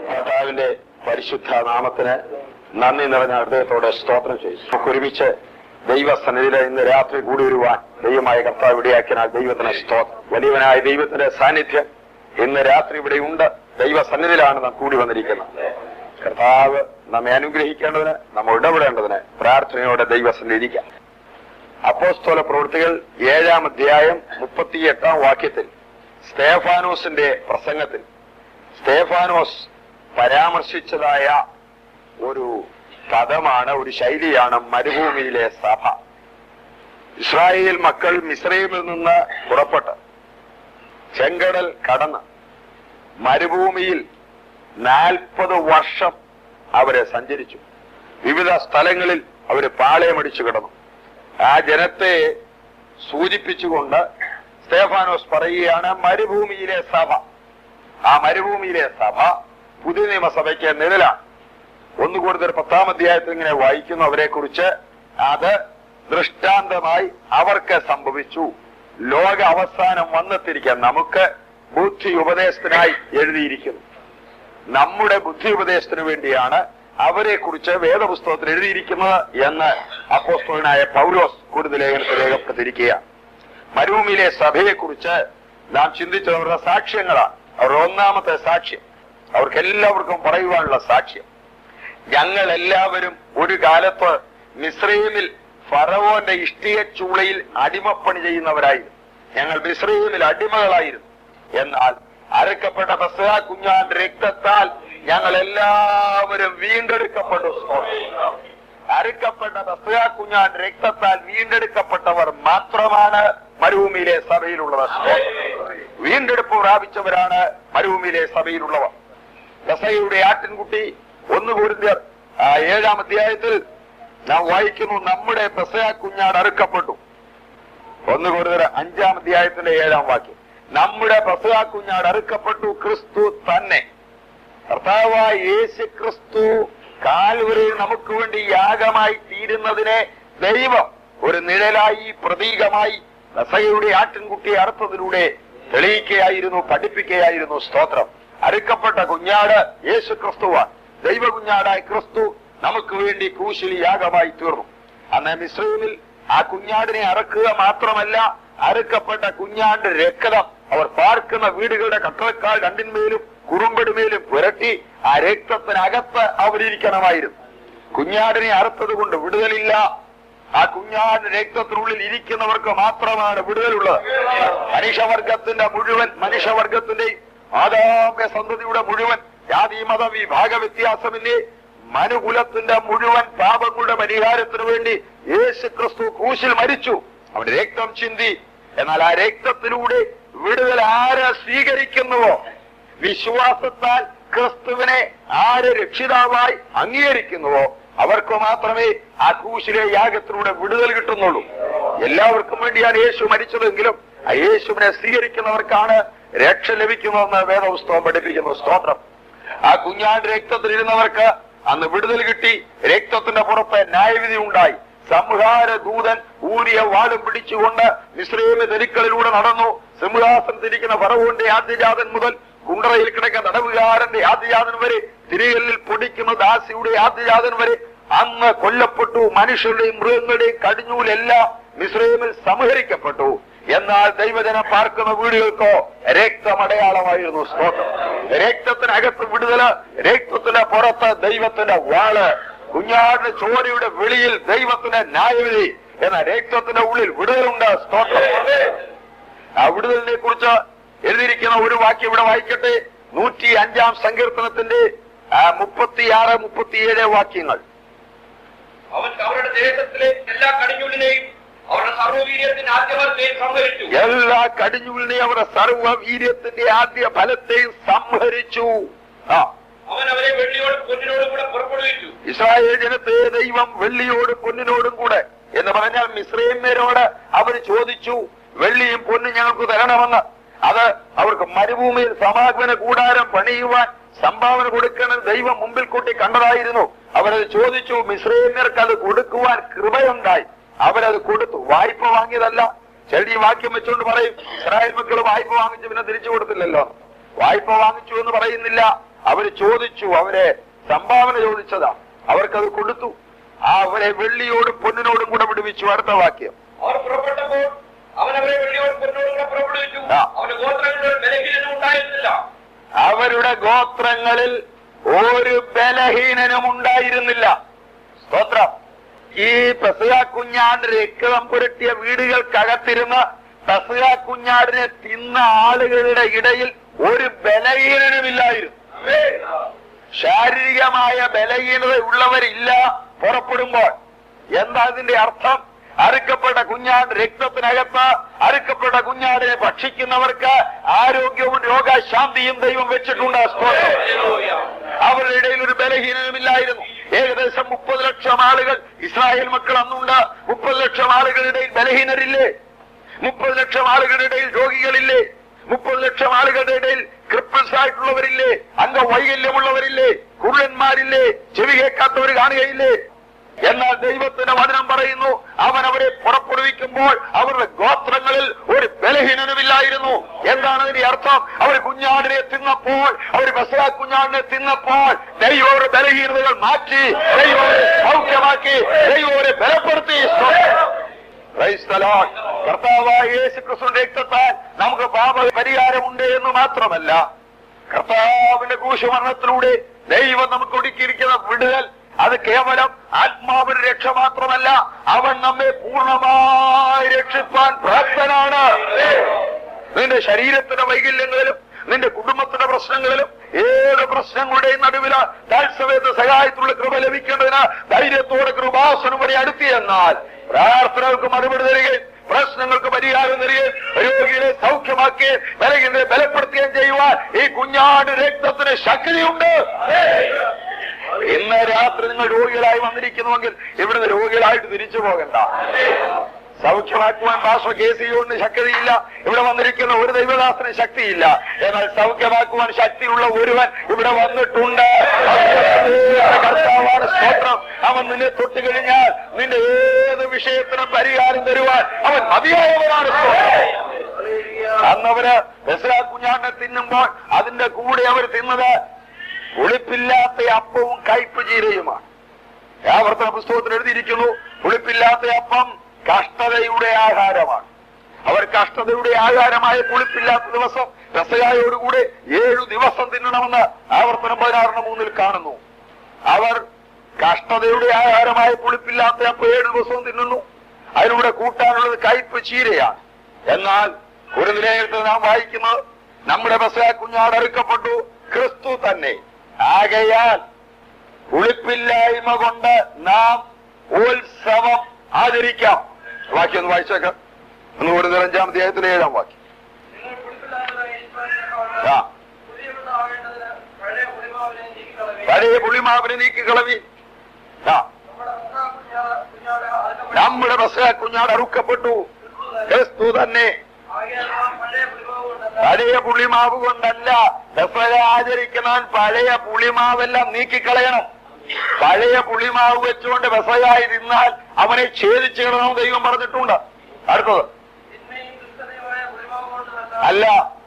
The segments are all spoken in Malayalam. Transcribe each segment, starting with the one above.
കർത്താവിന്റെ പരിശുദ്ധ നാമത്തിന് നന്ദി നിറഞ്ഞ ഹൃദയത്തോടെ സ്തോത്രം ചെയ്യും. നമുക്ക് ഒരുമിച്ച് ദൈവസന്നിധിയിൽ ഇന്ന് രാത്രി കൂടി വരുവാൻ ദൈവമായ കർത്താവ് ഇടയാക്കിയാൽ ദൈവത്തിന് സ്തോത്രം. വലിയവനായ ദൈവത്തിന്റെ സാന്നിധ്യം ഇന്ന് രാത്രി ഇവിടെ ഉണ്ട്. ദൈവസന്നിധിയിലാണ് നാം കൂടി വന്നിരിക്കുന്നത്. കർത്താവ് നമ്മെ അനുഗ്രഹിക്കേണ്ടതിന്, നമ്മൾ ഇടപെടേണ്ടതിന് പ്രാർത്ഥനയോടെ ദൈവസന്നിധി ഇരിക്കാം. അപ്പോസ്തല പ്രവൃത്തികൾ 7-ാം അധ്യായം 38-ാം വാക്യത്തിൽ സ്തേഫാനോസിന്റെ പ്രസംഗത്തിൽ സ്തേഫാനോസ് പരാമർശിച്ചതായ ഒരു പദമാണ്, ഒരു ശൈലിയാണ് മരുഭൂമിയിലെ സഭ. ഇസ്രായേൽ മക്കൾ മിസ്രൈമിൽ നിന്ന് പുറപ്പെട്ട് ചെങ്കടൽ കടന്ന് മരുഭൂമിയിൽ 40 വർഷം അവരെ സഞ്ചരിച്ചു. വിവിധ സ്ഥലങ്ങളിൽ അവര് പാളയമടിച്ചു കിടന്നു. ആ ജനത്തെ സൂചിപ്പിച്ചുകൊണ്ട് സ്തേഫാനോസ് പറയുകയാണ് മരുഭൂമിയിലെ സഭ. ആ മരുഭൂമിയിലെ സഭ പുതിയ നിയമസഭയ്ക്ക് നിഴലാണ്. 1 കൊരിന്ത്യർ 10-ാം അധ്യായത്തിൽ ഇങ്ങനെ വായിക്കുന്നു, അവരെ കുറിച്ച് അത് ദൃഷ്ടാന്തമായി അവർക്ക് സംഭവിച്ചു, ലോക അവസാനം വന്നെത്തിരിക്കാൻ നമുക്ക് ബുദ്ധി ഉപദേശത്തിനായി എഴുതിയിരിക്കുന്നു. നമ്മുടെ ബുദ്ധി ഉപദേശത്തിന് വേണ്ടിയാണ് അവരെ കുറിച്ച് വേദപുസ്തകത്തിൽ എഴുതിയിരിക്കുന്നത് എന്ന് അപ്പോസ്തലനായ പൗലോസ് കൂടുതൽ ലേഖനത്തിൽ രേഖപ്പെടുത്തിയിരിക്കുകയാണ്. മരുഭൂമിയിലെ സഭയെ കുറിച്ച് നാം ചിന്തിച്ചത് അവരുടെ സാക്ഷ്യങ്ങളാണ്. അവരുടെ ഒന്നാമത്തെ സാക്ഷ്യം, അവർക്കെല്ലാവർക്കും പറയുവാനുള്ള സാക്ഷ്യം, ഞങ്ങൾ എല്ലാവരും ഒരു കാലത്ത് മിസ്രൈമിൽ ഫറവോന്റെ ഇഷ്ടിക ചൂളയിൽ അടിമപ്പണി ചെയ്യുന്നവരായിരുന്നു. ഞങ്ങൾ മിസ്രൈമിൽ അടിമകളായിരുന്നു. എന്നാൽ അറുക്കപ്പെട്ട പെസഹ കുഞ്ഞാന്റെ രക്തത്താൽ ഞങ്ങൾ എല്ലാവരും വീണ്ടെടുക്കപ്പെട്ടു. അറുക്കപ്പെട്ട പെസഹ കുഞ്ഞാന്റെ രക്തത്താൽ വീണ്ടെടുക്കപ്പെട്ടവർ മാത്രമാണ് മരുഭൂമിയിലെ സഭയിലുള്ളവർ. വീണ്ടെടുപ്പ് പ്രാപിച്ചവരാണ് മരുഭൂമിയിലെ സഭയിലുള്ളവർ. പെസഹയുടെ ആട്ടിൻകുട്ടി 1 കൊരിന്ത്യർ 7-ാം അധ്യായത്തിൽ നാം വായിക്കുന്നു, നമ്മുടെ പെസഹ കുഞ്ഞാട് അറുക്കപ്പെട്ടു. 1 കൊരിന്ത്യർ 5-ാം അധ്യായത്തിന്റെ 7-ാം വാക്യം, നമ്മുടെ പെസഹ കുഞ്ഞാട് അറുക്കപ്പെട്ടു, ക്രിസ്തു തന്നെ. കർത്താവായ യേശു ക്രിസ്തു കാൽവരിയിൽ നമുക്ക് വേണ്ടി യാഗമായി തീരുന്നതിനെ ദൈവം ഒരു നിഴലായി പ്രതീകമായി പെസഹയുടെ ആട്ടിൻകുട്ടിയെ അറുത്തതിലൂടെ തെളിയിക്കുകയായിരുന്നു, പഠിപ്പിക്കുകയായിരുന്നു. സ്തോത്രം. അറുക്കപ്പെട്ട കുഞ്ഞാട് യേശു ക്രിസ്തുവാൻ. ദൈവ കുഞ്ഞാടായ ക്രിസ്തു നമുക്ക് വേണ്ടി ക്രൂശിൽ യാഗമായി തീർന്നു. അന്ന് മിസ്രൈമിൽ ആ കുഞ്ഞാടിനെ അറക്കുക മാത്രമല്ല, അറുക്കപ്പെട്ട കുഞ്ഞാണ്ട് രക്തം അവർ പാർക്കുന്ന വീടുകളുടെ കട്ടളക്കാൽ രണ്ടിന്മേലും കുറുമ്പടിമേലും പുരട്ടി ആ രക്തത്തിനകത്ത് അവരിയ്ക്കണമായിരുന്നു. കുഞ്ഞാടിനെ അറുത്തത് കൊണ്ട് വിടുതലില്ല. ആ കുഞ്ഞാടിന്റെ രക്തത്തിനുള്ളിൽ ഇരിക്കുന്നവർക്ക് മാത്രമാണ് വിടുതലുള്ളത്. മനുഷ്യവർഗത്തിന്റെ ആദാമ്യ സന്തതിയുടെ മുഴുവൻ ജാതി മത വിഭാഗ വ്യത്യാസമില്ലേ, മനുകുലത്തിന്റെ മുഴുവൻ പാപങ്ങളുടെ പരിഹാരത്തിനു വേണ്ടി യേശു ക്രിസ്തു ക്രൂശിൽ മരിച്ചു, അവന്റെ രക്തം ചിന്തി. എന്നാൽ ആ രക്തത്തിലൂടെ വിടുതൽ ആര് സ്വീകരിക്കുന്നുവോ, വിശ്വാസത്താൽ ക്രിസ്തുവിനെ ആര് രക്ഷിതാവായി അംഗീകരിക്കുന്നുവോ അവർക്ക് മാത്രമേ ആ ക്രൂശിലെ യാഗത്തിലൂടെ വിടുതൽ കിട്ടുന്നുള്ളൂ. എല്ലാവർക്കും വേണ്ടിയാണ് യേശു മരിച്ചതെങ്കിലും ആ യേശുവിനെ സ്വീകരിക്കുന്നവർക്കാണ് രക്ഷ ലഭിക്കുന്നതെന്ന് വേദപുസ്തകം പഠിപ്പിക്കുന്നു. സ്തോത്രം. ആ കുഞ്ഞാന്റെ രക്തത്തിലിരുന്നവർക്ക് അന്ന് വിടുതൽ കിട്ടി. രക്തത്തിന്റെ പുറത്ത് ന്യായവിധി ഉണ്ടായി. സംഹാര ദൂതൻ ഊരിയ വാളും പിടിച്ചുകൊണ്ട് മിസ്രൈമി തെരുക്കളിലൂടെ നടന്നു. സിംഹാസനത്തിരിക്കുന്ന ഫറവോന്റെ ആദ്യജാതൻ മുതൽ കുണ്ടറയിൽ കിടക്കുന്ന തടവുകാരന്റെ ആദ്യജാതൻ വരെ, തിരികല്ലിൽ പൊടിക്കുന്ന ദാസിയുടെ ആദ്യജാതൻ വരെ അന്ന് കൊല്ലപ്പെട്ടു. മനുഷ്യരുടെയും മൃഗങ്ങളുടെയും കടിഞ്ഞൂലെല്ലാം മിസ്രൈമിൽ സംഹരിക്കപ്പെട്ടു. എന്നാൽ ദൈവജനം പാർക്കുന്ന വീടുകൾക്കോ രക്തമടയാളമായിരുന്നു. സ്തോത്രം. രക്തത്തിനകത്ത് വിടുതല്, രക്തത്തിന്റെ പുറത്ത് ദൈവത്തിന്റെ വാള്. കുഞ്ഞാടിന്റെ ചോരയുടെ വെളിയിൽ ദൈവത്തിന്റെ ന്യായവിധി. എന്ന രക്തത്തിന്റെ ഉള്ളിൽ വിടുതലുണ്ട്. സ്തോത്രം. ആ വിടുതലിനെ കുറിച്ച് എഴുതിയിരിക്കുന്ന ഒരു വാക്യം ഇവിടെ വായിക്കട്ടെ. 105-ാം സങ്കീർത്തനത്തിന്റെ 36-37 വാക്യങ്ങൾ. അവരുടെ ദേശത്തിലെ എല്ലാ കടിഞ്ഞൂലിനെയും അവരുടെ സർവ്വവീര്യത്തിന്റെ ആദ്യഫലത്തെയും സംഹരിച്ചു. എല്ലാ കടിഞ്ഞൂലിനെയും അവരുടെ സർവ്വവീര്യത്തിന്റെ ആദ്യ ഫലത്തെയും സംഹരിച്ചു. അവൻ അവരെ വെള്ളിയോടും പൊന്നിനോടും കൂടെ പുറപ്പെടുവിച്ചു. ഇസ്രായേൽ ജനത്തെ ദൈവം വെള്ളിയോടും പൊന്നിനോടും കൂടെ എന്ന് പറഞ്ഞാൽ മിസ്രൈമ്യരോട് അവർ ചോദിച്ചു, വെള്ളിയും പൊന്നും ഞങ്ങൾക്ക് തരണമെന്ന്. അത് അവർക്ക് മരുഭൂമിയിൽ സമാഗമന കൂടാരം പണിയുവാൻ സംഭാവന കൊടുക്കണം ദൈവം മുമ്പിൽ കൂട്ടി കണ്ടതായിരുന്നു. അവരത് ചോദിച്ചു. മിസ്രൈമ്യർക്ക് അത് കൊടുക്കുവാൻ കൃപയുണ്ടായി. അവരത് കൊടുത്തു. വായ്പ വാങ്ങിയതല്ല. ചില ഈ വാക്യം വെച്ചുകൊണ്ട് പറയും, ഇസ്രായേൽ മക്കൾ വായ്പ വാങ്ങിച്ചു പിന്നെ തിരിച്ചു കൊടുത്തില്ലല്ലോ. വായ്പ വാങ്ങിച്ചു എന്ന് പറയുന്നില്ല. അവര് ചോദിച്ചു, അവരെ സംഭാവന ചോദിച്ചതാ, അവർക്കത് കൊടുത്തു. അവരെ വെള്ളിയോടും പൊന്നിനോടും കൂടെ വിടുവിച്ചു. അടുത്ത വാക്യം, അവർ പുറപ്പെട്ടപ്പോൾ അവനവരെ വെള്ളിയോടും പൊന്നിനോടും കൂടെ പുറപ്പെടുവിച്ചു. അവന്റെ ഗോത്രങ്ങളിൽ ബലഹീനനും ഉണ്ടായിരുന്നില്ല. അവരുടെ ഗോത്രങ്ങളിൽ ഒരു ബലഹീനനും ഉണ്ടായിരുന്നില്ല. സ്തോത്രം. ഈ പെസഹ കുഞ്ഞാട് രക്തം പുരട്ടിയ വീടുകൾക്കകത്തിരുന്ന് പെസഹ കുഞ്ഞാടിനെ തിന്ന ആളുകളുടെ ഇടയിൽ ഒരു ബലഹീനനുമില്ലായിരുന്നു. ശാരീരികമായ ബലഹീനത ഉള്ളവരില്ല പുറപ്പെടുമ്പോൾ. എന്താ അതിന്റെ അർത്ഥം? അറുക്കപ്പെട്ട കുഞ്ഞാട് രക്തത്തിനകത്ത് അറുക്കപ്പെട്ട കുഞ്ഞാടിനെ ഭക്ഷിക്കുന്നവർക്ക് ആരോഗ്യവും രോഗശാന്തിയും ദൈവം വെച്ചിട്ടുണ്ട്. അവരുടെ ഇടയിൽ ഒരു ബലഹീനനുമില്ലായിരുന്നു. ഏകദേശം 30 ലക്ഷം ആളുകൾ ഇസ്രായേൽ മക്കൾ അന്നുണ്ട്. 30 ലക്ഷം ആളുകളുടെ ഇടയിൽ ബലഹീനരില്ലേ? 30 ലക്ഷം ആളുകളുടെ ഇടയിൽ രോഗികളില്ലേ? 30 ലക്ഷം ആളുകളുടെ ഇടയിൽ ക്രിപ്പിൾസ് ആയിട്ടുള്ളവരില്ലേ? അംഗവൈകല്യമുള്ളവരില്ലേ? കുരുടന്മാരില്ലേ? ചെവി കേൾക്കാത്തവർ കാണുകയില്ലേ? എന്നാൽ ദൈവത്തിന്റെ വചനം പറയുന്നു, അവൻ അവരെ പുറപ്പെടുവിക്കുമ്പോൾ അവരുടെ ഗോത്രങ്ങളിൽ ഒരു ബലഹീനനുമില്ലായിരുന്നു. എന്താണ് അതിന്റെ അർത്ഥം? അവർ കുഞ്ഞാടിനെ തിന്നപ്പോൾ, അവർ പെസഹ കുഞ്ഞാടിനെ തിന്നപ്പോൾ ദൈവയുടെ ബലഹീനതകൾ മാറ്റി, ദൈവത്തെ സൗഖ്യമാക്കി, ദൈവത്തെ ബലപ്പെടുത്തി. കർത്താവായ യേശുക്രിസ്തുവിന്റെ രക്തത്താൽ നമുക്ക് പാപ പരിഹാരമുണ്ട് എന്ന് മാത്രമല്ല, കർത്താവിന്റെ ക്രൂശമരണത്തിലൂടെ ദൈവം നമുക്ക് ഒടുക്കിയിരിക്കുന്ന വിടുതൽ അത് കേവലം ആത്മാവിന് രക്ഷ മാത്രമല്ല, അവൻ നമ്മെ പൂർണ്ണമായി രക്ഷിപ്പാൻ പ്രാപ്തനാണ്. നിന്റെ ശരീരത്തിന്റെ വൈകല്യങ്ങളിലും നിന്റെ കുടുംബത്തിന്റെ പ്രശ്നങ്ങളിലും ഏത് പ്രശ്നങ്ങളുടെയും നടുവില് തത്സമയത്ത് സഹായത്തിലുള്ള കൃപ ലഭിക്കേണ്ടതിന് ധൈര്യത്തോടെ കൃപാസനം വരെ അടുത്തിയെന്നാൽ പ്രാർത്ഥനകൾക്ക് മറുപടി തരികയും പ്രശ്നങ്ങൾക്ക് പരിഹാരം തരികയും രോഗികളെ സൗഖ്യമാക്കുകയും ബലഹീനരെ ബലപ്പെടുത്തുകയും ചെയ്യുവാൻ ഈ കുഞ്ഞാട് രക്തത്തിന് ശക്തിയുണ്ട്. ഇന്ന് രാത്രി നിങ്ങൾ രോഗികളായി വന്നിരിക്കുന്നുവെങ്കിൽ ഇവിടുന്ന് രോഗികളായിട്ട് തിരിച്ചു പോകണ്ട. സൗഖ്യമാക്കുവാൻ പാസ്റ്റർ കെ.സി.യോടിന് ശക്തിയില്ല, ഇവിടെ വന്നിരിക്കുന്ന ഒരു ദൈവദാസന് ശക്തിയില്ല. എന്നാൽ സൗഖ്യമാക്കുവാൻ ശക്തിയുള്ള ഒരുവൻ ഇവിടെ വന്നിട്ടുണ്ട്. കർത്താവാണ് സ്തോത്രം. അവൻ നിന്നെ തൊട്ട് കഴിഞ്ഞാൽ നിന്റെ ഏത് വിഷയത്തിനും പരിഹാരം തരുവാൻ അവൻ മതിയായവനാണ്. അന്നവര് പെസഹ കുഞ്ഞാടിനെ തിന്നുമ്പോൾ അതിന്റെ കൂടെ അവർ തിന്നത് പുളിപ്പില്ലാത്ത അപ്പവും കയ്പ് ചീരയുമാണ്. ആവർത്തന പുസ്തകത്തിൽ എഴുതിയിരിക്കുന്നു, പുളിപ്പില്ലാത്ത അപ്പം കഷ്ടതയുടെ ആഹാരമാണ്. അവർ കഷ്ടതയുടെ ആഹാരമായ പുളിപ്പില്ലാത്ത ദിവസം പെസഹയോടുകൂടെ 7 ദിവസം തിന്നണമെന്ന് ആവർത്തനം 16:3 കാണുന്നു. അവർ കഷ്ടതയുടെ ആഹാരമായ പുളിപ്പില്ലാത്ത അപ്പം 7 ദിവസവും തിന്നുന്നു. അതിലൂടെ കൂട്ടാനുള്ളത് കയ്പ് ചീരയാണ്. എന്നാൽ ഒരു നിലയത്തിൽ നാം വായിക്കുന്നത്, നമ്മുടെ പെസഹ കുഞ്ഞാട് അറുക്കപ്പെട്ടു, ക്രിസ്തു തന്നെ. ആകയാൽ പുളിപ്പില്ലായ്മ കൊണ്ട് നാം ഉത്സവം ആചരിക്കാം. വാക്യം ഒന്ന് വായിച്ചേക്കാം. 105-ാം അധ്യായത്തിലെ 7-ാം വാക്യം. പഴയ പുളിമാവിനെ നീക്കിക്കളവി. നമ്മുടെ പെസഹ കുഞ്ഞാട് അറുക്കപ്പെട്ടു, ക്രിസ്തു തന്നെ. പഴയ പുളിമാവ് കൊണ്ടല്ല പെസഹ ആചരിക്കുന്നവൻ പഴയ പുളിമാവെല്ലാം നീക്കിക്കളയണം. പഴയ പുളിമാവ് വെച്ചുകൊണ്ട് പെസഹയായി തിന്നാൽ അവനെ ഛേദിച്ചു കളയണം ദൈവം പറഞ്ഞിട്ടുണ്ട്. അടുത്തത് അല്ല,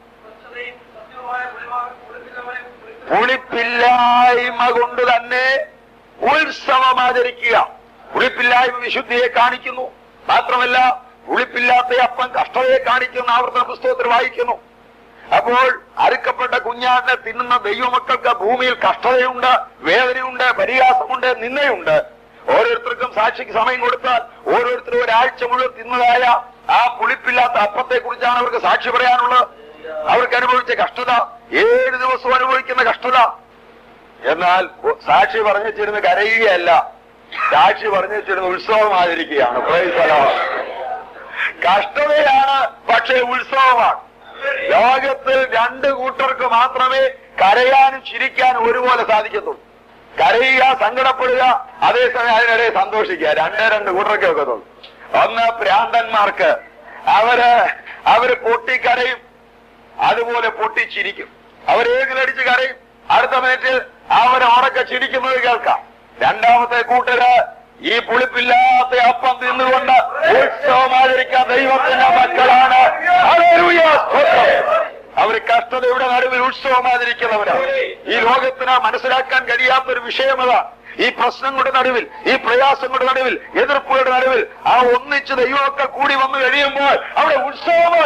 പുളിപ്പില്ലായ്മ കൊണ്ട് തന്നെ ഉത്സവം ആചരിക്കുക. പുളിപ്പില്ലായ്മ വിശുദ്ധിയെ കാണിക്കുന്നു. മാത്രമല്ല പുളിപ്പില്ലാത്ത അപ്പം കഷ്ടതയെ കാണിക്കുന്ന ആവർത്തന പുസ്തകത്തിൽ വായിക്കുന്നു. അപ്പോൾ അറുക്കപ്പെട്ട കുഞ്ഞാടിനെ തിന്നുന്ന ദൈവമക്കൾക്ക് ഭൂമിയിൽ കഷ്ടതയുണ്ട്, വേദനയുണ്ട്, പരിഹാസമുണ്ട്, നിന്ദയുണ്ട്. ഓരോരുത്തർക്കും സാക്ഷിക്ക് സമയം കൊടുത്താൽ ഓരോരുത്തരും ഒരാഴ്ച മുഴുവൻ തിന്നതായ ആ പുളിപ്പില്ലാത്ത അപ്പത്തെ കുറിച്ചാണ് അവർക്ക് സാക്ഷി പറയാനുള്ളത്. അവർക്ക് അനുഭവിച്ച കഷ്ടത, 7 ദിവസവും അനുഭവിക്കുന്ന കഷ്ടത. എന്നാൽ സാക്ഷി പറഞ്ഞു വെച്ചിരുന്ന് കരയുകയല്ല, സാക്ഷി പറഞ്ഞു വെച്ചിരുന്ന് ഉത്സവം ആചരിക്കുകയാണ്. കഷ്ടതയാണ്, പക്ഷേ ഉത്സവമാണ്. ലോകത്തിൽ 2 കൂട്ടർക്ക് മാത്രമേ കരയാനും ചിരിക്കാനും ഒരുപോലെ സാധിക്കത്തുള്ളൂ. കരയുക, സങ്കടപ്പെടുക, അതേസമയം അതിനിടെ സന്തോഷിക്കുക. 2 കൂട്ടർക്കേ ഒക്കത്തുള്ളൂ. ഒന്ന് ഭ്രാന്തന്മാർക്ക്, അവര് പൊട്ടിക്കരയും, അതുപോലെ പൊട്ടിച്ചിരിക്കും. അവരേകിലടിച്ച് കരയും, അടുത്ത മിനിറ്റിൽ അവരൊറക്കെ ചിരിക്കുന്നത് കേൾക്കാം. രണ്ടാമത്തെ കൂട്ടര് ഈ പുളിപ്പില്ലാത്ത അപ്പം തിന്നുകൊണ്ട് ഉത്സവം ആചരിക്കാൻ ദൈവത്തിന്റെ മക്കളാണ്. അവർ കഷ്ടതയുടെ നടുവിൽ ഉത്സവം ആചരിക്കുന്നവരാണ്. ഈ ലോകത്തിന് മനസ്സിലാക്കാൻ കഴിയാത്തൊരു വിഷയമതാ. ഈ പ്രശ്നങ്ങളുടെ നടുവിൽ, ഈ പ്രയാസങ്ങളുടെ നടുവിൽ, എതിർപ്പുകളുടെ നടുവിൽ ആ ഒന്നിച്ച് ദൈവമൊക്കെ കൂടി വന്നു കഴിയുമ്പോൾ അവിടെ ഉത്സവം.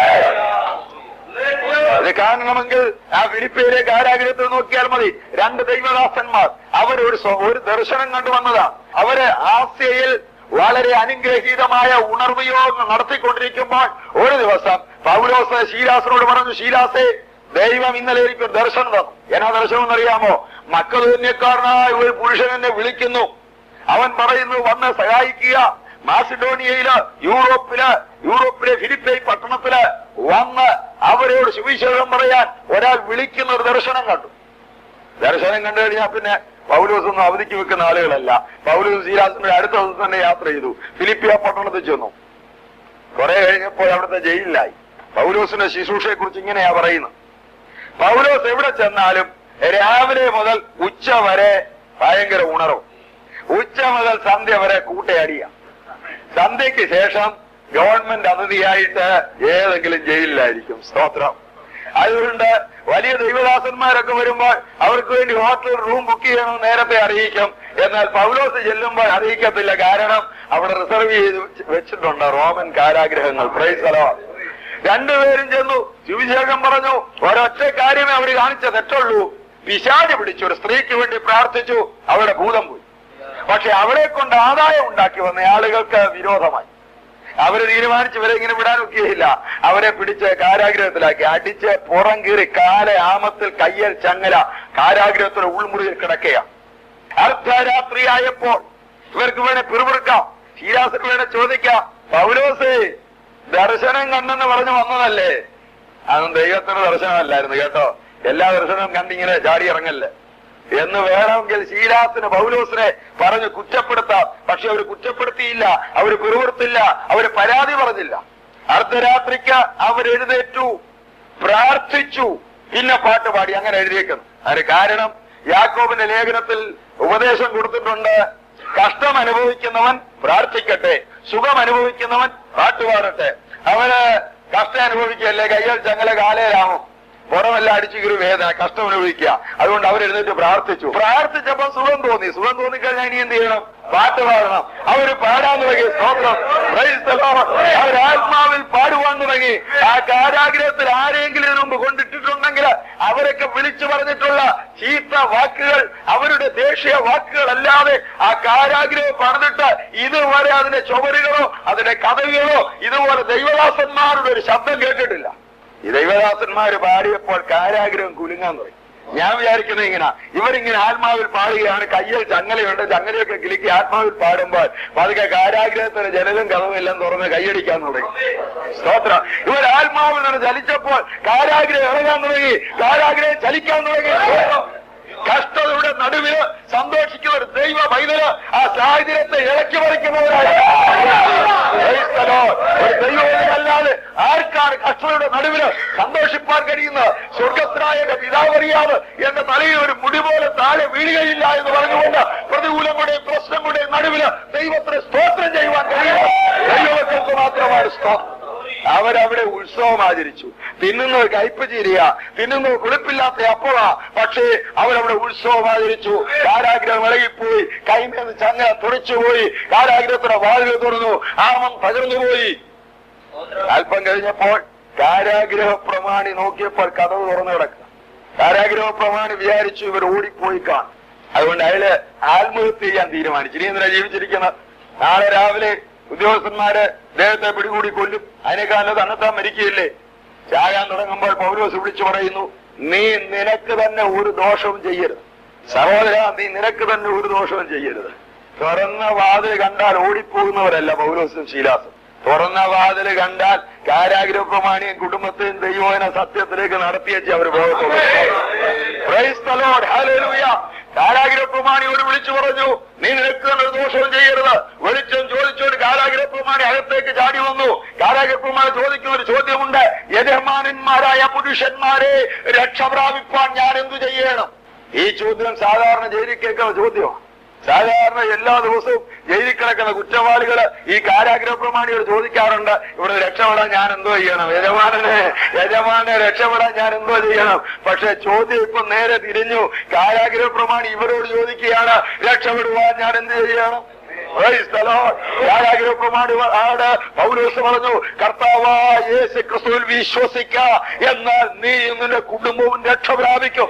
ഇത് കാണണമെങ്കിൽ ആ ഫിലിപ്പിയിലെ കാരാഗ്രഹത്തിൽ നോക്കിയാൽ മതി. 2 ദൈവദാസന്മാർ ഒരു ദർശനം കണ്ടുവന്നതാണ്. അവര് ആസ്യയിൽ വളരെ അനുഗ്രഹീതമായ ഉണർവ് യോഗം നടത്തിക്കൊണ്ടിരിക്കുമ്പോൾ ഒരു ദിവസം പൗലോസ് ശീലാസിനോട് പറഞ്ഞു, ശീലാസേ, ദൈവം ഇന്നലെ എനിക്ക് ദർശനം തന്നു. എന്നാ ദർശനം എന്നറിയാമോ? മക്കദോന്യക്കാരനായ ഒരു പുരുഷൻ എന്നെ വിളിക്കുന്നു. അവൻ പറയുന്നു, വന്ന് സഹായിക്കുക. മാസിഡോണിയയില്, യൂറോപ്പിലെ ഫിലിപ്പൈ പട്ടണത്തില് വന്ന് അവരോട് സുവിശേഷം പറയാൻ ഒരാൾ വിളിക്കുന്ന ഒരു ദർശനം കണ്ടു. ദർശനം കണ്ടു കഴിഞ്ഞാൽ പിന്നെ പൗലോസ് ഒന്നും അവധിക്ക് വെക്കുന്ന ആളുകളല്ല. പൗലോസ് ശീലാസിന്റെ അടുത്ത ദിവസം തന്നെ യാത്ര ചെയ്തു. ഫിലിപ്പിയ പട്ടണത്തിൽ ചെന്നു. കുറെ കഴിഞ്ഞപ്പോൾ അവിടുത്തെ ജയിലിലായി. പൗലോസിന്റെ ശുശ്രൂഷയെ കുറിച്ച് ഇങ്ങനെയാ പറയുന്നത്. പൗലോസ് എവിടെ ചെന്നാലും രാവിലെ മുതൽ ഉച്ച വരെ ഭയങ്കര ഉണർവ്, ഉച്ച മുതൽ സന്ധ്യ വരെ കൂട്ടയടിയ. സന്ധ്യയ്ക്ക് ശേഷം ഗവൺമെന്റ് അതിഥിയായിട്ട് ഏതെങ്കിലും ജയിലിലായിരിക്കും. സ്തോത്രം. അതുകൊണ്ട് വലിയ ദൈവദാസന്മാരൊക്കെ വരുമ്പോൾ അവർക്ക് വേണ്ടി ഹോട്ടൽ റൂം ബുക്ക് ചെയ്യണമെന്ന് നേരത്തെ അറിയിക്കും. എന്നാൽ പൗലോസ് ചെല്ലുമ്പോൾ അറിയിക്കത്തില്ല. കാരണം അവിടെ റിസർവ് ചെയ്ത് വെച്ചിട്ടുണ്ട് റോമൻ കാരാഗ്രഹങ്ങൾ. Praise the lord. 2 പേരും ചെന്നു, സുവിശേഷം പറഞ്ഞു. ഒരൊറ്റ കാര്യമേ അവർ കാണിച്ച തെറ്റുള്ളൂ. പിശാച് പിടിച്ചു. ഒരു സ്ത്രീക്ക് വേണ്ടി പ്രാർത്ഥിച്ചു, അവരുടെ ഭൂതം പോയി. പക്ഷെ അവരെ കൊണ്ട് ആദായം ഉണ്ടാക്കി വന്ന ആളുകൾക്ക് വിരോധമായി. അവര് തീരുമാനിച്ച് ഇവരെ ഇങ്ങനെ വിടാനൊക്കെയില്ല. അവരെ പിടിച്ച് കാരാഗ്രഹത്തിലാക്കി, അടിച്ച് പുറം കീറി കാലെ ആമത്തിൽ കയ്യൽ ചങ്ങല കാരാഗ്രഹത്തിന്റെ ഉൾമുറിയിൽ കിടക്കുകയാണ്. അർദ്ധരാത്രിയായപ്പോൾ ഇവർക്ക് വേണേ പിറുപിറുക്കാം, ശീലാസിന് വേണേ ചോദിക്കാം, പൗലോസേ, ദർശനം കണ്ടെന്ന് പറഞ്ഞു വന്നതല്ലേ? അതൊന്നും ദൈവത്തിന്റെ ദർശനമല്ലായിരുന്നു കേട്ടോ. എല്ലാ ദർശനവും കണ്ടിങ്ങനെ ചാടി ഇറങ്ങല്ലേ എന്ന് വേണമെങ്കിൽ ശീലാസിന് പൗലോസിനെ പറഞ്ഞു കുറ്റപ്പെടുത്താം. പക്ഷെ അവർ കുറ്റപ്പെടുത്തിയില്ല, അവർ പിറുപിറുത്തില്ല, അവർ പരാതി പറഞ്ഞില്ല. അർദ്ധരാത്രിക്ക് അവരെഴുന്നേറ്റു, പ്രാർത്ഥിച്ചു, പിന്നെ പാട്ട് പാടി. അങ്ങനെ എഴുതിയേക്കുന്നു. അതിന് കാരണം യാക്കോബിന്റെ ലേഖനത്തിൽ ഉപദേശം കൊടുത്തിട്ടുണ്ട്. കഷ്ടം അനുഭവിക്കുന്നവൻ പ്രാർത്ഥിക്കട്ടെ, സുഖം അനുഭവിക്കുന്നവൻ പാട്ടുപാടട്ടെ. അവന് കഷ്ടം അനുഭവിക്കുകയല്ലേ, കയ്യിൽ ചങ്ങല കാലയിലാമോ, പുറമെല്ലാം അടിച്ചു കീറി വേദന, കഷ്ടം അനുഭവിക്കുക. അതുകൊണ്ട് അവരെഴുന്നേറ്റ് പ്രാർത്ഥിച്ചു. പ്രാർത്ഥിച്ചപ്പോ സുഖം തോന്നി. സുഖം തോന്നിക്കഴിഞ്ഞാൽ ഇനി എന്ത് ചെയ്യണം? പാട്ട് പാടണം. അവര് പാടാൻ തുടങ്ങി. സ്തോത്രം. അവർ ആത്മാവിൽ പാടുവാൻ തുടങ്ങി. ആ കാരാഗ്രഹത്തിൽ ആരെങ്കിലും ഇതിനു മുമ്പ് കൊണ്ടിട്ടിട്ടുണ്ടെങ്കിൽ അവരൊക്കെ വിളിച്ചു പറഞ്ഞിട്ടുള്ള ചീത്ത വാക്കുകൾ, അവരുടെ ദേശീയ വാക്കുകളല്ലാതെ ആ കാരാഗ്രഹം പണിതിട്ട് ഇതുവരെ അതിന്റെ ചുവരുകളോ അതിന്റെ കഥകളോ ഇതുപോലെ ദൈവദാസന്മാരുടെ ഒരു ശബ്ദം കേട്ടിട്ടില്ല. ഈ ദൈവദാസന്മാര് പാടിയപ്പോൾ കാരാഗ്രഹം കുലുങ്ങാൻ തുടങ്ങി. ഞാൻ വിചാരിക്കുന്നത് ഇങ്ങനെ, ഇവരിങ്ങനെ ആത്മാവിൽ പാടുകയാണ്. കയ്യിൽ ചങ്ങലയുണ്ട്, ചങ്ങലയൊക്കെ കിലുക്കി ആത്മാവിൽ പാടുമ്പോൾ പതുക്കെ കാരാഗ്രഹത്തിന് ജനലും കഥവും എല്ലാം തുറന്ന് കൈയടിക്കാൻ തുടങ്ങി. സ്തോത്രം. ഇവർ ആത്മാവിൽ നിന്ന് ചലിച്ചപ്പോൾ കാരാഗ്രഹം ഇറങ്ങാൻ തുടങ്ങി, കാരാഗ്രഹം ചലിക്കാൻ തുടങ്ങി. കഷ്ടതയുടെ നടുവില് സന്തോഷിക്കുന്ന ഒരു ദൈവ പൈതല് ആ സാഹചര്യത്തെ ഇളക്കി മറിക്കുന്നവരായ ഒരു ദൈവമല്ലാതെ ആർക്കാണ് കഷ്ടതയുടെ നടുവില് സന്തോഷിപ്പാൻ കഴിയുന്നത്? സ്വർഗത്തിനായ പിതാവറിയാവ് എന്റെ തലയിൽ ഒരു മുടി പോലെ താഴെ വീഴുകയില്ല എന്ന് പറഞ്ഞുകൊണ്ട് പ്രതികൂലങ്ങളുടെയും പ്രശ്നങ്ങളുടെയും നടുവില് ദൈവത്തിന് സ്തോത്രം ചെയ്യുവാൻ കഴിയുന്നത് ദൈവങ്ങൾക്ക് മാത്രമാണ് സ്തോത്രം. അവരവിടെ ഉത്സവം ആചരിച്ചു. തിന്നുന്നത് കയ്പ് ചീരിയ, തിന്നുന്നത് കുളിപ്പില്ലാത്ത അപ്പോഴാ. പക്ഷേ അവരവിടെ ഉത്സവം ആചരിച്ചു. കാരാഗ്രഹം ഇളകിപ്പോയി, കൈമേന്ന് ചങ്ങ തുറച്ചുപോയി, കാരാഗ്രഹത്തിന്റെ വാതിൽ തുറന്നു, ആമം തകർന്നുപോയി. അല്പം കഴിഞ്ഞപ്പോൾ കാരാഗ്രഹ പ്രമാണി നോക്കിയപ്പോൾ കതവ് തുറന്നു കിടക്കുക. കാരാഗ്രഹ പ്രമാണി വിചാരിച്ചു ഇവർ ഓടിപ്പോയി കാണും. അതുകൊണ്ട് അയാള് ആത്മഹത്യ ചെയ്യാൻ തീരുമാനിച്ചു. ഇനി എന്തിനാ ജീവിച്ചിരിക്കുന്നത്? നാളെ രാവിലെ ഉദ്യോഗസ്ഥന്മാര് അദ്ദേഹത്തെ പിടികൂടി കൊല്ലും. അതിനേക്കാളും തന്നെത്താൻ മരിക്കുകയില്ലേ? ചാകാൻ തുടങ്ങുമ്പോൾ പൗലോസ് വിളിച്ചു പറയുന്നു, നീ നിനക്ക് തന്നെ ഒരു ദോഷവും ചെയ്യരുത്. സഹോദര, നീ നിനക്ക് തന്നെ ഒരു ദോഷവും ചെയ്യരുത്. തുറന്ന വാതിൽ കണ്ടാൽ ഓടിപ്പോകുന്നവരല്ല പൗലോസും ശീലാസും. തുറന്ന വാതിൽ കണ്ടാൽ കാരാഗ്രഹ പ്രമാണിയും കുടുംബത്തെയും ദൈവോന സത്യത്തിലേക്ക് നടത്തിയേച്ച് അവർ പോകത്തുള്ളൂ. Praise the lord. ഹല്ലേലൂയ. കാരാഗ്രഹ പ്രമാണിയോട് വിളിച്ചു പറഞ്ഞു, നീ നിനക്ക് തന്നെ ഒരു ദോഷവും ചെയ്യരുത്. വെളിച്ചം ചോദിച്ചോട് കാരാഗ്രഹ പ്രമാണി അകത്തേക്ക് ചാടി വന്നു. കാരാഗ്രഹ പ്രമാണി ചോദിക്കുന്ന ഒരു ചോദ്യമുണ്ട്, യജമാനന്മാരായ പുരുഷന്മാരെ, രക്ഷ പ്രാപിപ്പാൻ ഞാൻ എന്തു ചെയ്യണം? ഈ ചോദ്യം സാധാരണ ജയിലിൽ കേൾക്കുന്ന ചോദ്യമാണ്. സാധാരണ എല്ലാ ദിവസവും ജയിലിൽ കിടക്കുന്ന കുറ്റവാളികള് ഈ കാരാഗ്രഹ പ്രമാണിയോട് ചോദിക്കാറുണ്ട്, ഇവിടെ രക്ഷപ്പെടാൻ ഞാൻ എന്തോ ചെയ്യണം, യജമാനെ രക്ഷപ്പെടാൻ ഞാൻ എന്തോ ചെയ്യണം. പക്ഷെ ചോദ്യം ഇപ്പൊ നേരെ തിരിഞ്ഞു. കാരാഗ്രഹ പ്രമാണി ഇവരോട് ചോദിക്കുകയാണ്, രക്ഷപ്പെടുവാൻ ഞാൻ എന്ത് ചെയ്യണം? കാരാഗ്രഹ പ്രമാണി പൗലോസ് പറഞ്ഞു, കർത്താവായ യേശു ക്രിസ്തുവിൽ വിശ്വസിക്ക, എന്നാൽ നീ നിന്റെ കുടുംബവും രക്ഷ പ്രാപിക്കും.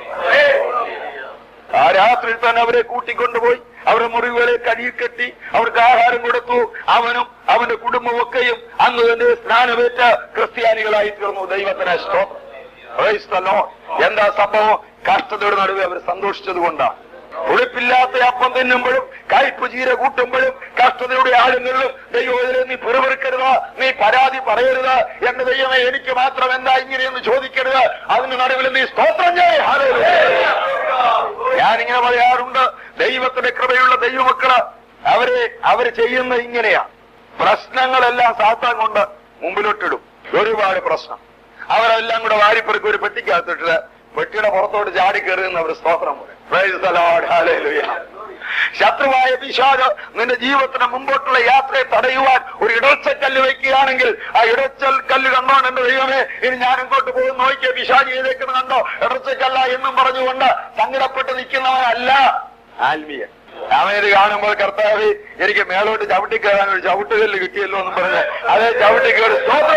ആ രാത്രി തന്നെ അവരെ കൂട്ടിക്കൊണ്ടുപോയി അവരുടെ മുറിവുകളെ കടിയിൽ കെട്ടി അവർക്ക് ആഹാരം കൊടുത്തു. അവനും അവന്റെ കുടുംബമൊക്കെയും അന്ന് തന്നെ സ്നാനമേറ്റ ക്രിസ്ത്യാനികളായി തീർന്നു. ദൈവത്തിന് സ്തോത്രം. എന്താ സംഭവം? കഷ്ടതയുടെ നടുവെ അവർ സന്തോഷിച്ചത് കൊണ്ടാണ്. ഉടുപ്പില്ലാത്ത അപ്പം തിന്നുമ്പോഴും കയ്പ് ചീര കൂട്ടുമ്പോഴും കഷ്ടതയുടെ ആഴങ്ങളിലും ദൈവത്തിലെ നീ പിറുപിറുക്കരുത്, നീ പരാതി പറയരുത്, എന്റെ ദൈവമേ എനിക്ക് മാത്രം എന്താ ഇങ്ങനെയെന്ന് ചോദിക്കരുത്. അതിന് നടുവിൽ നീ സ്തോത്രം ചെയ്യ്. ഞാനിങ്ങനെ പറയാറുണ്ട്, ദൈവത്തിന്റെ കൃപയുള്ള ദൈവമക്കള് അവര് ചെയ്യുന്ന ഇങ്ങനെയാ. പ്രശ്നങ്ങളെല്ലാം സാത്താൻ കൊണ്ട് മുമ്പിലോട്ടിടും. ഒരുപാട് പ്രശ്നം അവരെല്ലാം കൂടെ വാരിപ്പെറുക്കി ഒരു പെട്ടിക്കകത്തിട്ട് പെട്ടിയുടെ പുറത്തോട്ട് ചാടി കയറുന്ന അവർ സ്തോത്രം പറയും. ശത്രുവായ പിശാച് നിന്റെ ജീവിതത്തിന് മുമ്പോട്ടുള്ള യാത്രയെ തടയുവാൻ ഒരു ഇടർച്ചക്കല്ല് വയ്ക്കുകയാണെങ്കിൽ ആ ഇടച്ചൽ കല്ലോ എന്റെ ദൈവമേ ഇനി ഞാൻ ഇങ്ങോട്ട് പോകും നോക്കിയ പിശാച് ചെയ്തേക്കുന്നത് കണ്ടോ, ഇടർച്ചക്കല്ല എന്നും പറഞ്ഞുകൊണ്ട് സങ്കടപ്പെട്ട് നിൽക്കുന്നവനല്ല ആത്മീയൻ. അവനത് കാണുമ്പോൾ കർത്താവ് എനിക്ക് മേലോട്ട് ചവിട്ടി കയറാൻ ഒരു ചവിട്ടുകല്ല് കിട്ടിയല്ലോ എന്നും പറഞ്ഞ് അതേ ചവിട്ടി കയറി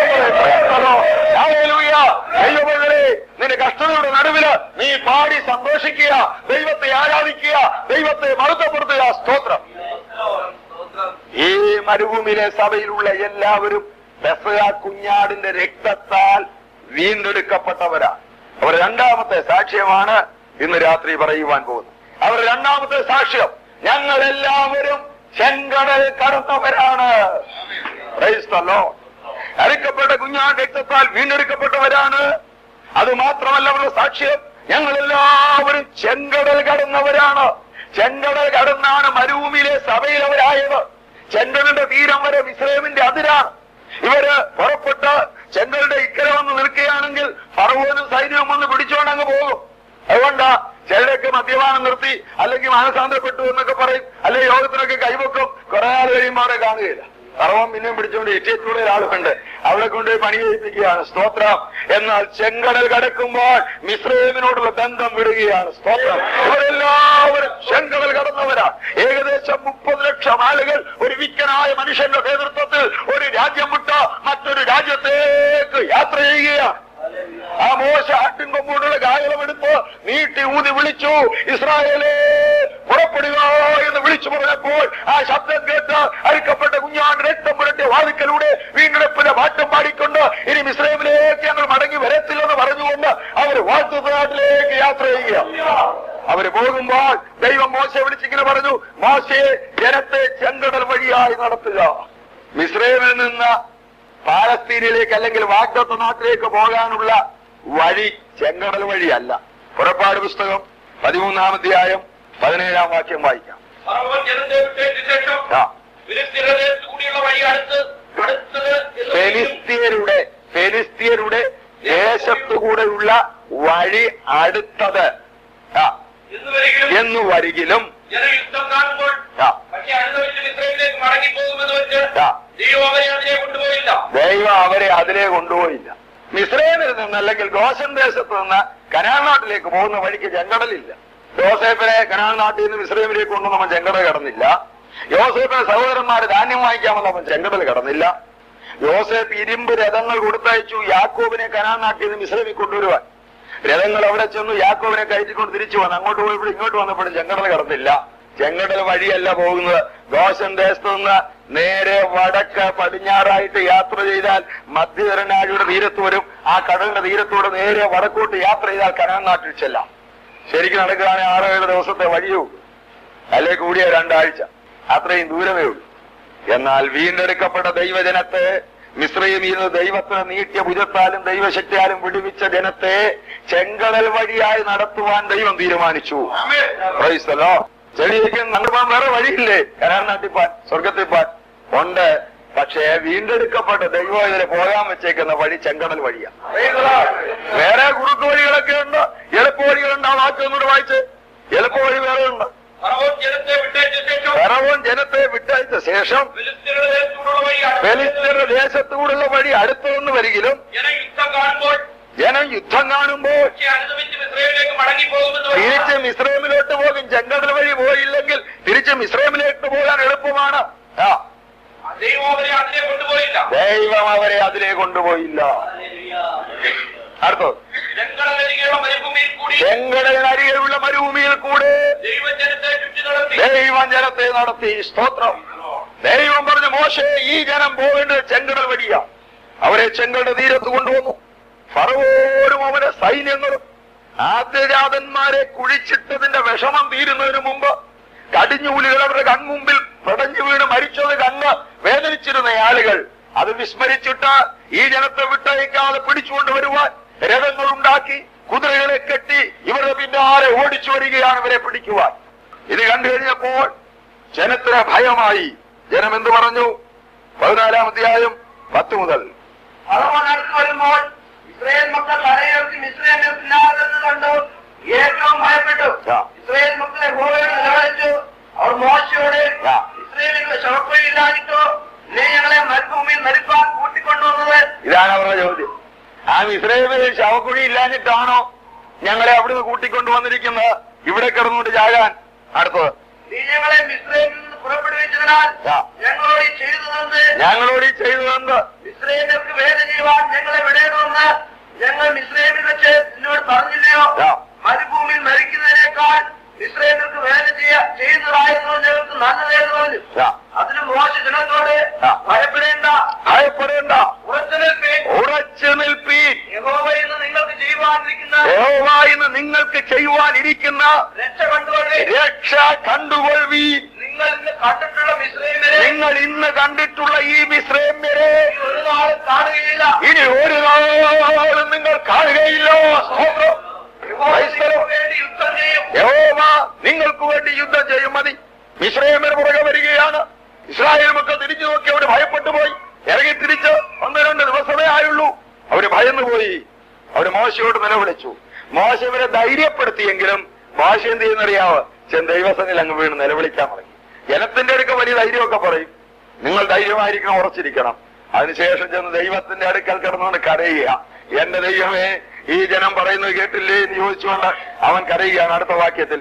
ദൈവമകളെ നിന്റെ കഷ്ടതയുടെ നടുവില് നീ പാടി സന്തോഷിക്കുക, ദൈവത്തെ ആരാധിക്കുക, ദൈവത്തെ മഹത്വപ്പെടുത്തുക. സ്തോത്രം. ഈ മരുഭൂമിയിലെ സഭയിലുള്ള എല്ലാവരും പെസഹ കുഞ്ഞാടിന്റെ രക്തത്താൽ വീണ്ടെടുക്കപ്പെട്ടവരാണ്. അവർ രണ്ടാമത്തെ സാക്ഷ്യമാണ് ഇന്ന് രാത്രി പറയുവാൻ പോകുന്നത്. അവർ രണ്ടാമത്തെ സാക്ഷ്യം, ഞങ്ങൾ എല്ലാവരും ചെങ്കടൽ കടന്നവരാണ്. അറുക്കപ്പെട്ട കുഞ്ഞാട് രക്തത്താൽ വീണ്ടെടുക്കപ്പെട്ടവരാണ്. അത് മാത്രമല്ല അവരുടെ സാക്ഷ്യം, ഞങ്ങൾ എല്ലാവരും ചെങ്കടൽ കടന്നവരാണ്. ചെങ്കടൽ കടന്നാണ് മരുഭൂമിയിലെ സഭയിൽ അവരായത്. ചെങ്കടലിന്റെ തീരം വരെ മിസ്രൈമിന്റെ അതിരാണ്. ഇവര് പുറപ്പെട്ട് ചെങ്കടലിന്റെ ഇക്കരെ വന്ന് നിൽക്കുകയാണെങ്കിൽ ഫറവോനും സൈന്യവും വന്ന് പിടിച്ചോണ്ടങ്ങ് പോകും. അതുകൊണ്ടാ ചിലരൊക്കെ മദ്യപാനം നിർത്തി അല്ലെങ്കിൽ മാനസാന്തരപ്പെട്ടു എന്നൊക്കെ പറയും, അല്ലെങ്കിൽ യോഗത്തിനൊക്കെ കൈവക്കും. കുറെ ആൾ കഴിയുമ്പോൾ അവിടെ കാണുകയില്ല. ഫറവോൻ പിന്നെയും പിടിച്ചുകൊണ്ട് ഇറ്റയത്തിലൂടെ ഒരാളുണ്ട്, അവിടെ കൊണ്ട് പണി കഴിപ്പിക്കുകയാണ്. സ്തോത്രം. എന്നാൽ ചെങ്കടൽ കടക്കുമ്പോൾ മിസ്രൈമിനോടുള്ള ബന്ധം വിടുകയാണ്. സ്തോത്രം. ഇവരെല്ലാവരും ചെങ്കടൽ കടന്നവരാ. ഏകദേശം 30 ലക്ഷം ആളുകൾ ഒരു വിക്കനായ മനുഷ്യന്റെ നേതൃത്വത്തിൽ ഒരു രാജ്യം വിട്ട് മറ്റൊരു രാജ്യത്തേക്ക് യാത്ര ചെയ്യുകയാണ്. ആ മോശ ആട്ടിൻകൊമ്പൂടുള്ള കായലമെടുത്ത് നീട്ടി ഊതി വിളിച്ചു, ഇസ്രായേലേ പുറപ്പെടുക എന്ന് വിളിച്ചു പറഞ്ഞപ്പോൾ ആ ശബ്ദം കേട്ട് അറുക്കപ്പെട്ട കുഞ്ഞാണ്ട് രക്തം പുരട്ടിയ വാതിക്കലൂടെ വീണ്ടെടുപ്പിന്റെ മാറ്റം പാടിക്കൊണ്ട് ഇനി മിസ്രൈമിലേക്ക് ഞങ്ങൾ മടങ്ങി വരത്തില്ലെന്ന് പറഞ്ഞുകൊണ്ട് അവർ വാഗ്ദത്തനാട്ടിലേക്ക് യാത്ര ചെയ്യുക. അവര് പോകുമ്പോൾ ദൈവം മോശയെ വിളിച്ചിങ്ങനെ പറഞ്ഞു, മോശയെ ജനത്തെ ചെങ്കടൽ വഴിയായി നടത്തുക. മിസ്രൈമിൽ നിന്ന് പാലസ്തീനിലേക്ക് അല്ലെങ്കിൽ വാഗ്ദത്ത നാട്ടിലേക്ക് പോകാനുള്ള വഴി ചെങ്കടൽ വഴിയല്ല. പുറപ്പാട് പുസ്തകം 13-ാം അധ്യായം 17-ാം വാക്യം വായിക്കാം. ഫെലിസ്തീയരുടെ ദേശത്തുകൂടെയുള്ള വഴി അടുത്തത് എന്നു വരികിലും ദൈവം അവരെ അതിലേ കൊണ്ടുപോയില്ല. മിസ്രൈമിൽ നിന്ന് അല്ലെങ്കിൽ ഗോശൻ ദേശത്ത് നിന്ന് കനാൻ നാട്ടിലേക്ക് പോകുന്ന വഴിക്ക് ചെങ്കടലില്ല. യോസേഫിനെ കനാൻ നാട്ടിൽ നിന്ന് മിസ്രൈമിലേക്ക് കൊണ്ടുവന്നവൻ ചെങ്കടൽ കടന്നില്ല. യോസേഫിന് സഹോദരന്മാര് ധാന്യം വാങ്ങിക്കാൻ വന്നവൻ ചെങ്കടൽ കടന്നില്ല. യോസേഫ് ഇരുമ്പ് രഥങ്ങൾ കൊടുത്തയച്ചു യാക്കോബിനെ കനാൻ നാട്ടിൽ നിന്ന് മിസ്രൈമിൽ കൊണ്ടുവരുവാൻ. രഥങ്ങൾ അവിടെ ചെന്നു യാക്കോബിനെ കയറ്റിക്കൊണ്ട് തിരിച്ചു വന്നു. അങ്ങോട്ട് പോയപ്പോഴും ഇങ്ങോട്ട് വന്നപ്പോഴും ചെങ്കടൽ കടന്നില്ല. ചെങ്കടൽ വഴിയല്ല പോകുന്നത്. ഗോശൻ ദേശത്ത് നിന്ന് നേരെ വടക്ക് പടിഞ്ഞാറായിട്ട് യാത്ര ചെയ്താൽ മധ്യധരനാഴിയുടെ തീരത്ത് വരും. ആ കടലിന്റെ തീരത്തൂടെ നേരെ വടക്കോട്ട് യാത്ര ചെയ്താൽ കനാൻ നാട്ടിൽ ചെല്ലാം. ശരിക്കും നടക്കുകയാണെങ്കിൽ 6-7 ദിവസത്തെ വഴിയേ ഉള്ളൂ, അല്ലെ കൂടിയ 2 ആഴ്ച, അത്രയും ദൂരമേ ഉള്ളൂ. എന്നാൽ വീണ്ടെടുക്കപ്പെട്ട ദൈവജനത്തെ മിസ്രൈമിൽ നിന്ന് ദൈവത്തിന് നീട്ടിയ ഭുജത്താലും ദൈവശക്തിയാലും വിടുവിച്ച ജനത്തെ ചെങ്കടൽ വഴിയായി നടത്തുവാൻ ദൈവം തീരുമാനിച്ചു. ചെടിയേക്കും നടപ്പാൻ വേറെ വഴിയില്ലേ? കനാൻ നാട്ടിൽ പോൻ, സ്വർഗത്തിൽ പോൻ ഉണ്ട്. പക്ഷേ വീണ്ടെടുക്കപ്പെട്ട ദൈവം ഇതിനെ പോകാൻ വെച്ചേക്കുന്ന വഴി ചെങ്കടൽ വഴിയാ. വേറെ കുറുക്ക് വഴികളൊക്കെ ഉണ്ട്, എളുപ്പ വഴികളുണ്ട്. ആ വാക്ക് ഒന്നുകൂടെ വായിച്ച്. എളുപ്പ വഴി വേറെ ഉണ്ട്, ഫറവോൻ ജനത്തെ വിട്ടയച്ച ശേഷം ഫെലിസ്ത്യരുടെ ദേശത്തൂടുള്ള വഴി അടുത്തുനിന്ന് വരികിലും ജനം യുദ്ധം കാണുമ്പോൾ തിരിച്ച് മിസ്രൈമിലോട്ട് പോകും. ചെങ്കടൽ വഴി പോയില്ലെങ്കിൽ തിരിച്ച് മിസ്രൈമിലേക്ക് പോകാൻ എളുപ്പമാണ്. ദൈവം അവരെ അതിലേ കൊണ്ടുപോയില്ല. അടുത്തത് ചെങ്കടലിനരികെയുള്ള മരുഭൂമിയിൽ കൂടെ ദൈവം ജനത്തെ നടത്തി. സ്തോത്രം. ദൈവം പറഞ്ഞു, മോശേ, ഈ ജനം പോകേണ്ടത് ചെങ്കടൽ വഴിയാ. അവരെ ചെങ്കടൽ തീരത്ത് കൊണ്ടുവന്നു. ഫറവോനും അവന്റെ സൈന്യങ്ങളും ആദ്യജാതന്മാരെ കുഴിച്ചിട്ടതിന്റെ വിഷമം തീരുന്നതിന് മുമ്പ് കടിഞ്ഞൂലുകൾ അവരുടെ കൺമുമ്പിൽ പടഞ്ഞു വീണ് മരിച്ചത് കണ്ണ് വേദനിച്ചിരുന്ന ആളുകൾ അത് വിസ്മരിച്ചിട്ട് ഈ ജനത്തെ വിട്ടയക്കാതെ പിടിച്ചുകൊണ്ടുവരുവാൻ രഥങ്ങൾ ഉണ്ടാക്കി കുതിരകളെ കെട്ടി ഇവരുടെ പിന്നാലെ ഓടിച്ചു വരികയാണ് ഇവരെ പിടിക്കുവാൻ. ഇത് കണ്ടു കഴിഞ്ഞപ്പോൾ ജനത്തിന് ഭയമായി. ജനം എന്ത് പറഞ്ഞു? 14-ാം അധ്യായം 10 മുതൽ. വരുമ്പോൾ ഇസ്രായേൽ മക്കൾ തലയുയർത്തി മിസ്രയീമിനെ പിന്നാലെന്ന് കണ്ടു ഏറ്റവും ഭയപ്പെട്ടു. ഇസ്രായേൽ മക്കളെ യഹോവയോട് നിലവിളിച്ചു. അവർ മോശയോട്, ഇസ്രായേലിൽ ശവക്കുഴിയില്ലാഞ്ഞിട്ടോ നീ ഞങ്ങളെ മരുഭൂമിയിൽ മരിപ്പാൻ കൂട്ടിക്കൊണ്ടുവന്നത്? ഇതാണ് അവരുടെ ചോദ്യം. ആ ഇസ്രായേലിൽ ശവക്കുഴി ഇല്ലാഞ്ഞിട്ടാണോ ഞങ്ങളെ അവിടുന്ന് കൂട്ടിക്കൊണ്ടുവന്നിരിക്കുന്നത് ഇവിടെ കിടന്നുകൊണ്ട് ചാകാൻ? അടുത്തത്, നീ ഞങ്ങളെ മിസ്രയീമിൽ നിന്ന് പുറപ്പെടുവിച്ചതിനാൽ ഞങ്ങളോട് ചെയ്തതെന്ന് മിസ്രയീമ്യർക്ക് വേല ചെയ്യുവാൻ ഞങ്ങളെ വിടേണമെന്ന് ഞങ്ങൾ മിസ്രയീമിൽ വെച്ച് നിന്നോട് പറഞ്ഞില്ലയോ? മരുഭൂമിയിൽ മരിക്കുന്നതിനേക്കാൾ മിസ്രയീമ്യർക്ക് വേല ചെയ്യുന്നതായിരുന്നു ഞങ്ങൾക്ക് നല്ലതേന്ന് പറഞ്ഞു. അതിന് മോശ ജനത്തോട്, ഭയപ്പെടേണ്ട, ഉറച്ചു നിൽപ്പീൻ. യഹോവ ഇന്ന് നിങ്ങൾക്ക് ചെയ്യുവാനിരിക്കുന്ന രക്ഷ കണ്ടുകൊള്ളുവീൻ. നിങ്ങൾ ഇന്ന് കണ്ടിട്ടുള്ള ഈ മിസ്രയീമ്യരെ ഒരു നാളും കാണുകയില്ല. ഇനി ഒരു നാളും നിങ്ങൾ കാണുകയില്ല. യഹോവ നിങ്ങൾക്ക് വേണ്ടി യുദ്ധം ചെയ്യും. മതി. മിസ്രയീമ്യർ പുറകെ വരികയാണ്. ഇസ്രായേൽ മക്കൾ തിരിച്ചു നോക്കി അവര് ഭയപ്പെട്ടു പോയി. ഇറങ്ങി തിരിച്ച് 1-2 ദിവസമേ ആയുള്ളൂ. അവര് ഭയന്നുപോയി. അവര് മോശയോട് നിലവിളിച്ചു. മോശ ഇവരെ ധൈര്യപ്പെടുത്തിയെങ്കിലും മോശ എന്ത് ചെയ്യുന്നറിയാവോ? ദൈവസനിൽ അങ്ങ് വീണ് നിലവിളിക്കാൻ തുടങ്ങി. ജനത്തിന്റെ അടുക്ക വലിയ ധൈര്യമൊക്കെ പറയും. നിങ്ങൾ ധൈര്യമായിരിക്കണം, ഉറച്ചിരിക്കണം. അതിനുശേഷം ചെന്ന് ദൈവത്തിന്റെ അടുക്കൽ കിടന്നുകൊണ്ട് കരയുക. എന്റെ ദൈവമേ, ഈ ജനം പറയുന്നത് കേട്ടില്ലേ എന്ന് ചോദിച്ചുകൊണ്ട് അവൻ കരയുകയാണ്. അടുത്ത വാക്യത്തിൽ,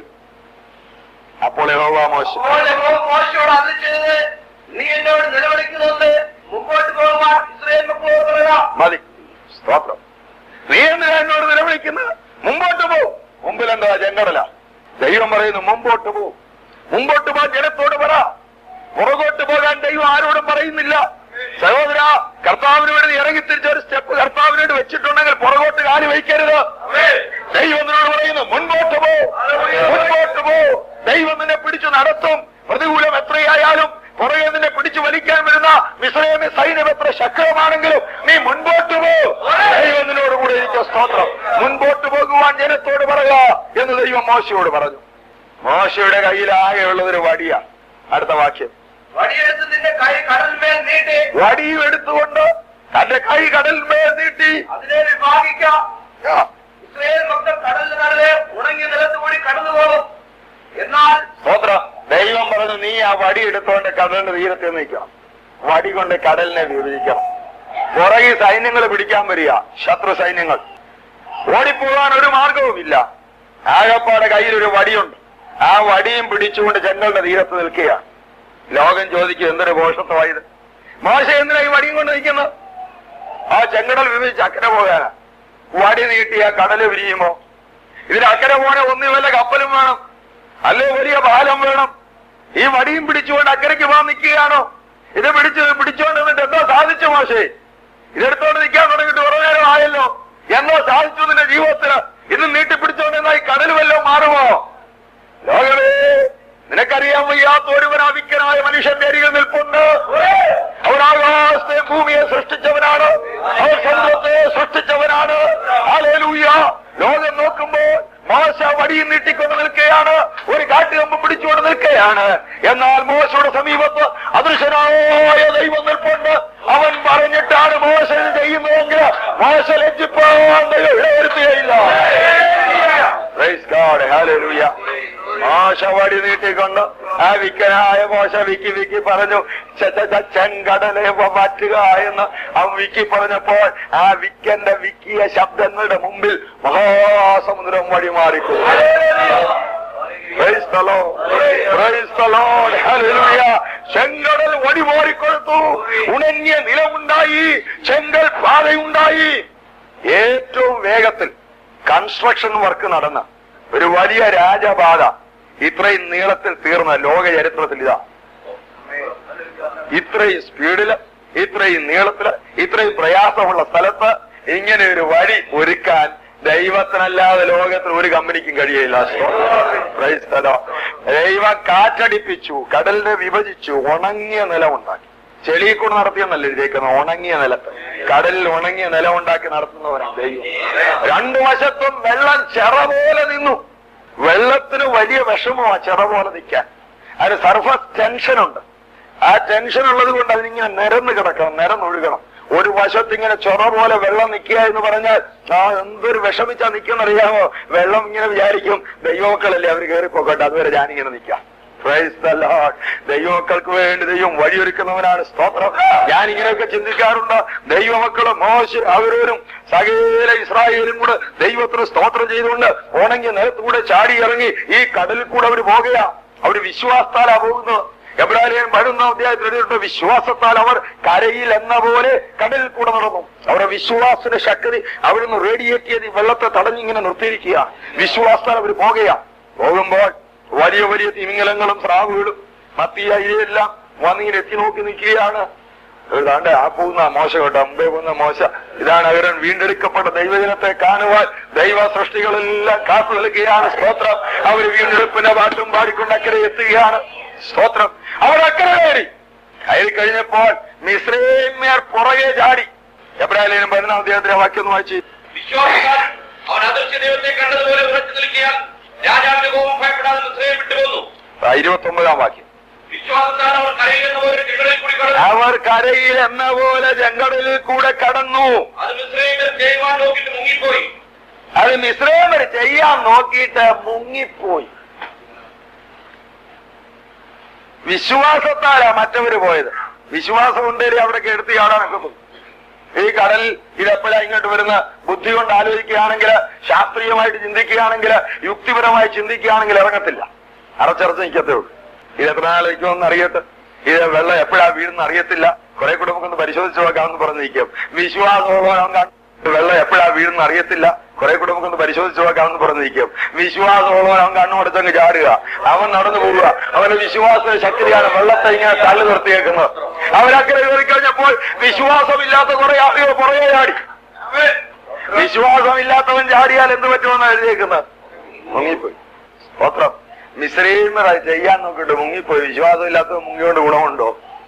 അപ്പോൾ യഹോവ മോശയോട് അത് ചെയ്ത് നീ എന്നോട് നിലവിളിക്കുന്നുണ്ട്, മുമ്പോട്ട് പോകുവാൻ ഇസ്രായേൽ മക്കളോട് പറയുക. മതി. സ്തോത്രം. നീ എന്തിനാ എന്നോട് നിലവിളിക്കുന്നത്? മുമ്പോട്ട് പോ. മുമ്പിൽ എന്താ? ചെങ്കടല. ദൈവം പറയുന്നു മുമ്പോട്ട് പോ. മുമ്പോട്ട് പോ. ജനത്തോട് പറ. പുറകോട്ട് പോകാൻ ദൈവം ആരോടും പറയുന്നില്ല. സഹോദര, കർത്താവിന് വേണ്ടി ഇറങ്ങി തിരിച്ച ഒരു സ്റ്റെപ്പ് കർത്താവിനോട് വെച്ചിട്ടുണ്ടെങ്കിൽ പുറകോട്ട് കാല് വയ്ക്കരുത്. ദൈവം നിന്നോട് പറയുന്നു മുൻപോട്ട് പോ, മുൻപോട്ട് പോ. ദൈവം നിന്നെ പിടിച്ചു നടത്തും. പ്രതികൂലം എത്രയായാലും പുറകെ നിന്നെ പിടിച്ചു വലിക്കാൻ വരുന്ന മിസ്രയീമ്യ സൈന്യം എത്ര ശക്തമാണെങ്കിലും നീ മുൻപോട്ട് പോ. ദൈവം നിന്നോട് കൂടെ ഇരിക്കും. സ്തോത്രം. മുൻപോട്ട് പോകുവാൻ ജനത്തോട് പറയുക എന്ന് ദൈവം മോശയോട് പറഞ്ഞു. മോശയുടെ കയ്യിലാകെയുള്ളതൊരു വടിയാ. അടുത്ത വാക്യം, വടിയെടുത്ത് നിന്റെ കൈ കടലിന്മേൽ നീട്ടി. വടിയും എടുത്തുകൊണ്ട് തന്റെ കൈ കടലിന്മേൽ നീട്ടി അതിനെ വിഭാഗിക്കാം. ഇസ്രായേൽ മക്കൾ കടലിന് നടുവെ ഉണങ്ങിയ നിലത്തുകൂടി കടന്നുപോകും. എന്നാൽ സ്തോത്രം. ദൈവം പറഞ്ഞു നീ ആ വടി എടുത്തുകൊണ്ട് കടലിന്റെ തീരത്ത് നിൽക്കണം. വടി കൊണ്ട് കടലിനെ വിഭജിക്കണം. പുറകെ സൈന്യങ്ങൾ പിടിക്കാൻ വരിക, ശത്രു സൈന്യങ്ങൾ. ഓടിപ്പോകാൻ ഒരു മാർഗവുമില്ല. ആകപ്പാടെ കയ്യിലൊരു വടിയുണ്ട്. ആ വടിയും പിടിച്ചുകൊണ്ട് ചെങ്കടലിന്റെ തീരത്ത് നിൽക്കുകയാണ്. ലോകം ചോദിക്കും എന്തൊരു ഘോഷത്വമായത്. മോശ എന്തിനാ ഈ വടിയും കൊണ്ട് നിൽക്കുന്നത്? ആ ചെങ്കടൽ വിഭജിച്ച് അക്കരെ പോകാനാ. വടി നീട്ടി ആ കടല് വിരിയുമോ? ഇതിന് അക്കരെ പോണെ ഒന്നി വല്ല കപ്പലും വേണം, അല്ലേ വലിയ പാലം വേണം. ഈ വടിയും പിടിച്ചുകൊണ്ട് അക്കരയ്ക്ക് പോകാൻ നിൽക്കുകയാണോ? ഇത് പിടിച്ചുകൊണ്ട് നിന്നിട്ട് എന്തോ സാധിച്ചു മോശേ? ഇതെടുത്തോണ്ട് നിൽക്കാൻ തുടങ്ങിയിട്ട് കുറെ നേരം ആയല്ലോ. എന്നോ സാധിച്ചു നിന്റെ ജീവിതത്തിന്. ഇത് നീട്ടിപ്പിടിച്ചോണ്ട് ഈ കടൽ വല്ലതും മാറുമോ? ലോകമേ, നിനക്കറിയാൻ വയ്യാത്ത ഒരുവൻ അവിക്കനായ മനുഷ്യന്റെ അരികിൽ നിൽപ്പുണ്ട്. അവൻ ആകാശത്തെയും ഭൂമിയെ സൃഷ്ടിച്ചവനാണ്. അവൻ സമുദ്രത്തെ സൃഷ്ടിച്ചവനാണ്. ഹല്ലേലൂയ. ലോകം നോക്കുമ്പോൾ മോശ വടിയും നീട്ടിക്കൊണ്ട് നിൽക്കുകയാണ്, ഒരു കാട്ടുകമ്പ് പിടിച്ചുകൊണ്ട് നിൽക്കുകയാണ്. എന്നാൽ മോശയുടെ സമീപത്ത് അദൃശ്യനായ ദൈവം നിൽപ്പുണ്ട്. അവൻ പറഞ്ഞിട്ടാണ് മോശ ചെയ്യുന്നതെങ്കിൽ മോശ ലജ്ജിപ്പാൻ ദൈവം ഇടവരുത്തുകയില്ല. Praise God. ഹല്ലേലൂയ. മോശ വടി നീട്ടിക്കൊണ്ട് ആ വിക്കനായ മോശ വിക്കി വിക്കി പറഞ്ഞു ചെങ്കടലെ മാറ്റുക എന്ന് അവൻ വിക്കി പറഞ്ഞപ്പോൾ ആ വിക്കന്റെ വിക്കിയ ശബ്ദങ്ങളുടെ മുമ്പിൽ മഹാസമുദ്രം വഴി മാറിക്കൊണ്ടു. ചെങ്കടൽ വഴി മാറിക്കൊടുത്തു. ഉണങ്ങിയ നിലമുണ്ടായി, ചെങ്കൽ പാതയുണ്ടായി. ഏറ്റവും വേഗത്തിൽ കൺസ്ട്രക്ഷൻ വർക്ക് നടന്ന ഒരു വലിയ രാജപാത ഇത്രയും നീളത്തിൽ തീർന്ന ലോക ചരിത്രത്തിൽ ഇതാ. ഇത്രയും സ്പീഡില്, ഇത്രയും നീളത്തില്, ഇത്രയും പ്രയാസമുള്ള സ്ഥലത്ത് ഇങ്ങനെ ഒരു വഴി ഒരുക്കാൻ ദൈവത്തിനല്ലാതെ ലോകത്തിൽ ഒരു കമ്പനിക്കും കഴിയില്ല. ദൈവം കാറ്റടിപ്പിച്ചു, കടലിനെ വിഭജിച്ചു, ഉണങ്ങിയ നിലമുണ്ടാക്കി. ചെളിയിൽ കൂടെ നടത്തിയെന്നല്ല എഴുതിയേക്കുന്നത്, ഉണങ്ങിയ നിലത്ത്. കടലിൽ ഉണങ്ങിയ നിലമുണ്ടാക്കി നടത്തുന്നവരാണ് ദൈവം. രണ്ടു വശത്തും വെള്ളം ചിറ പോലെ നിന്നു. വെള്ളത്തിന് വലിയ വിഷമമാണ് ചിറ പോലെ നിൽക്കാൻ. അതിന് സർഫസ് ടെൻഷനുണ്ട്. ആ ടെൻഷൻ ഉള്ളത് കൊണ്ട് അതിനിങ്ങനെ നിരന്ന് കിടക്കണം, നിരന്നൊഴുകണം. ഒരു വശത്ത് ഇങ്ങനെ ചൊറ പോലെ വെള്ളം നിൽക്കുക എന്ന് പറഞ്ഞാൽ എന്തൊരു വിഷമിച്ചാ നിൽക്കുന്നറിയാമോ? വെള്ളം ഇങ്ങനെ വിചാരിക്കും ദൈവമക്കളല്ലേ അവർ കയറിപ്പോക്കട്ടെ, അതുവരെ ഞാനിങ്ങനെ നിൽക്കാം. ദൈവമക്കൾക്ക് വേണ്ടി ദൈവം വഴിയൊരുക്കുന്നവനാണ്. സ്തോത്രം. ഞാനിങ്ങനെയൊക്കെ ചിന്തിക്കാറുണ്ട്. ദൈവമക്കള് മോശ അവരോരും സകല ഇസ്രായേലും കൂടെ ദൈവത്തിന് സ്തോത്രം ചെയ്തുകൊണ്ട് ഉണങ്ങിയ നിലത്തുകൂടെ ചാടി ഇറങ്ങി ഈ കടലിൽ കൂടെ അവർ പോകുകയാ. അവർ വിശ്വാസത്താലാ പോകുന്നത്. എബ്രാഹിം 11 അധ്യായത്തിൽ എഴുതിയിട്ടുണ്ട്, വിശ്വാസത്താൽ അവർ കരയിൽ എന്ന പോലെ കടലിൽ കൂടെ നടന്നു. അവരുടെ വിശ്വാസത്തിന്റെ ശക്തി അവിടുന്ന് റേഡിയേറ്റ് ചെയ്ത് വെള്ളത്തെ തടഞ്ഞിങ്ങനെ നിർത്തിയിരിക്കുക. വിശ്വാസത്താൽ അവർ പോകുമ്പോൾ വലിയ വലിയ തിമിംഗലങ്ങളും സ്രാവുകളും മത്തിയ ഇതെല്ലാം വന്നിങ്ങനെ എത്തി നോക്കി നിൽക്കുകയാണ്. ഏതാണ്ട് ആ പോകുന്ന മോശ കേട്ടോ, മുമ്പേ പോകുന്ന മോശ. ഇതാണ് അവരൻ വീണ്ടെടുക്കപ്പെട്ട ദൈവജനത്തെ കാണുവാൻ ദൈവ സൃഷ്ടികളെല്ലാം കാത്തു നിൽക്കുകയാണ്. സ്തോത്രം. അവർ വീണ്ടെടുപ്പിന്റെ പാട്ടും പാടിക്കൊണ്ട് അക്കരെ എത്തുകയാണ്. സ്തോത്രം. അവർ അക്കരെ കയറി കഴിഞ്ഞപ്പോൾ മിസ്രൈമ്യർ പുറകെ ചാടി. എബ്രാഹിം 11 അധ്യായത്തിലെ വാക്യം ഒന്ന് വായിച്ചു. വിശ്വാസത്താൽ അവൻ അദൃശ്യ ദൈവത്തെ കണ്ടതുപോലെ ഉറച്ചു നിൽക്കുകയാൽ രാജാവിന്റെ കോപം ഭയപ്പെടാതെ മിസ്രയീം വിട്ടുപോന്നു. 29 വാക്യം. വിശ്വാസത്താൽ അവർ കരയിൽ എന്ന പോലെ ചെങ്കടലിൽ കൂടി കടന്നു. അവർ കരയിൽ എന്ന പോലെ ചെങ്കടലിൽ കൂടെ കടന്നു. അത് മിസ്രയീമ്യർ ചെയ്യുവാൻ നോക്കിയിട്ട് മുങ്ങിപ്പോയി. അത് മിസ്രൈമ്യർ ചെയ്യാൻ നോക്കിയിട്ട് മുങ്ങിപ്പോയി. വിശ്വാസത്താലാ മറ്റവര് പോയത്. വിശ്വാസം ഉണ്ടേലും അവിടേക്ക് എടുത്ത് ചാടാനൊക്കെ പോകും. ഈ കടൽ ഇതെപ്പോഴാ ഇങ്ങോട്ട് വരുന്ന ബുദ്ധി കൊണ്ട് ആലോചിക്കുകയാണെങ്കിൽ, ശാസ്ത്രീയമായിട്ട് ചിന്തിക്കുകയാണെങ്കിൽ, യുക്തിപരമായി ചിന്തിക്കുകയാണെങ്കിൽ ഇറങ്ങത്തില്ല. അടച്ചടച്ച് നിൽക്കത്തേ ഉള്ളൂ. ഇത് എത്ര നാളേക്കൊന്നും അറിയട്ടെ, ഇത് വെള്ളം എപ്പോഴാ വീഴുന്ന അറിയത്തില്ല. കുറെ കൂടെ നമുക്കൊന്ന് പരിശോധിച്ച് നോക്കാമെന്ന് പറഞ്ഞിരിക്കും. വിശ്വാസമുള്ളവൻ വെള്ളം എപ്പോഴാ വീഴുന്ന അറിയത്തില്ല. കുറെ കൂടെ നമുക്കൊന്ന് പരിശോധിച്ച് നോക്കാമെന്ന് പറഞ്ഞിരിക്കും. വിശ്വാസമുള്ളവൻ അവൻ കണ്ണുമടച്ചങ്ങ് ചാടുക, അവൻ നടന്നു പോവുക. അവന്റെ വിശ്വാസ ശക്തിയാണ് വെള്ളത്തെ ഇങ്ങനെ തള്ളി നിർത്തിയേക്കുന്നത്. അവരക്കരെ കയറി കഴിഞ്ഞപ്പോൾ വിശ്വാസമില്ലാത്ത കുറെ ആളുകൾ പുറകെ ചാടി. വിശ്വാസമില്ലാത്തവൻ ചാടിയാൽ എന്ത് പറ്റുമെന്നാണ് എഴുതിയേക്കുന്നത്? മുങ്ങിപ്പോയി. സ്തോത്രം. മിസ്രൈമ്യർ ചെയ്യാൻ നോക്കിയിട്ട് മുങ്ങിപ്പോയി. വിശ്വാസമില്ലാത്തവൻ മുങ്ങിയോണ്ട് ഗുണമുണ്ടോ?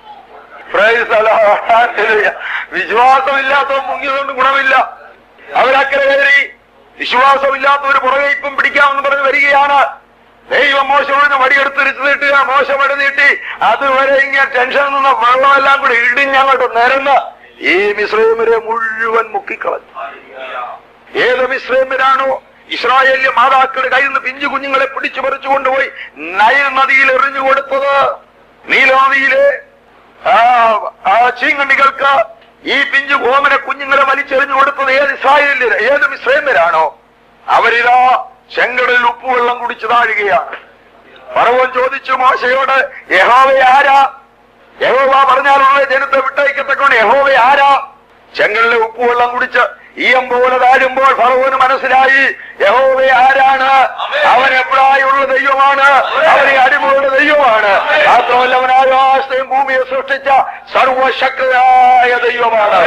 വിശ്വാസമില്ലാത്തവൻ മുങ്ങിയതുകൊണ്ട് ഗുണമില്ല. അവരക്കരെ കയറി. വിശ്വാസമില്ലാത്തവർ പുറകെ ഇപ്പം പിടിക്കാമെന്ന് പറഞ്ഞ് വരികയാണ്. ദൈവം മോശമാണ് വടിയെടുത്തിരിച്ചു നീട്ടുക. മോശ വടി നീട്ടി. അതുവരെ ഇങ്ങനെ ടെൻഷൻ നിന്ന വെള്ളമെല്ലാം കൂടി ഇടിഞ്ഞങ്ങോട്ട് നിരന്ന് ഈ മിസ്രൈമ്യരെ മുഴുവൻ മുക്കിക്കളഞ്ഞു. ഏത് മിസ്രൈമ്യരാണോ ഇസ്രായേലിലെ മാതാക്കളുടെ കയ്യിൽ നിന്ന് പിഞ്ചു കുഞ്ഞുങ്ങളെ പിടിച്ചു പറിച്ചു കൊണ്ടുപോയി നൈൽ നദിയിൽ എറിഞ്ഞു കൊടുത്തത്, നീലനദിയിലെ ചീങ്കണ്ണികൾക്ക് ഈ പിഞ്ചു ഓമന കുഞ്ഞുങ്ങളെ വലിച്ചെറിഞ്ഞു കൊടുത്തത് ഏത് ഇസ്രായേലിൽ ഏത് മിസ്രൈമ്യരാണോ അവരിതാ ചെങ്കടലിൽ ഉപ്പുവെള്ളം കുടിച്ചു താഴുകയാണ്. ഫറവോൻ ചോദിച്ചു മോശയോട്, യഹോവ ആരാ? യഹോവ പറഞ്ഞാലുള്ള ജനത്തെ വിട്ടയക്കത്തക്കൊണ്ട് യഹോവ ആരാ? ചെങ്കടലിലെ ഉപ്പുവെള്ളം കുടിച്ച് ഈയം പോലെ താഴുമ്പോൾ ഫറവോന് മനസ്സിലായി യഹോവ ആരാണ്. അവൻ എപ്പോഴായുള്ള ദൈവമാണ്, അവനെ അടിമകളുടെ ദൈവമാണ്. മാത്രമല്ല അവൻ ആകാശത്തെയും ഭൂമിയെ സൃഷ്ടിച്ച സർവശക്തനായ ദൈവമാണ്.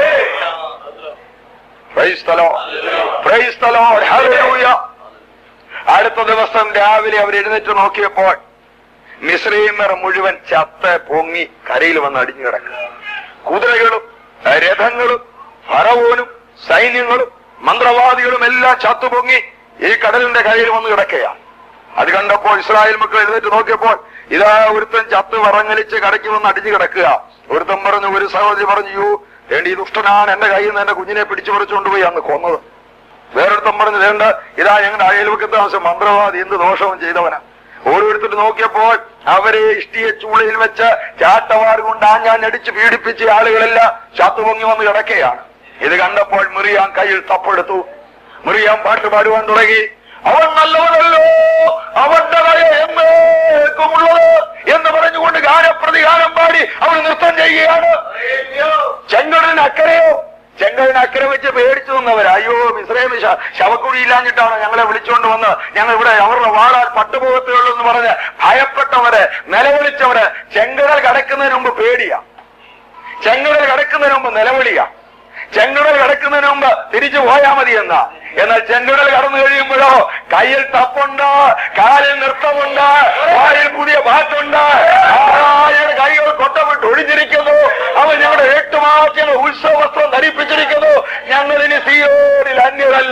Praise the lord, praise the lord, hallelujah. അടുത്ത ദിവസം രാവിലെ അവർ എഴുന്നേറ്റ് നോക്കിയപ്പോൾ മിസ്രൈമ്യർ മുഴുവൻ ചത്ത് പൊങ്ങി കരയിൽ വന്ന് അടിഞ്ഞു കിടക്കുക. കുതിരകളും രഥങ്ങളും ഫറവോനും സൈന്യങ്ങളും മന്ത്രവാദികളും എല്ലാം ചത്തുപൊങ്ങി ഈ കടലിന്റെ കരയിൽ വന്ന് കിടക്കുകയാണ്. അത് കണ്ടപ്പോൾ ഇസ്രായേൽ മക്കൾ എഴുന്നേറ്റ് നോക്കിയപ്പോൾ ഇതാ ഒരുത്തൻ ചത്ത് വറങ്ങലിച്ച് കടയ്ക്ക് വന്ന് അടിഞ്ഞു കിടക്കുക. ഒരുത്തൻ പറഞ്ഞു, ഒരു സഹോദരി പറഞ്ഞു, യോ വേണ്ടി ഈ ദുഷ്ടനാണ് എന്റെ കയ്യിൽ നിന്ന് എന്റെ കുഞ്ഞിനെ പിടിച്ചു പറിച്ചുകൊണ്ടുപോയി അന്ന് കൊന്നത്. വേറൊരുത്തൻ പറഞ്ഞു, വേണ്ട ഇതാ ഞങ്ങളുടെ അയൽവക്കത്തെ താമസം മന്ത്രവാദി എന്ത് ദോഷവും ചെയ്തവനാ. ഓരോരുത്തർ നോക്കിയപ്പോൾ അവരെ ഇഷ്ടിയ ചൂളയിൽ വെച്ച് ചാട്ടവാർ കൊണ്ട് ആഞ്ഞാഞ്ഞടിച്ച് പീഡിപ്പിച്ച ആളുകളെല്ലാം ചത്തുപൊങ്ങി വന്ന് കിടക്കുകയാണ്. ഇത് കണ്ടപ്പോൾ മിറിയാം കയ്യിൽ തപ്പെടുത്തു. മിറിയാം പാട്ട് പാടുവാൻ തുടങ്ങി. അവൻ നല്ലവനല്ലോ, അവന്റെ കൈ എന്നേക്കുമുള്ളത് എന്ന് പറഞ്ഞുകൊണ്ട് ഗാനപ്രതിഗാനം പാടി അവൻ നൃത്തം ചെയ്യുകയാണ്. ചെങ്കടലിനക്കരയോ, ചെങ്കടലിനക്കരെ വെച്ച് പേടിച്ചു നിന്നവർ, അയ്യോ മിസ്രയീം ശവക്കുഴി ഇല്ലാഞ്ഞിട്ടാണ് ഞങ്ങളെ വിളിച്ചുകൊണ്ട് വന്ന് ഞങ്ങൾ ഇവിടെ അവരുടെ വാളാൽ പട്ടുപോകത്തുള്ളൂ എന്ന് പറഞ്ഞ് ഭയപ്പെട്ടവര്, നിലവിളിച്ചവര് ചെങ്കടൽ കടക്കുന്നതിന് മുമ്പ് പേടിയാ, ചെങ്കടൽ കടക്കുന്നതിന് മുമ്പ് നിലവിളിയാ, ചെങ്കടൽ കടക്കുന്നതിന് മുമ്പ് തിരിച്ചു പോയാ മതി എന്നാ. എന്നാൽ ചെങ്കടൽ കടന്നു കഴിയുമ്പോഴോ കയ്യിൽ തപ്പുണ്ട്, കാലിൽ നൃത്തമുണ്ട്, വായിൽ പുതിയ പാട്ടുണ്ട്, കൈകൾ കൊട്ടപ്പെട്ട് ഒഴിഞ്ഞിരിക്കുന്നു. അവൻ ഞങ്ങളുടെ 8 മാസങ്ങൾ ഉത്സവവസ്ത്രം ധരിപ്പിച്ചിരിക്കുന്നു. ഞങ്ങൾ ഇനി സിയോനിൽ അന്യരല്ല.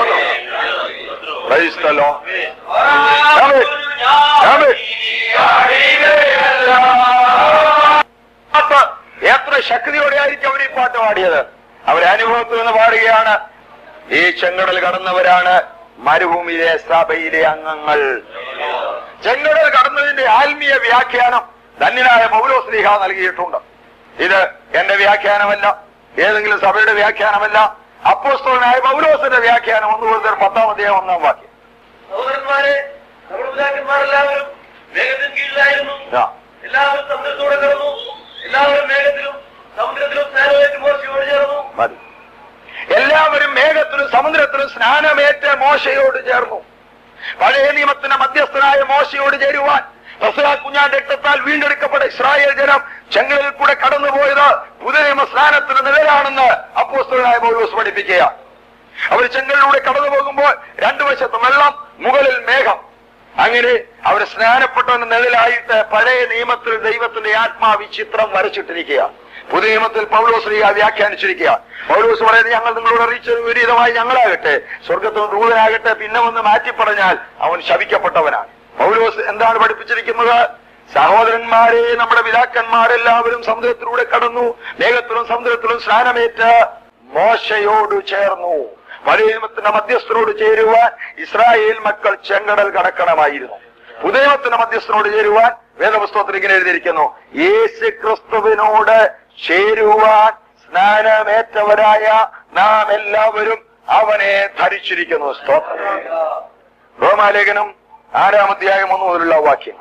എത്ര ശക്തിയോടെ ആയിരിക്കും അവർ ഈ പാട്ട് പാടിയത്. അവരനുഭവത്തിൽ നിന്ന് പാടുകയാണ്. ഈ ചെങ്കടൽ കടന്നവരാണ് മരുഭൂമിയിലെ സഭയിലെ അംഗങ്ങൾ. ചെങ്കടൽ കടന്നതിന്റെ ആത്മീയ വ്യാഖ്യാനം ധന്യനായ പൗലോസ്ലീഹ നൽകിയിട്ടുണ്ട്. ഇത് എന്റെ വ്യാഖ്യാനമല്ല, ഏതെങ്കിലും സഭയുടെ വ്യാഖ്യാനമല്ല. അപ്പോസ്തലനായ പൗലോസിന്റെ വ്യാഖ്യാനം 1-10 വാക്യം. സഹോദരന്മാരെ, നമ്മുടെ പിതാക്കന്മാരെല്ലാവരും മേഘത്തിന് കീഴിലായിരുന്നു. എല്ലാവരും സമുദ്രത്തോടെ കടന്നു. എല്ലാവരും മേഘത്തിലും സമുദ്രത്തിലും സ്നാനമേറ്റ് മോശയോട് ചേർന്നു. എല്ലാവരും മേഘത്തിലും സമുദ്രത്തിലും സ്നാനമേറ്റ് മോശയോട് ചേർന്നു. പഴയ നിയമത്തിന്റെ മധ്യസ്ഥനായ മോശയോട് ചേരുവാൻ പെസഹ കുഞ്ഞാന്റെ രക്തത്താൽ വീണ്ടെടുക്കപ്പെട്ട ഇസ്രായേൽ ജനം ചെങ്കടലിൽ കൂടെ കടന്നുപോയത് പുതിയ നിയമ സ്നാനത്തിന് നിഴലാണെന്ന് അപ്പോസ്തലനായ പൗലോസ് പഠിപ്പിക്കുക. അവർ ചെങ്കടലിലൂടെ കടന്നു പോകുമ്പോൾ 2 വശത്തും വെള്ളം, മുകളിൽ മേഘം. അങ്ങനെ അവർ സ്നാനപ്പെട്ടവന് നിഴലായിട്ട് പഴയ നിയമത്തിൽ ദൈവത്തിന്റെ ആത്മാവി ചിത്രം വരച്ചിട്ടിരിക്കുക. പുതിയ നിയമത്തിൽ പൗലോസ് വ്യാഖ്യാനിച്ചിരിക്കുക. പൗലോസ് പറയുന്നത്, ഞങ്ങൾ നിങ്ങളോട് അറിയിച്ചത് വിപരീതമായി ഞങ്ങളാകട്ടെ, സ്വർഗത്തിൽ ദൂതനാകട്ടെ, പിന്നെ ഒന്ന് മാറ്റി പറഞ്ഞാൽ അവൻ ശപിക്കപ്പെട്ടവനാണ്. പൗലോസ് എന്താണ് പഠിപ്പിച്ചിരിക്കുന്നത്? സഹോദരന്മാരെ, നമ്മുടെ പിതാക്കന്മാരെല്ലാവരും സമുദ്രത്തിലൂടെ കടന്നു, മേഘത്തിലും സമുദ്രത്തിലും സ്നാനമേറ്റ് മോശയോട് ചേർന്നു. പഴയ നിയമത്തിന്റെ മധ്യസ്ഥനോട് ചേരുവാൻ ഇസ്രായേൽ മക്കൾ ചെങ്കടൽ കടക്കണമായിരുന്നു. പുതിയ നിയമത്തിന്റെ മധ്യസ്ഥനോട് ചേരുവാൻ വേദപുസ്തകത്തിൽ ഇങ്ങനെ എഴുതിയിരിക്കുന്നു, യേശു ക്രിസ്തുവിനോട് ചേരുവാൻ സ്നാനമേറ്റവരായ നാം എല്ലാവരും അവനെ ധരിച്ചിരിക്കുന്നു. സ്തോത്രം. റോമാലേഖനം 6-ാം അധ്യായം 1 മുതലുള്ള വാക്യങ്ങൾ.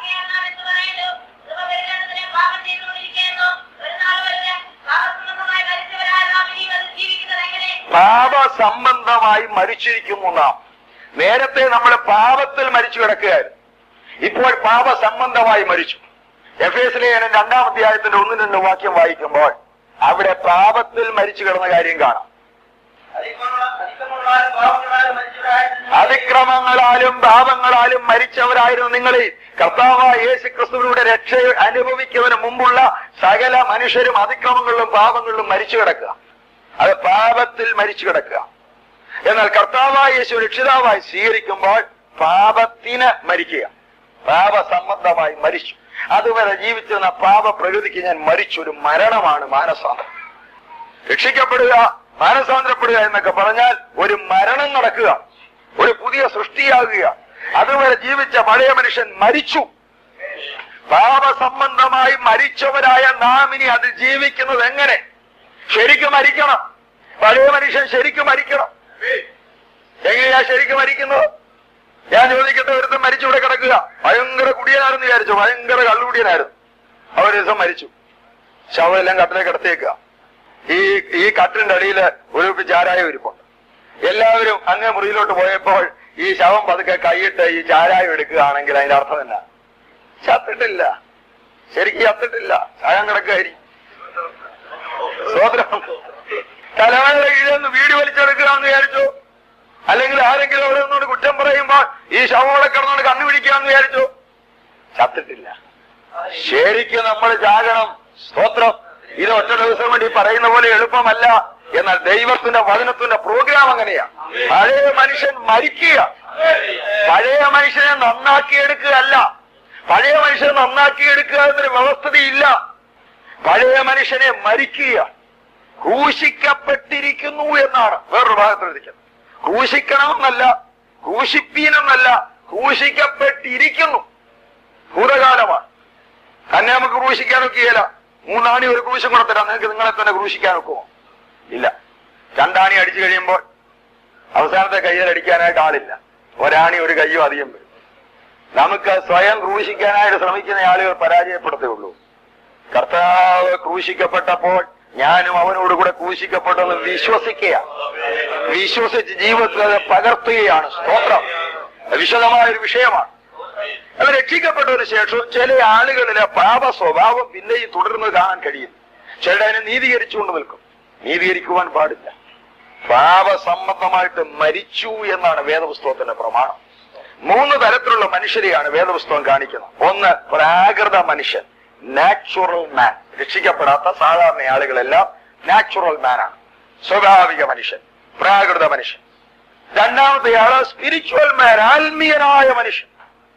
പാപസംബന്ധമായി മരിച്ചിരിക്കുന്നു നാം. നേരത്തെ നമ്മൾ പാപത്തിൽ മരിച്ചു കിടക്കുകയായിരുന്നു, ഇപ്പോൾ പാപസംബന്ധമായി മരിച്ചു. എഫേസ്യ ലേഖനം 2-ാം അധ്യായത്തിന്റെ 1-2 വാക്യം വായിക്കുമ്പോൾ അവിടെ പാപത്തിൽ മരിച്ചു കിടന്ന കാര്യം കാണാം. അതിക്രമങ്ങളാലും പാപങ്ങളാലും മരിച്ചവരായിരുന്നു നിങ്ങളിൽ കർത്താവായ യേശു ക്രിസ്തുവിലൂടെ രക്ഷ അനുഭവിക്കുന്നതിന് മുമ്പുള്ള സകല മനുഷ്യരും അതിക്രമങ്ങളിലും പാപങ്ങളിലും മരിച്ചു കിടക്കുക. അത് പാപത്തിൽ മരിച്ചു കിടക്കുക. എന്നാൽ കർത്താവായ യേശു രക്ഷിതാവായി സ്വീകരിക്കുമ്പോൾ പാപത്തിന് മരിക്കുക, പാപസംബന്ധമായി മരിച്ചു. അതുവരെ ജീവിച്ചിരുന്ന പാപ പ്രകൃതിക്ക് ഞാൻ മരിച്ചു. ഒരു മരണമാണ് മാനസാന്തരം. രക്ഷിക്കപ്പെടുക, മാനസാന്തരപ്പെടുക എന്നൊക്കെ പറഞ്ഞാൽ ഒരു മരണം നടക്കുക, ഒരു പുതിയ സൃഷ്ടിയാകുക. അതുവരെ ജീവിച്ച പഴയ മനുഷ്യൻ മരിച്ചു. പാപസംബന്ധമായി മരിച്ചവരായ നാം ഇനി അത് ജീവിക്കുന്നത് എങ്ങനെ? ശരിക്കും മരിക്കണം. പഴയ മനുഷ്യൻ ശരിക്കും മരിക്കണം. എങ്ങനെയാ ശരിക്കും മരിക്കുന്നത്? ഞാൻ ചോദിക്കട്ടെ, ഒരുത്തം മരിച്ചുകൂടെ കിടക്കുക, ഭയങ്കര കുടിയനായിരുന്നു വിചാരിച്ചു, ഭയങ്കര കള്ളുകുടിയനായിരുന്നു. അവർ ദിവസം മരിച്ചു, ശവമെല്ലാം കട്ടിലേക്ക് കിടത്തേക്കുക. ഈ കട്ടിലിന്റെ അടിയിൽ ഒരു ചാരായം ഇരിപ്പുണ്ട്. എല്ലാവരും അങ്ങേ മുറിയിലോട്ട് പോയപ്പോൾ ഈ ശവം പതുക്കെ കൈയിട്ട് ഈ ചാരായം എടുക്കുകയാണെങ്കിൽ അതിന്റെ അർത്ഥം എന്നാ? ചത്തിട്ടില്ല, ശരിക്കും ചത്തിട്ടില്ല, ചായം കിടക്കുകയായിരിക്കും. സ്വതന്ത്രം തലവേദന കീഴെന്ന് വീട് വലിച്ചെടുക്കുക എന്ന് വിചാരിച്ചു. അല്ലെങ്കിൽ ആരെങ്കിലും അവിടെ നിന്നുകൊണ്ട് കുറ്റം പറയുമ്പോൾ ഈ ശവോടെ കിടന്നുകൊണ്ട് കണ്ണുപിടിക്കാന്ന് വിചാരിച്ചു. ചത്തിട്ടില്ല. ശരിക്കും നമ്മൾ ചാകണം. സ്തോത്രം. ഇത് ഒറ്റ ദിവസം വേണ്ടി പറയുന്ന പോലെ എളുപ്പമല്ല. എന്നാൽ ദൈവത്തിന്റെ വചനത്തിന്റെ പ്രോഗ്രാം അങ്ങനെയാ. പഴയ മനുഷ്യൻ മരിക്കുക, പഴയ മനുഷ്യനെ നന്നാക്കിയെടുക്കുകയല്ല. പഴയ മനുഷ്യനെ നന്നാക്കിയെടുക്കുക എന്നൊരു വ്യവസ്ഥിതിയില്ല. പഴയ മനുഷ്യനെ മരിക്കുക, ക്രൂശിക്കപ്പെട്ടിരിക്കുന്നു എന്നാണ് വേറൊരു ഭാഗത്ത് എഴുതിക്കുന്നത്. ക്രൂശിക്കണമെന്നല്ല, ക്രൂശിപ്പീനെന്നല്ല, ക്രൂശിക്കപ്പെട്ടിരിക്കുന്നു. ഭൂതകാലമാണ്. തന്നെ നമുക്ക് ക്രൂശിക്കാനൊക്കെയല്ല. 3 ആണി ഒരു ക്രൂശം കൂടെ തരാം, നിങ്ങൾക്ക് നിങ്ങളെ തന്നെ ക്രൂശിക്കാൻ ഒക്കുമോ? ഇല്ല. 2 ആണി അടിച്ചു കഴിയുമ്പോൾ അവസാനത്തെ കയ്യിൽ അടിക്കാനായിട്ട് ആളില്ല. 1 ആണി ഒരു കയ്യും അധികം വരും. നമുക്ക് സ്വയം ക്രൂശിക്കാനായിട്ട് ശ്രമിക്കുന്ന ആളുകൾ പരാജയപ്പെടത്തേ ഉള്ളൂ. കർത്താവ് ക്രൂശിക്കപ്പെട്ടപ്പോൾ ഞാനും അവനോട് കൂടെ ക്രൂശിക്കപ്പെട്ടെന്ന് വിശ്വസിക്കുക, വിശ്വസിച്ച് ജീവിതത്തിൽ അത് പകർത്തുകയാണ്. സ്തോത്രം. വിശദമായൊരു വിഷയമാണ്. അത് രക്ഷിക്കപ്പെട്ടതിന് ശേഷം ചില ആളുകളിലെ പാപ സ്വഭാവം പിന്നെയും തുടർന്ന് കാണാൻ കഴിയും. ചിലർ അതിനെ നീതീകരിച്ചുകൊണ്ട് നിൽക്കും. നീതീകരിക്കുവാൻ പാടില്ല. പാപസംബന്ധമായിട്ട് മരിച്ചു എന്നാണ് വേദപുസ്തകത്തിന്റെ പ്രമാണം. 3 തരത്തിലുള്ള മനുഷ്യരെയാണ് വേദപുസ്തകം കാണിക്കുന്നത്. ഒന്ന്, പ്രാകൃത മനുഷ്യൻ, നാച്ചുറൽ മാൻ. രക്ഷിക്കപ്പെടാത്ത സാധാരണ ആളുകളെല്ലാം നാച്ചുറൽ മാനാണ്, സ്വാഭാവിക മനുഷ്യൻ, പ്രാകൃത മനുഷ്യൻ. രണ്ടാമത്തെയാള് സ്പിരിച്വൽ മാൻ, ആത്മീയനായ മനുഷ്യൻ.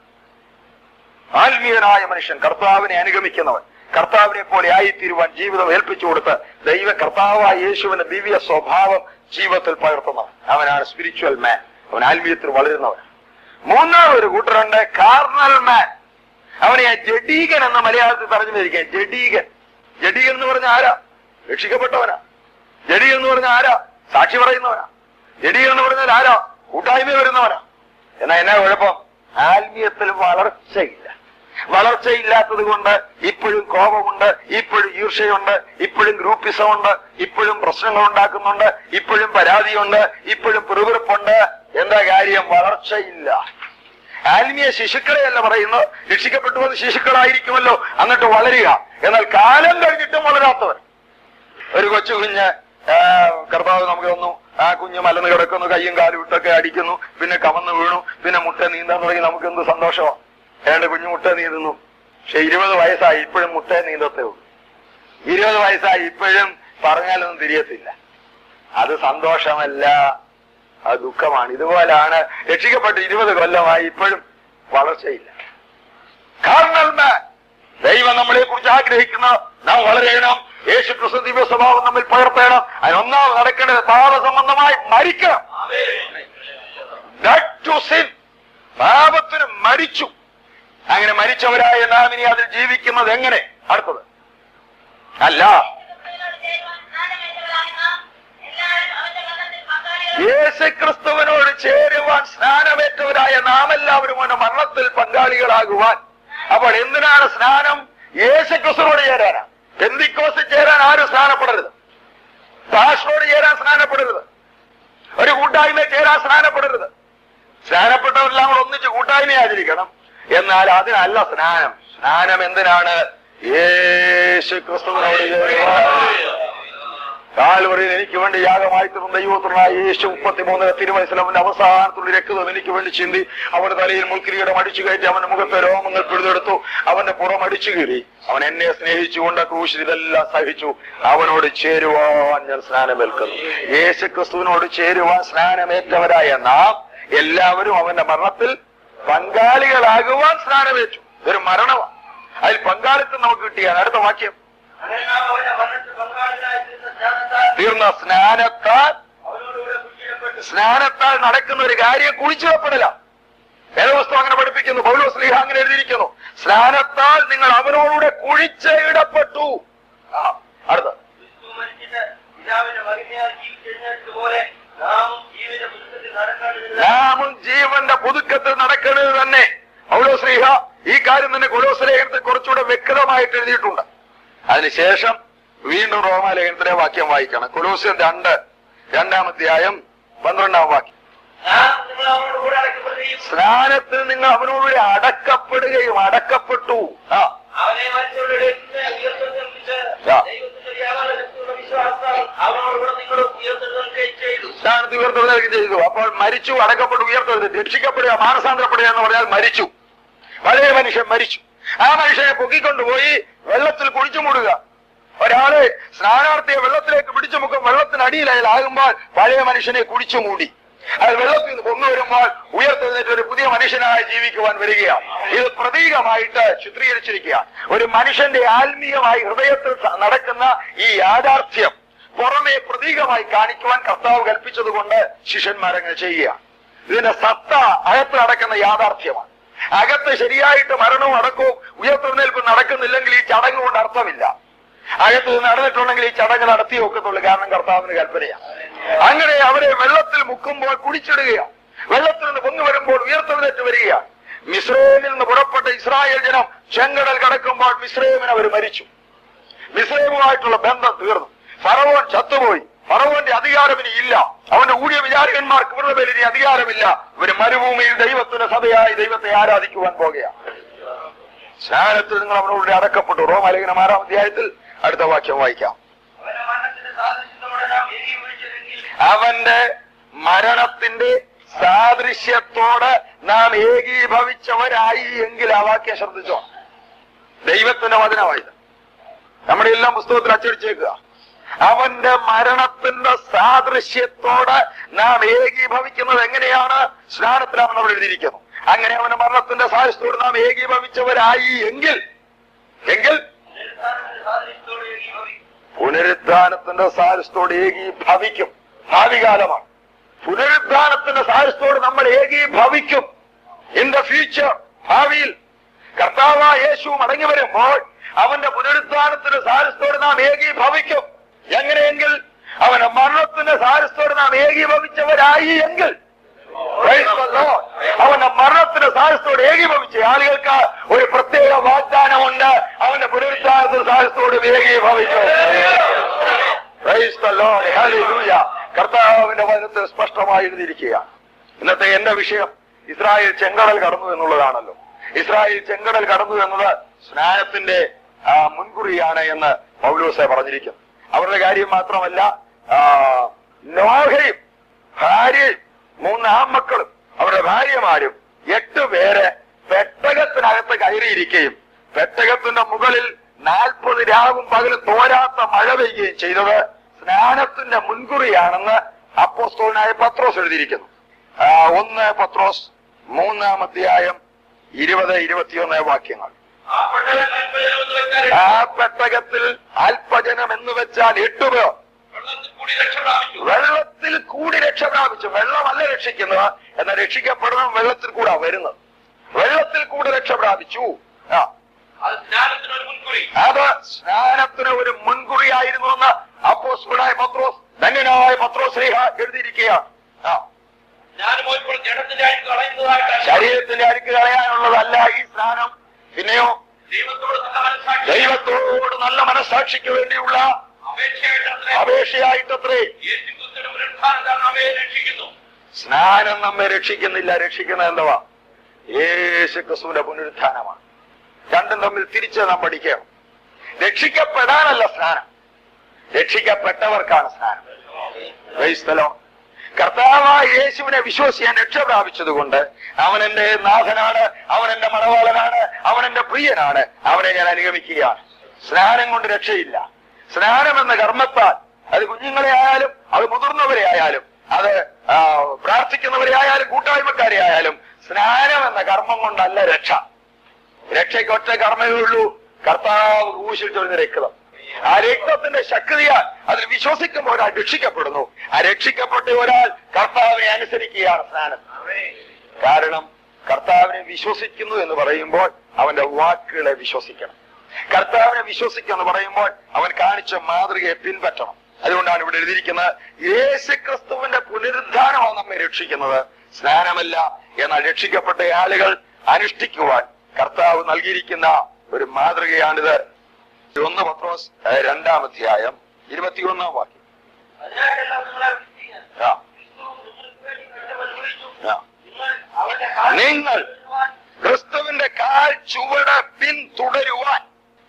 ആത്മീയനായ മനുഷ്യൻ, കർത്താവിനെ അനുഗമിക്കുന്നവൻ, കർത്താവിനെ പോലെ ആയിത്തീരുവാൻ ജീവിതം ഏൽപ്പിച്ചു കൊടുത്ത് കർത്താവായ യേശുവിന്റെ ദിവ്യ സ്വഭാവം ജീവിതത്തിൽ പകർത്തുന്നവൻ, അവനാണ് സ്പിരിച്വൽ മാൻ. അവൻ ആത്മീയത്തിൽ വളരുന്നവൻ. മൂന്നാമതൊരു കൂട്ടരുണ്ട്, കാർണൽ മാൻ. അവനെ ജഡീകൻ എന്ന മലയാളത്തിൽ പറഞ്ഞിരിക്കുക. ജഡീകൻ. ജഡീകൻ എന്ന് പറഞ്ഞ ആരാ? രക്ഷിക്കപ്പെട്ടവനാ. ജഡീകൻ എന്ന് പറഞ്ഞ ആരാ? സാക്ഷി പറയുന്നവനാ. ജഡീകൻ എന്ന് പറഞ്ഞാൽ ആരാ? കൂട്ടായ്മ വരുന്നവനാ. എന്നാ കുഴപ്പം? ആത്മീയത്തിൽ വളർച്ചയില്ല. വളർച്ചയില്ലാത്തത് കൊണ്ട് ഇപ്പോഴും കോപമുണ്ട്, ഇപ്പോഴും ഈർഷ്യയുണ്ട്, ഇപ്പോഴും ഗ്രൂപ്പിസമുണ്ട്, ഇപ്പോഴും പ്രശ്നങ്ങൾ ഉണ്ടാക്കുന്നുണ്ട്, ഇപ്പോഴും പരാതിയുണ്ട്, ഇപ്പോഴും പിറുപിറുപ്പുണ്ട്. എന്താ കാര്യം? വളർച്ചയില്ല. ആത്മീയ ശിശുക്കളെയല്ല പറയുന്നത്. രക്ഷിക്കപ്പെട്ടു വന്ന് ശിശുക്കളായിരിക്കുമല്ലോ, എന്നിട്ട് വളരുക. എന്നാൽ കാലം കഴിഞ്ഞിട്ടും വളരാത്തവർ. ഒരു കൊച്ചു കുഞ്ഞ് കർത്താവ് നമുക്ക് തന്നു, ആ കുഞ്ഞ് മലന്ന് കിടക്കുന്നു, കയ്യും കാലും ഇട്ടൊക്കെ അടിക്കുന്നു, പിന്നെ കമന്ന് വീണു, പിന്നെ മുട്ട നീന്താൻ തുടങ്ങി. നമുക്ക് എന്ത് സന്തോഷമാണ്. ഏതാണ്ട് കുഞ്ഞു മുട്ട നീന്തുന്നു. പക്ഷെ 20 വയസ്സായി ഇപ്പോഴും മുട്ട നീന്തത്തേ ഉള്ളൂ. 20 വയസ്സായി ഇപ്പോഴും പറഞ്ഞാലൊന്നും തിരിയത്തില്ല. അത് സന്തോഷമല്ല, അത് ദുഃഖമാണ്. ഇതുപോലാണ് രക്ഷിക്കപ്പെട്ട് 20 കൊല്ലമായി ഇപ്പോഴും വളർച്ചയില്ല. കാർണൽ മാൻ. ദൈവം നമ്മളെ കുറിച്ച് ആഗ്രഹിക്കുന്ന നാം വളരണം. യേശു ക്രിസ്തു ദിവ്യ സ്വഭാവം നമ്മിൽ പകർത്തണം. അതിനൊന്നാമത് നടക്കേണ്ടത് പാപസംബന്ധമായി മരിക്കണം. പാപത്തിന് മരിച്ചു. അങ്ങനെ മരിച്ചവരായ നാം ഇനി അതിൽ ജീവിക്കുന്നത് എങ്ങനെ? അടുത്തത് അല്ല, യേശുക്രിസ്തുവിനോട് ചേരുവാൻ സ്നാനമേറ്റവരായ നാം എല്ലാവരും അവന്റെ മരണത്തിൽ പങ്കാളികളാകുവാൻ. അപ്പോൾ എന്തിനാണ് സ്നാനം? യേശുക്രിസ്തുവിനോട് ചേരാനാ. പെന്തിക്കോസിൽ ചേരാൻ ആരും സ്നാനപ്പെടരുത്. പാസ്റ്ററോട് ചേരാൻ സ്നാനപ്പെടരുത്. ഒരു കൂട്ടായ്മയിൽ ചേരാൻ സ്നാനപ്പെടരുത്. സ്നാനപ്പെട്ടവരെല്ലാം കൂടെ ഒന്നിച്ച് കൂട്ടായ്മ ആചരിക്കണം. എന്നാൽ അതിനല്ല സ്നാനം. സ്നാനം എന്തിനാണ്? യേശുക്രിസ്തുവിനോട് ചേരുവാൻ. കാൽവറിയിൽ എനിക്ക് വേണ്ടി യാഗമായി തീർന്ന ദൈവപുത്രനായ യേശു 33 തിരുവയസ്സിൽ അവന്റെ അവസാനത്തുള്ള രക്തം എനിക്ക് വേണ്ടി ചിന്തി അവന്റെ തലയിൽ മുൾക്കിരീടം അടിച്ചു കയറ്റി അവന്റെ മുഖത്തെ രോമങ്ങൾ പിഴുതെടുത്തു. അവന്റെ പുറം അടിച്ചു കീറി. അവൻ എന്നെ സ്നേഹിച്ചുകൊണ്ട് ക്രൂശിൽ ഇതെല്ലാം സഹിച്ചു. അവനോട് ചേരുവാൻ ഞാൻ സ്നാനമേൽക്കുന്നു. യേശുക്രിസ്തുവിനോട് ചേരുവാൻ സ്നാനമേറ്റവരായ നാം എല്ലാവരും അവന്റെ മരണത്തിൽ പങ്കാളികളാകുവാൻ സ്നാനമേറ്റു. ഇതൊരു മരണമാണ്. അതിൽ പങ്കാളിത്തം നമുക്ക് കിട്ടിയാണ്. അടുത്ത വാക്യം, തീർന്ന സ്നാനത്താൽ നടക്കുന്ന ഒരു കാര്യം കുഴിച്ചിടപ്പെടില്ല. വേദപുസ്തകം അങ്ങനെ പഠിപ്പിക്കുന്നു. പൗലോസ് ശ്ലീഹ അങ്ങനെ എഴുതിയിരിക്കുന്നു. സ്നാനത്താൽ നിങ്ങൾ അവനോടുകൂടെ കുഴിച്ചിടപ്പെട്ടു. അടുത്ത, നാമും ജീവന്റെ പുതുക്കത്തിൽ നടക്കേണ്ടത് തന്നെ. പൗലോസ് ശ്ലീഹ ഈ കാര്യം തന്നെ കൊലോസ്യ ലേഖനത്തിൽ കുറച്ചുകൂടെ വ്യക്തമായിട്ട് എഴുതിയിട്ടുണ്ട്. അതിനുശേഷം വീണ്ടും റോമാലേഖനത്തിലെ വാക്യം വായിക്കണം. കൊലോസ്യർ 2-ാം അധ്യായം 12-ാം വാക്യം. സ്നാനത്തിൽ നിങ്ങൾ അവനോടുകൂടി അടക്കപ്പെടുകയും അടക്കപ്പെട്ടു. സ്നാനത്തിൽ ഉയർത്തെഴുന്നേൽക്കുകയും ചെയ്തു. അപ്പോൾ മരിച്ചു, അടക്കപ്പെട്ടു, ഉയർത്തെഴുന്നേറ്റ്. രക്ഷിക്കപ്പെടുക, മാനസാന്തരപ്പെടുക എന്ന് പറഞ്ഞാൽ മരിച്ചു. പഴയ മനുഷ്യൻ മരിച്ചു. ആ മനുഷ്യനെ പൊക്കിക്കൊണ്ടുപോയി വെള്ളത്തിൽ കുഴിച്ചു മൂടുക. ഒരാളെ സ്നാനാർത്ഥിയെ വെള്ളത്തിലേക്ക് പിടിച്ചു മുക്കും. വെള്ളത്തിനടിയിലാകുമ്പോൾ പഴയ മനുഷ്യനെ കുഴിച്ചു മൂടി. അത് വെള്ളത്തിൽ നിന്ന് കൊണ്ടുവരുമ്പോൾ ഉയർത്തെഴുന്നേറ്റ് ഒരു പുതിയ മനുഷ്യനായി ജീവിക്കുവാൻ വരികയാണ്. ഇത് പ്രതീകമായിട്ട് ചിത്രീകരിച്ചിരിക്കുക. ഒരു മനുഷ്യന്റെ ആത്മീയമായി ഹൃദയത്തിൽ നടക്കുന്ന ഈ യാഥാർത്ഥ്യം പുറമെ പ്രതീകമായി കാണിക്കുവാൻ കർത്താവ് കൽപ്പിച്ചതുകൊണ്ട് ശിഷ്യന്മാരങ്ങനെ ചെയ്യുക. ഇതിന്റെ സത്ത അകത്ത് നടക്കുന്ന യാഥാർത്ഥ്യമാണ്. അകത്ത് ശരിയായിട്ട് മരണവും അടക്കവും ഉയർത്തെഴുന്നേൽപ്പും നടക്കുന്നില്ലെങ്കിൽ ഈ ചടങ്ങ് കൊണ്ട് അർത്ഥമില്ല. അകത്ത് നടന്നിട്ടുണ്ടെങ്കിൽ ഈ ചടങ്ങ് നടത്തിയേ ഒക്കത്തുള്ളൂ. കാരണം കർത്താവിന് കൽപ്പനയാണ്. അങ്ങനെ അവരെ വെള്ളത്തിൽ മുക്കുമ്പോൾ കുടിച്ചിടുകയാണ്. വെള്ളത്തിൽ നിന്ന് പൊങ്ങി വരുമ്പോൾ ഉയർത്തെഴുന്നേറ്റ് വരികയാണ്. മിസ്രൈമിൽ നിന്ന് പുറപ്പെട്ട ഇസ്രായേൽ ജനം ചെങ്കടൽ കടക്കുമ്പോൾ മിസ്രൈമിന് അവർ മരിച്ചു. മിസ്രൈമുമായിട്ടുള്ള ബന്ധം തീർന്നു. ഫറവോൻ ചത്തുപോയി. ഫറവോന്റെ അധികാരം ഇനി ഇല്ല. അവന്റെ ഊഴിയ വിചാരകന്മാർക്ക് ഇവരുടെ പേരിൽ ഇനി അധികാരമില്ല. ഇവര് മരുഭൂമിയിൽ ദൈവത്തിന്റെ സഭയായി ദൈവത്തെ ആരാധിക്കുവാൻ പോകുകയാണ്. സ്നാനത്തിൽ നിങ്ങൾ അവനോട് അടക്കപ്പെട്ടു. റോമാലേഖനം 6-ാം അധ്യായത്തിൽ അടുത്ത വാക്യം വായിക്കാം. അവന്റെ മരണത്തിന്റെ സാദൃശ്യത്തോട് നാം ഏകീഭവിച്ചവരായി എങ്കിൽ ആ വാക്യം ശ്രദ്ധിച്ചോ. ദൈവത്തിന്റെ വചനമായത് നമ്മുടെ എല്ലാം പുസ്തകത്തിൽ അച്ചടിച്ചേക്കുക. അവന്റെ മരണത്തിന്റെ സാദൃശ്യത്തോട് നാം ഏകീഭവിക്കുന്നത് എങ്ങനെയാണ്? സ്നാനത്തിലാണ് നമ്മൾ എഴുതിയിരിക്കുന്നു. അങ്ങനെ അവന്റെ മരണത്തിന്റെ സാദൃശ്യത്തോട് നാം ഏകീഭവിച്ചവരായി എങ്കിൽ പുനരുദ്ധാനത്തിന്റെ സാദൃശ്യത്തോട് ഏകീഭവിക്കും. ഭാവികാലമാണ്. പുനരുദ്ധാനത്തിന്റെ സാദൃശ്യത്തോട് നമ്മൾ ഏകീഭവിക്കും. ഇൻ ദ ഫ്യൂച്ചർ, ഭാവിയിൽ കർത്താവായ യേശു മടങ്ങി വരുമ്പോൾ അവന്റെ പുനരുദ്ധാനത്തിന്റെ സാദൃശ്യത്തോട് നാം ഏകീഭവിക്കും. എങ്ങനെയെങ്കിൽ അവന്റെ മരണത്തിന്റെ സാദൃശ്യത്തോട് നാം ഏകീഭവിച്ചവരായി എങ്കിൽ, അവന്റെ മരണത്തിന്റെ സാദൃശ്യത്തോട് ഏകീഭവിച്ച ആളുകൾക്ക് ഒരു പ്രത്യേക വാഗ്ദാനമുണ്ട്. അവന്റെ പുനരുദ്ധാനത്തിന്റെ സാദൃശ്യത്തോട് ഏകീഭവിച്ചു. കർത്താവിന്റെ വചനത്തിൽ സ്പഷ്ടമായി എഴുതിയിരിക്കുകയാണ്. ഇന്നത്തെ എന്റെ വിഷയം ഇസ്രായേൽ ചെങ്കടൽ കടന്നു എന്നുള്ളതാണല്ലോ. ഇസ്രായേൽ ചെങ്കടൽ കടന്നു എന്നത് സ്നാനത്തിന്റെ മുൻകുറിയാണ് എന്ന് പൗലോസെ പറഞ്ഞിരിക്കുന്നു. അവരുടെ കാര്യം മാത്രമല്ല, നോഹയും ഭാര്യയും 3 ആൺമക്കളും അവരുടെ ഭാര്യമാരും 8 പേര് പെട്ടകത്തിനകത്ത് കയറിയിരിക്കുകയും പെട്ടകത്തിന്റെ മുകളിൽ 40 രാവും പകലും തോരാത്ത മഴ പെയ്യുകയും ചെയ്തത് സ്നാനത്തിന്റെ മുൻകുറിയാണെന്ന് അപ്പോസ്തലനായ പത്രോസ് എഴുതിയിരിക്കുന്നു. 1 പത്രോസ് 3-ാം അധ്യായം 20-21 വാക്യങ്ങൾ. ആ പെട്ടകത്തിൽ അല്പജനം എന്ന് വെച്ചാൽ 8 പേർ വെള്ളത്തിൽ കൂടി രക്ഷ പ്രാപിച്ചു. വെള്ളമല്ല രക്ഷിക്കുന്നത്, എന്നാൽ രക്ഷിക്കപ്പെടുന്ന വെള്ളത്തിൽ കൂടെ വരുന്നത്. വെള്ളത്തിൽ കൂടി രക്ഷ പ്രാപിച്ചു. അത് സ്നാനത്തിന് ഒരു മുൻകുറിയായിരുന്നു എന്ന് അപ്പോസ്തലനായ പത്രോസ്, ധന്യനായ പത്രോസ് ശ്ലീഹ എഴുതിയിരിക്കുകയാണ്. ശരീരത്തിന്റെ അഴുക്ക് കളയാനുള്ളതല്ല ഈ സ്നാനം. പിന്നെയോ ദൈവത്തോട് നല്ല മനസ്സാക്ഷിക്ക് വേണ്ടിയുള്ള അപേക്ഷയായിട്ടത്രേ. സ്നാനം നമ്മെ രക്ഷിക്കുന്നില്ല. രക്ഷിക്കുന്നത് എന്തുവാ? യേശു ക്രിസ്തുവിന്റെ പുനരുത്ഥാനമാണ്. രണ്ടും തമ്മിൽ തിരിച്ച് നാം പഠിക്കണം. രക്ഷിക്കപ്പെടാനല്ല സ്നാനം, രക്ഷിക്കപ്പെട്ടവർക്കാണ് സ്നാനം. ക്രൈസ്തലോ, കർത്താവായ യേശുവിനെ വിശ്വസിക്കാൻ രക്ഷ പ്രാപിച്ചത് കൊണ്ട് അവൻ എന്റെ നാഥനാണ്, അവൻ എന്റെ മണവാളനാണ്, അവൻ എന്റെ പ്രിയനാണ്, അവനെ ഞാൻ അനുഗമിക്കുകയാണ്. സ്നാനം കൊണ്ട് രക്ഷയില്ല. സ്നാനം എന്ന കർമ്മത്താൽ, അത് കുഞ്ഞുങ്ങളെ ആയാലും അത് മുതിർന്നവരെ ആയാലും അത് പ്രാർത്ഥിക്കുന്നവരെ ആയാലും കൂട്ടായ്മക്കാരെ ആയാലും, സ്നാനം എന്ന കർമ്മം കൊണ്ടല്ല രക്ഷ. രക്ഷയ്ക്ക് ഒറ്റ കർമ്മമേ ഉള്ളൂ, കർത്താവ് ക്രൂശിൽ ചൊരിഞ്ഞ രക്തം. ആ രക്തത്തിന്റെ ശക്തിയാൽ അതിൽ വിശ്വസിക്കുമ്പോൾ ഒരാൾ രക്ഷിക്കപ്പെടുന്നു. ആ രക്ഷിക്കപ്പെട്ട ഒരാൾ കർത്താവിനെ അനുസരിക്കുകയാണ് സ്നാനം. കാരണം കർത്താവിനെ വിശ്വസിക്കുന്നു എന്ന് പറയുമ്പോൾ അവന്റെ വാക്കുകളെ വിശ്വസിക്കണം. കർത്താവിനെ വിശ്വസിക്കുക എന്ന് പറയുമ്പോൾ അവൻ കാണിച്ച മാതൃകയെ പിൻപറ്റണം. അതുകൊണ്ടാണ് ഇവിടെ എഴുതിയിരിക്കുന്നത്, യേശുക്രിസ്തുവിന്റെ പുനരുദ്ധാനമാണ് നമ്മെ രക്ഷിക്കുന്നത്, സ്നാനമല്ല. എന്നാൽ രക്ഷിക്കപ്പെട്ട ആളുകൾ അനുഷ്ഠിക്കുവാൻ കർത്താവ് നൽകിയിരിക്കുന്ന ഒരു മാതൃകയാണിത്. 1 പത്രോസ് 2-ാം അധ്യായം 21-ാം വാക്യം. നിങ്ങൾ ക്രിസ്തുവിന്റെ കാൽ ചുവട് പിന്തുടരുവാൻ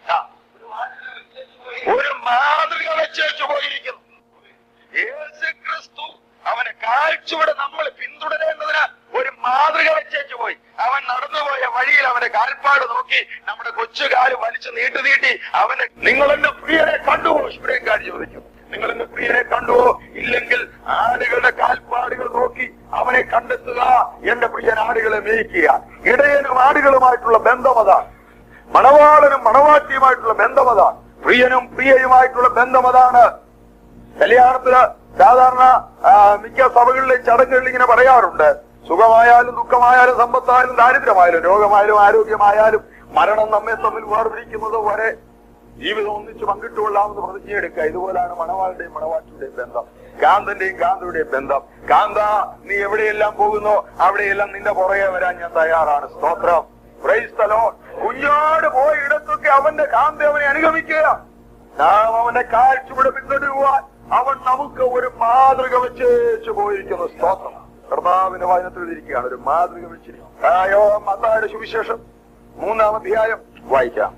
ഒരു മാതൃക വെച്ചു പോയിരിക്കുന്നു. യേശു ക്രിസ്തു അവന്റെ കാൽ ചുവട് നമ്മൾ പിന്തുടരേണ്ടതിന് ഒരു മാതൃക വെച്ചു പോയി. അവൻ നടന്നുപോയ വഴിയിൽ അവന്റെ കാൽപ്പാട് നോക്കി നമ്മുടെ കൊച്ചുകാല് വലിച്ചു നീട്ടി അവനെ, നിങ്ങൾ എന്റെ പ്രിയരെ കണ്ടുവോ? ശുഭ്രേങ്കാരി ചോദിച്ചു, നിങ്ങൾ എന്റെ പ്രിയരെ കണ്ടുവോ? ഇല്ലെങ്കിൽ ആടുകളുടെ കാൽപ്പാടുകൾ നോക്കി അവനെ കണ്ടെത്തുക. എന്റെ പ്രിയൻ ആടുകളെ മേയ്ക്കുക. ഇടയനും ആടുകളുമായിട്ടുള്ള ബന്ധം അതാണ്. മണവാളനും മണവാട്ടിയുമായിട്ടുള്ള ബന്ധം അതാണ്. പ്രിയനും പ്രിയയുമായിട്ടുള്ള ബന്ധം അതാണ്. കല്യാണത്തിന് സാധാരണ മിക്ക സഭകളിലെ ചടങ്ങുകളിൽ ഇങ്ങനെ പറയാറുണ്ട്, സുഖമായാലും ദുഃഖമായാലും സമ്പത്തായാലും ദാരിദ്ര്യമായാലും രോഗമായാലും ആരോഗ്യമായാലും മരണം നമ്മെ തമ്മിൽ വേർപിരിക്കുന്നത് വരെ ജീവിതം ഒന്നിച്ച് പങ്കിട്ടുകൊള്ളാമെന്ന് പ്രതിജ്ഞയെടുക്കുക. ഇതുപോലാണ് മണവാളുടെയും മണവാട്ടിയുടെയും ബന്ധം, കാന്തന്റെയും കാന്തയുടെയും ബന്ധം. കാന്ത, നീ എവിടെയെല്ലാം പോകുന്നോ അവിടെയെല്ലാം നിന്റെ പുറകെ വരാൻ ഞാൻ തയ്യാറാണ്. സ്തോത്രം, പ്രൈസ് ദി ലോർഡ്. കുഞ്ഞാട് പോയ ഇടത്തൊക്കെ അവന്റെ കാന്ത അവനെ അനുഗമിക്കുക. നാം അവന്റെ കാഴ്ചയുടെ പിന്തുടരുവാൻ അവൻ നമുക്ക് ഒരു മാതൃക വെച്ചു പോയിരിക്കുന്നു. സ്തോത്രം. കർത്താവിന്റെ വചനത്തിൽ എഴുതിയിരിക്കുകയാണ്, ഒരു മാതൃക വെച്ചിരിക്കും. മത്തായിയുടെ സുവിശേഷം 3-ാം അധ്യായം വായിക്കാം.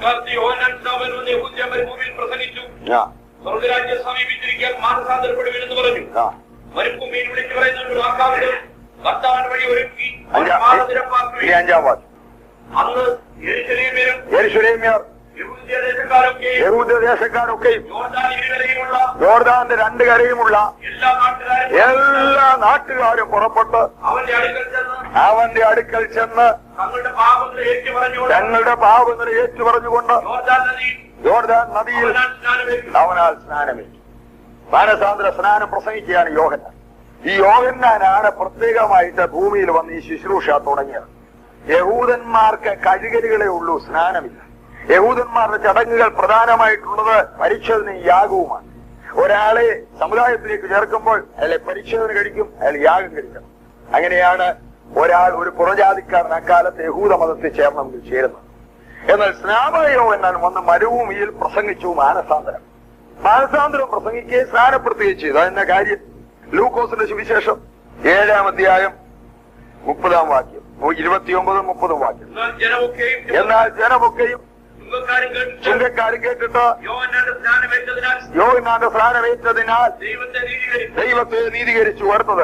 പ്രസംഗിച്ചു, സ്വർഗ്ഗരാജ്യം സമീപിച്ചിരിക്കാൻ മാനസാന്തരപ്പെടുമെന്ന് പറഞ്ഞു. മരുഭൂമിയിൽ വിളിച്ചു പറയുന്ന വാക്കാവിലും കർത്താവിന്റെ വഴി ഒരുക്കി 5-ാം വാക്യം. അന്ന് യെരൂശലേമ്യർ യഹൂദദേശക്കാരൊക്കെയും യോർദാന്റെ 2 കരയുമുള്ള എല്ലാ നാട്ടുകാരും പുറപ്പെട്ട് അവന്റെ അടുക്കൽ ചെന്ന് തങ്ങളുടെ പാപങ്ങളെ ഏറ്റുപറഞ്ഞുകൊണ്ട് യോർദാൻ നദിയിൽ അവനാൽ സ്നാനമേറ്റു. മാനസാന്തര സ്നാനം പ്രസംഗിക്കുകയാണ് യോഹന്നാൻ. ഈ യോഹന്നാനാണ് പ്രത്യേകമായിട്ട് ഭൂമിയിൽ വന്ന് ഈ ശുശ്രൂഷ തുടങ്ങിയത്. യഹൂദന്മാർക്ക് കഴുകലുകളേ ഉള്ളൂ, സ്നാനമില്ല. യഹൂദന്മാരുടെ ചടങ്ങുകൾ പ്രധാനമായിട്ടുള്ളത് പരിച്ഛേദനയും യാഗവുമാണ്. ഒരാളെ സമുദായത്തിലേക്ക് ചേർക്കുമ്പോൾ അയാളെ പരിച്ഛേദന കഴിക്കും, അയാൾ യാഗം കഴിക്കണം. അങ്ങനെയാണ് ഒരാൾ, ഒരു പുറജാതിക്കാരൻ അക്കാലത്ത് യഹൂദ മതത്തിൽ ചേർന്നെങ്കിൽ ചേരുന്നത്. എന്നാൽ സ്നാപകയോ എന്നാൽ വന്ന് മരുഭൂമിയിൽ പ്രസംഗിച്ചു മാനസാന്തരം. മാനസാന്തരം പ്രസംഗിക്കുകയും സ്നാനപ്പെടുത്തുകയും ചെയ്തു. അതിന്റെ കാര്യം ലൂക്കോസിന്റെ സുവിശേഷം 7-ാം അധ്യായം 30-ാം വാക്യം, 29-30 വാക്യം. എന്നാൽ ജനമൊക്കെയും ചുങ്കക്കാരും കേട്ടിട്ട് യോഹന്നാന്റെ സ്നാനമേറ്റതിനാൽ ദൈവത്തെ നീതീകരിച്ചു വരുന്നത്.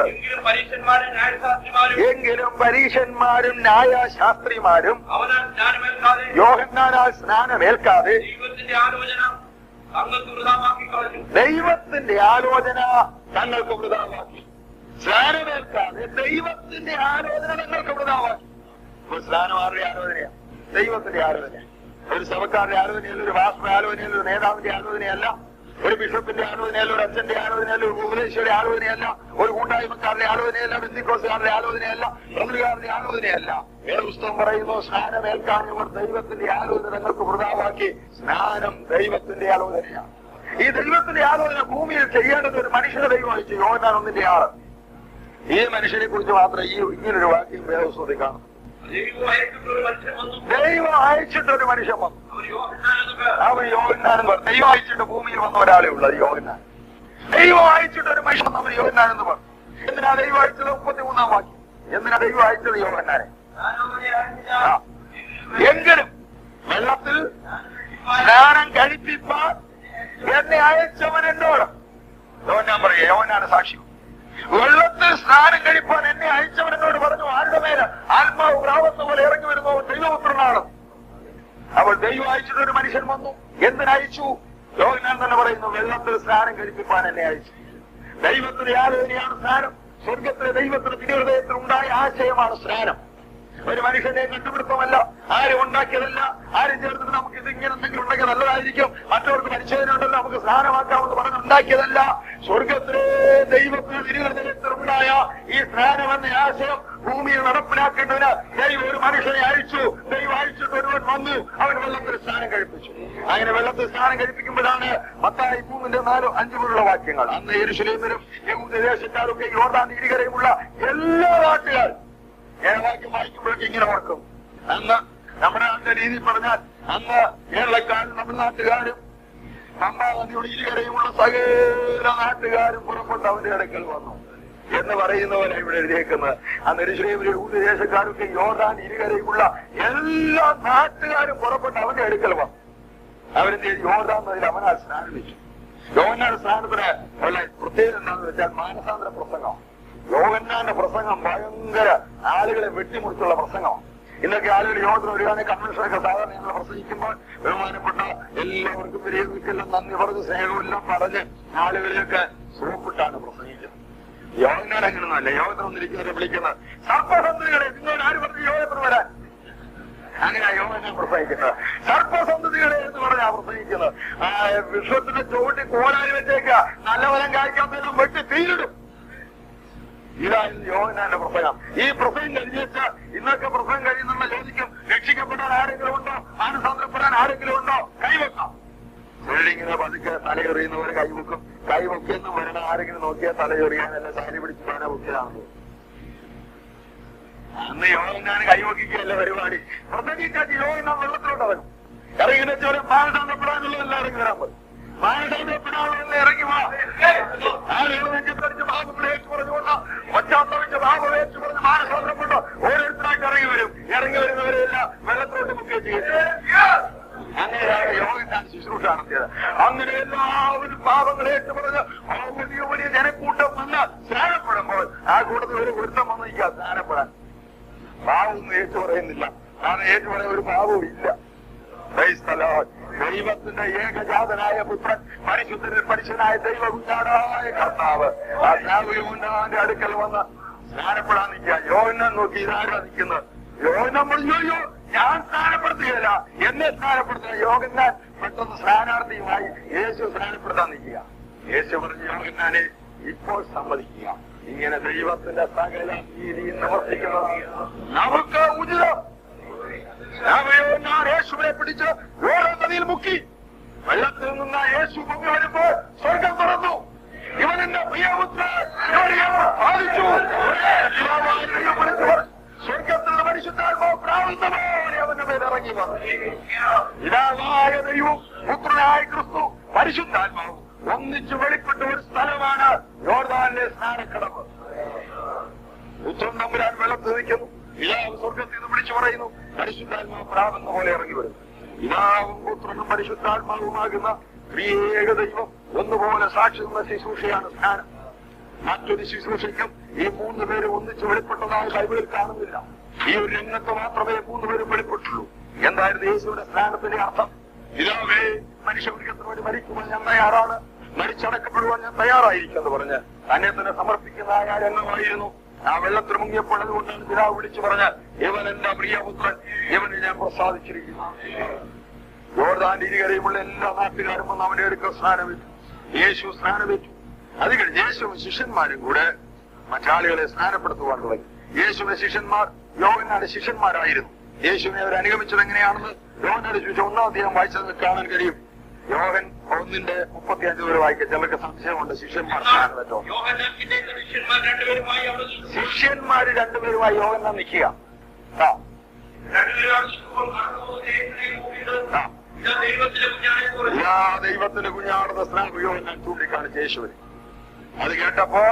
എങ്കിലും പരീശന്മാരും ന്യായശാസ്ത്രിമാരും യോഹന്നാനാൽ സ്നാനമേൽക്കാതെ ദൈവത്തിന്റെ ആലോചന തങ്ങൾക്ക് വൃഥാവാക്കി. സ്നാനമേൽക്കാതെ ദൈവത്തിന്റെ ആലോചന തങ്ങൾക്ക് വൃഥാവാക്കി. സ്നാനം ആരുടെ ആലോചനയാണ്? ദൈവത്തിന്റെ ആലോചന. ഒരു സഭക്കാരുടെ ആലോചനയല്ല, ഒരു വാസ്തുവിന്റെ ആലോചനയല്ല, ഒരു നേതാവിന്റെ ആലോചനയല്ല, ഒരു ബിഷപ്പിന്റെ ആലോചനയല്ല, ഒരു അച്ഛന്റെ ആലോചനയല്ല, ഒരു ഉപദേശിയുടെ ആലോചനയല്ല, ഒരു കൂട്ടായ്മക്കാരുടെ ആലോചനയല്ല, ബന്ധുക്കോസുകാരുടെ ആലോചനയല്ല, പ്രമുഖരുടെ ആലോചനയല്ല. വേദപുസ്തകം പറയുന്നു, സ്നാനമേൽക്കാഞ്ഞവർ ദൈവത്തിന്റെ ആലോചന തങ്ങൾക്ക് വൃഥാവാക്കി. സ്നാനം ദൈവത്തിന്റെ ആലോചനയാണ്. ഈ ദൈവത്തിന്റെ ആലോചന ഭൂമിയിൽ ചെയ്യേണ്ടത് ഒരു മനുഷ്യന്റെ ദൈവമായി ചെയ്യും. യോഹന്നാൻ 1:6. ഈ മനുഷ്യനെ കുറിച്ച് മാത്രം ഈ ഇങ്ങനൊരു വാക്യം വേദപുസ്തകത്തിൽ കാണും. ദൈവം അയച്ചിട്ടൊരു മനുഷ്യൻ വന്നു, അവൻ യോഹന്നാൻ. ദൈവം അയച്ചിട്ട് ഭൂമിയിൽ വന്ന ഒരാളെ ഉള്ളത് യോഹന്നാൻ. ദൈവം അയച്ചിട്ടൊരു മനുഷ്യൻ വന്നു, അവൻ യോഹന്നാൻ എന്ന് പറഞ്ഞു. എന്തിനാ ദൈവം അയച്ചത്? 33-ാം വാക്യം. എന്തിനാ ദൈവം അയച്ചത് യോഹന്നാനെ? എങ്കിലും വെള്ളത്തിൽ സ്നാനം കഴിപ്പിപ്പാൻ എന്നെ അയച്ചവൻ എന്നോട്. യോഹന്നാൻ പറയുക, യോഹന്നാണ് സാക്ഷി. വെള്ളത്തിൽ സ്നാനം കഴിപ്പാൻ എന്നെ അയച്ചവൻ എന്നോട് പറഞ്ഞു. ആരുടെ മേലെ? ആത്മാവ് പ്രാവത്തെ പോലെ ഇറങ്ങി വരുന്നു, ദൈവപുത്രനാണ്. അവൾ ദൈവം അയച്ചിട്ടൊരു മനുഷ്യൻ വന്നു. എന്തിനയച്ചു? യോഹന്നാൻ തന്നെ പറയുന്നു, വെള്ളത്തിൽ സ്നാനം കഴിപ്പിപ്പാൻ എന്നെ അയച്ചു. ദൈവത്തിന്റെ ആലോചനയാണ് സ്നാനം. സ്വർഗത്തിലെ ദൈവത്തിന്റെ തിരുഹൃദയത്തിൽ ഉണ്ടായ ആശയമാണ് സ്നാനം. ഒരു മനുഷ്യനെ കണ്ടുപിടുത്തമല്ല, ആരും ഉണ്ടാക്കിയതല്ല, ആരും ചേർത്തിട്ട് നമുക്ക് ഇത് ഇങ്ങനെ എന്തെങ്കിലും ഉണ്ടെങ്കിൽ നല്ലതായിരിക്കും, മറ്റവർക്ക് പരിശോധന ഉണ്ടല്ലോ നമുക്ക് സ്നാനമാക്കാമെന്ന് പറഞ്ഞുണ്ടാക്കിയതല്ല. സ്വർഗത്തിലെ ദൈവത്തിന് തിരുഹൃദയത്തിലുണ്ടായ ഈ സ്നാനമെന്ന ആശയം ഭൂമിയിൽ നടപ്പിലാക്കേണ്ടതിന് ദൈവം ഒരു മനുഷ്യനെ അയച്ചു. ദൈവം അയച്ചിട്ട് ഒരുവൻ വന്നു, അവൻ വെള്ളത്തിൽ സ്നാനം കഴിപ്പിച്ചു. അങ്ങനെ വെള്ളത്തിൽ സ്നാനം കഴിപ്പിക്കുമ്പോഴാണ് മത്തായി 3:4-5 വാക്യങ്ങൾ. അന്ന് യെരൂശലേമിലും യഹൂദദേശക്കാരൊക്കെ യോർദാൻ ഇരുകരയുമുള്ള എല്ലാ നാട്ടുകാരും വാക്യം വായിക്കുമ്പോഴൊക്കെ ഇങ്ങനെ ഓർക്കും. അന്ന് നമ്മുടെ നാട്ടിലെ രീതിയിൽ പറഞ്ഞാൽ അന്ന് കേരളക്കാരും തമിഴ്നാട്ടുകാരും പമ്പാ നദിയുടെ ഇരുകരയുമുള്ള സകല നാട്ടുകാരും പുറപ്പെട്ട് അവന്റെ അടുക്കൽ വന്നു എന്ന് പറയുന്നവരെ ഇവിടെ എഴുതിയേക്കുന്നത്. അന്ന് യെരൂശലേമിലെ യഹൂദദേശക്കാരൊക്കെ യോർദാൻ ഇരുകരയുമുള്ള എല്ലാ നാട്ടുകാരും പുറപ്പെട്ട് അവന്റെ അടുക്കൽ വന്നു. അവരെന്ത് ചെയ്തു? യോർദാൻ നദിയിൽ അവനാൽ സ്നാനം വെച്ചു. യോഹന്നാൻ സ്നാനത്തിന് ഉള്ള പ്രത്യേകത എന്താണെന്ന് വെച്ചാൽ മാനസാന്തര പ്രസംഗം. യോഹന്നാന്റെ പ്രസംഗം ഭയങ്കര ആളുകളെ വെട്ടിമുറിച്ചുള്ള പ്രസംഗം. ഇന്നൊക്കെ ആളുകൾ യോഗത്തിന് ഒരുപാട് കൺവെൻഷനൊക്കെ സാധാരണ ഞങ്ങൾ പ്രസംഗിക്കുമ്പോൾ ബഹുമാനപ്പെട്ട എല്ലാവർക്കും പെരിയവർക്കെല്ലാം നന്ദി പറഞ്ഞ് സ്നേഹമെല്ലാം പറഞ്ഞ് ആളുകളെയൊക്കെ സൂപ്പിട്ടാണ് പ്രസംഗിക്കുന്നത്. യോഹന്നാൻ അങ്ങനെയൊന്നുമല്ല. യോഗത്തിന് വന്നിരിക്കുന്നവരെ വിളിക്കുന്നത് സർപ്പസന്തതികളെ, നിങ്ങളോട് ആര് പറഞ്ഞു യോഗത്തിന് വരാൻ? അങ്ങനെയാ യോഹന്നാൻ പ്രസംഗിക്കുന്നത്. സർപ്പസന്തതികളെ എന്ന് പറഞ്ഞാ പ്രസംഗിക്കുന്നത്. വിശ്വത്തിന്റെ ചുവട്ടി കോലാരി വെച്ചേക്ക, നല്ല ഫലം കായ്ക്കാത്തതെല്ലാം വെട്ടി തീരിടും. ഇതായിരുന്നു യോഹന്നാന്റെ പ്രസംഗം. ഈ പ്രസംഗം കഴിഞ്ഞിട്ട് ഇന്നൊക്കെ പ്രസംഗം കഴിയുന്നുള്ള ചോദിക്കും, രക്ഷിക്കപ്പെടാൻ ആരെങ്കിലും ഉണ്ടോ, മാനസാന്തരപ്പെടാൻ ആരെങ്കിലും ഉണ്ടോ? കൈവെക്കാം. ബിൽഡിങ്ങിനെ പതുക്കെ തലയെറിയുന്നവർ കൈവെക്കും. കൈവെക്കെന്ന് വരണ ആരെങ്കിലും നോക്കിയാൽ തലയെറിയാനല്ല, സാരി പിടിച്ച് പാന പൊക്കിയതാണ്. അന്ന് യോഹന്നാൻ കൈവെക്കുകയല്ല പരിപാടി. പ്രസംഗിക്കാറ്റ് യോഹന്നാൻ വെള്ളത്തിലോട്ടവൻ ഇറങ്ങിനെ ചോദ്യം മാനസാന്തരപ്പെടാനുള്ള എല്ലാവരും വരാൻ പറയും. മാനസാന്തരപ്പെടാനുള്ള ഇറങ്ങി വാ. ആളുകൾ നെഞ്ചത്തടിച്ച് ഭാവങ്ങളേറ്റ് പറഞ്ഞുകൊണ്ട് പശ്ചാത്തലമിച്ച് ഭാവമേറ്റ് പറഞ്ഞ് മാനസാന്തരപ്പെട്ടോ ഓരോരുത്തരായിട്ട് ഇറങ്ങി വരും. ഇറങ്ങി വരുന്നവരെല്ലാം വെള്ളത്തിലോട്ട് മുക്കിയ ചെയ്യും. അങ്ങനെയാണ് യോഹന്നാൻ ശുശ്രൂഷ നടത്തിയത്. അങ്ങനെ എല്ലാവരും പാപങ്ങളേറ്റ് പറഞ്ഞ് ആ വലിയ വലിയ ജനക്കൂട്ടം വന്ന് സ്നാനപ്പെടുമ്പോൾ ആ കൂട്ടത്തിൽ ഒരു വൃത്തം വന്നിരിക്കുക സ്നാനപ്പെടാൻ. പാവമൊന്നും ഏറ്റു പറയുന്നില്ല. കാരണം ഏറ്റു പറയാൻ ഒരു പാവവും ഇല്ല. ദൈവത്തിന്റെ ഏകജാതനായ പുത്രൻ, പരിശുദ്ധരിൽ പരിശുദ്ധനായ ദൈവകുഞ്ഞാടായ കർത്താവ് ആ യോഹന്നാന്റെ അടുക്കൽ വന്ന് സ്നാനപ്പെടാൻ നിൽക്കുക. യോഹന്നാൻ നോക്കി ഇതാരാ നിൽക്കുന്നത്? യോഹന്നാൻ പറഞ്ഞു, ഞാൻ സ്നാനപ്പെടുത്തുകയില്ല, എന്നെ സ്നാനപ്പെടുത്തുക. യോഹന്നാൻ പെട്ടെന്ന് സ്ഥാനാർത്ഥിയുമായി യേശു സ്നാനപ്പെടുത്താൻ നിൽക്കുക. യേശു പറഞ്ഞു, യോഹന്നാനെ ഇപ്പോൾ സമ്മതിക്കുക, ഇങ്ങനെ ദൈവത്തിന്റെ സകല നീതിയും നിവർത്തിക്കുന്നത് നമുക്ക് ഉചിതം. ഞാൻ യേശുവിനെ പിടിച്ച് ഓരോ നദിയിൽ മുക്കി. വെള്ളത്തിൽ നിന്ന് യേശു പൊങ്ങി വരുമ്പോൾ സ്വർഗം തുറന്നു. ഇവൻ എന്റെ പ്രിയപുത്രൻ, സാധിച്ചു. സ്വർഗത്തിലുള്ള പരിശുദ്ധാത്മാവ് പ്രാവുന്നപോലെ അവന്റെ മേൽ ഇറങ്ങി വന്നു. പിതാവായ ദൈവവും പുത്രനായ ക്രിസ്തു പരിശുദ്ധാത്മാവും ഒന്നിച്ചു വെളിപ്പെട്ട ഒരു സ്ഥലമാണ് യോർദാനിലെ സ്നാനക്കടവ്. പുത്രൻ തമ്പുരാൻ വെള്ളത്തിൽ നിൽക്കുന്നു. പിതാവ് സ്വർഗത്തിൽ നിന്ന് വിളിച്ചു പറയുന്നു. പരിശുദ്ധാത്മാവ് പ്രാവുന്ന പോലെ ഇറങ്ങി വരുന്നു. പിതാവും പുത്രനും പരിശുദ്ധാത്മാവുമാകുന്ന ത്രിയേക ദൈവം ഒന്നുപോലെ സാക്ഷി നിന്ന ശുശ്രൂഷയാണ് സ്നാനം. മറ്റൊരു ശുശ്രൂഷയ്ക്കും ഈ മൂന്ന് പേരും ഒന്നിച്ച് വെളിപ്പെട്ടതായി ബൈബിളിൽ കാണുന്നില്ല. ഈ ഒരു രംഗത്ത് മാത്രമേ മൂന്ന് പേരും വെളിപ്പെട്ടുള്ളൂ. എന്തായിരുന്നു യേശുവിന്റെ സ്നാനത്തിന്റെ അർത്ഥം? പിതാവേ, മനുഷ്യവർഗത്തിന് വേണ്ടി മരിക്കുവാൻ ഞാൻ തയ്യാറാണ്, മരിച്ചടക്കപ്പെടുവാൻ ഞാൻ തയ്യാറായിരിക്കുമെന്ന് പറഞ്ഞ് തന്നെ തന്നെ സമർപ്പിക്കുന്ന ആ രംഗമായിരുന്നു. ആ വെള്ളത്തിൽ മുങ്ങിയപ്പോൾ അതുകൊണ്ടാണ് പിതാവ് വിളിച്ചു പറഞ്ഞാൽ, ഇവൻ എന്റെ പ്രിയപുത്രൻ, ഇവന് ഞാൻ പ്രസാദിച്ചിരിക്കുന്നു. യോർദാന്റെ ഇരുകരയുമുള്ള എല്ലാ നാട്ടുകാരും വന്ന് അവന്റെ അടുക്കൽ സ്നാനമേറ്റു. യേശു സ്നാനമേറ്റു. അത് കഴിഞ്ഞ് യേശുവും ശിഷ്യന്മാരും കൂടെ മറ്റാളുകളെ സ്നാനപ്പെടുത്തുവാൻ തുടങ്ങി. യേശുവിന്റെ ശിഷ്യന്മാർ യോഹന്നാന്റെ ശിഷ്യന്മാരായിരുന്നു. യേശുവിനെ അവർ അനുഗമിച്ചത് എങ്ങനെയാണെന്ന് യോഹന്നാന്റെ ശിഷ്യ 1-ാം അധ്യായം വായിച്ചത് കാണാൻ കഴിയും. യോഹൻ 1:35 വരെ വായിക്കാം. ചിലർക്ക് സംശയമുണ്ട് ശിഷ്യന്മാർ സ്നാനമേറ്റോ. ശിഷ്യന്മാര് രണ്ടുപേരുമായി യോഹന്നാൻ നിൽക്കുക. ദൈവത്തിന്റെ കുഞ്ഞാണെന്ന സ്നാനം യോഹന്നാൻ ചൂണ്ടിക്കാണിച്ച യേശുവിനെ. അത് കേട്ടപ്പോൾ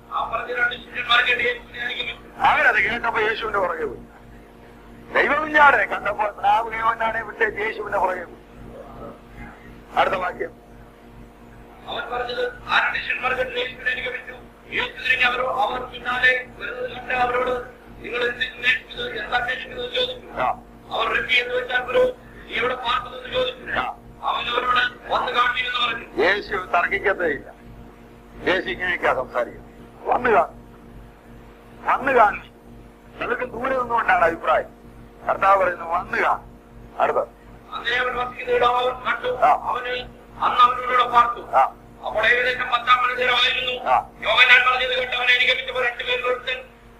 അവരത് കേട്ടപ്പോ യേശുവിന്റെ പുറകെ പോയി. ദൈവകുഞ്ഞാടെ കണ്ടപ്പോൾ സ്നാപക യോഹന്നാനെ വിട്ട് യേശുവിന്റെ പുറകെ പോയി. അടുത്ത വാക്യം. അവൻ പറഞ്ഞത്, ആരുടെ ശിഷ്യന്മാർക്ക് യേശുവിനെ അനുഗമിച്ചു. യേശു തിരിഞ്ഞ് അവർ പിന്നാലെ വരുന്നത് കണ്ട് അവരോട്, നിങ്ങൾ എന്താ അന്വേഷിക്കുന്നത് ചോദിച്ചു. അവർ റിപ്പി എന്ന് വെച്ചാൽ നീ എവിടെ പാർക്കുന്നതെന്ന് ചോദിച്ചു. അവൻ അവരോട് വന്ന് കാണിയെന്ന് പറഞ്ഞു. യേശു തർക്കിക്കത്തേയില്ല. യേശു ഇങ്ങനെയൊക്കെയാ സംസാരിക്കുന്നത്. വന്ന് കാണി. നിങ്ങൾക്ക് ദൂരെ നിന്നുകൊണ്ടാണ് അഭിപ്രായം. കർത്താവ് പറയുന്നു വന്ന് കാണി. അടുത്ത അന്നേ അവൻ വസിക്കുന്ന അവൻ കണ്ടു. അവന് അന്ന് അവനോട് പാർത്തു. അപ്പോൾ ഏകദേശം 10-ാം മണിനേരമായിരുന്നു. യോഹന്നാൻ പറഞ്ഞത് കേട്ട് അവനെ അനുഗമിച്ചപ്പോൾ രണ്ടുപേരും ഒരുത്തൻ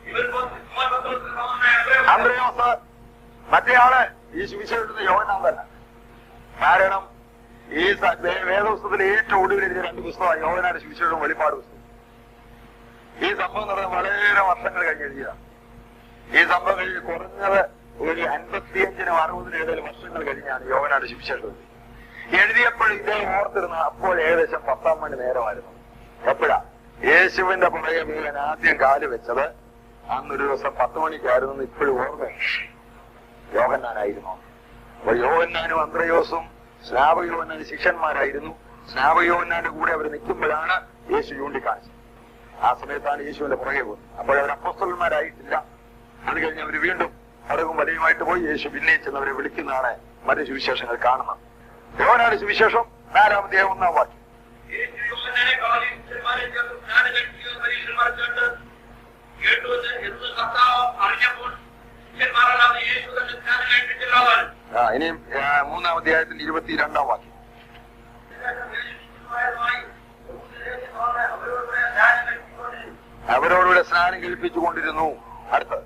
അന്ത്രയോസ്, മറ്റേയാള് ഈ സുവിശേഷത്തിന്റെ യോഹന്നാൻ തന്നെ. കാരണം ഈ വേദപുസ്തകത്തിലെ ഏറ്റവും ഒടുവിൽ എഴുതിയ 2 പുസ്തകമാണ് യോഹന്നാന്റെ സുവിശേഷവും വെളിപ്പാട് പുസ്തകം. ഈ സംഭവം നടന്നത് വളരെ വർഷങ്ങൾ കഴിഞ്ഞ് എഴുതിയതാണ്. ഈ സംഭവം കഴിഞ്ഞ് കുറഞ്ഞത് ഒരു 55-നും 60-നും ഏതായാലും വർഷങ്ങൾ കഴിഞ്ഞാണ് യോഹന്നാന്റെ സുവിശേഷം എഴുതിയപ്പോൾ ഇദ്ദേഹം ഓർത്തിരുന്ന അപ്പോൾ ഏകദേശം 10-ാം മണി നേരമായിരുന്നു. എപ്പോഴാ യേശുവിന്റെ പുറകെ വീഴാൻ ആദ്യം കാല് വെച്ചത്? അന്നൊരു ദിവസം 10 മണിക്കായിരുന്നു. ഇപ്പോഴും ഓർമ്മ യോഹന്നാനായിരുന്നു. അപ്പൊ യോഹന്നാനും അന്ത്രയോസും സ്നാപക യോഹന്നാന്റെ ശിഷ്യന്മാരായിരുന്നു. സ്നാപക യോഹന്നാന്റെ കൂടെ അവർ നിൽക്കുമ്പോഴാണ് യേശു ചൂണ്ടിക്കാണിച്ചത്. ആ സമയത്താണ് യേശുവിന്റെ പുറകെ പോകുന്നത്. അപ്പോഴവർ അപ്പോസ്തലന്മാരായിട്ടില്ല. അത് കഴിഞ്ഞ് അവർ വീണ്ടും അടവും വലയുമായിട്ട് പോയി. യേശു പിന്നെ ചെന്നവരെ വിളിക്കുന്നതാണ് മറ്റു സുവിശേഷങ്ങൾ കാണുന്നത്. യോഹന്നാന്റെ സുവിശേഷം 4-ാം അധ്യായം 1-ാം വാക്യം. ഇനിയും 3-ാം അധ്യായത്തിന്റെ 22-ാം വാക്യം. അവരോടുകൂടെ സ്നാനം കഴിപ്പിച്ചുകൊണ്ടിരുന്നു. അടുത്തത്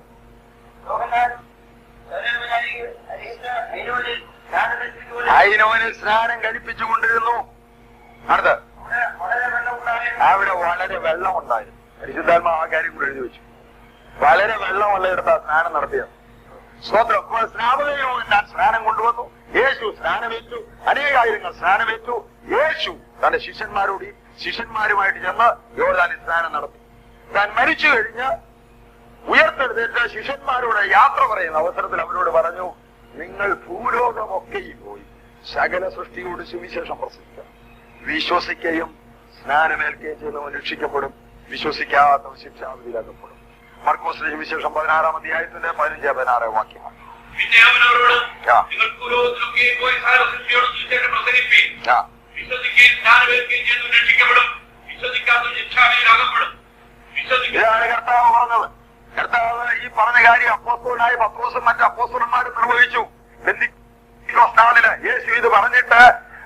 ഐനോനിൽ സ്നാനം കഴിപ്പിച്ചുകൊണ്ടിരുന്നു. അടുത്ത് അവിടെ വളരെ വെള്ളം ഉണ്ടായിരുന്നു. പരിശുദ്ധാത്മാ ആ കാര്യം കൂടെ എഴുതി വെച്ചു. വളരെ വെള്ളമുള്ളയിടത്താ സ്നാനം നടത്തിയത്. സ്വതന്ത്രം. അപ്പോൾ സ്നാപകയോഹന്നാൻ സ്നാനം കൊണ്ടുവന്നു. യേശു സ്നാനമേറ്റു. അനേകായിരങ്ങൾ സ്നാനമേറ്റു. യേശു തന്റെ ശിഷ്യന്മാരുമായിട്ട് ചെന്ന് യോർദാനിൽ സ്നാനം നടത്തി. താൻ മരിച്ചു കഴിഞ്ഞ് ഉയർത്തെഴുന്നേറ്റ് ശിഷ്യന്മാരോട് യാത്ര പറയുന്ന അവസരത്തിൽ അവരോട് പറഞ്ഞു, നിങ്ങൾ ഭൂലോകമൊക്കെയും പോയി സകല സൃഷ്ടിയോട് സുവിശേഷം പ്രസംഗിക്കണം. വിശ്വസിക്കുകയും സ്നാനമേൽക്കുകയും ചെയ്യുന്നവൻ രക്ഷിക്കപ്പെടും, വിശ്വസിക്കാത്തവൻ ശിക്ഷാവിധിയിലാക്കപ്പെടും. മർക്കോസിന്റെ സുവിശേഷം 16-ാം അധ്യായത്തിന്റെ 15-16 വാക്യമാണ്. പിന്നെ അവനോട് നിങ്ങൾ ഭൂലോകത്തിലൊക്കെയും പോയി സകല സൃഷ്ടിയോട് സുവിശേഷം പ്രസംഗിപ്പീൻ. വിശ്വസിക്കുകയും സ്നാനമേൽക്കുകയും ചെയ്യുന്നവൻ രക്ഷിക്കപ്പെടും, വിശ്വസിക്കാത്തവൻ ശിക്ഷാവിധിയിലാക്കപ്പെടും. ഇതാണ് കർത്താവ് പറഞ്ഞത്. കർത്താവ് ഈ പറഞ്ഞ കാര്യം അപ്പോസ്തലനായ പത്രോസും മറ്റ് അപ്പോസ്തലന്മാരും നിർവഹിച്ചു. പെന്തിക്കോസ്താളില് യേശു ഇത് പറഞ്ഞിട്ട്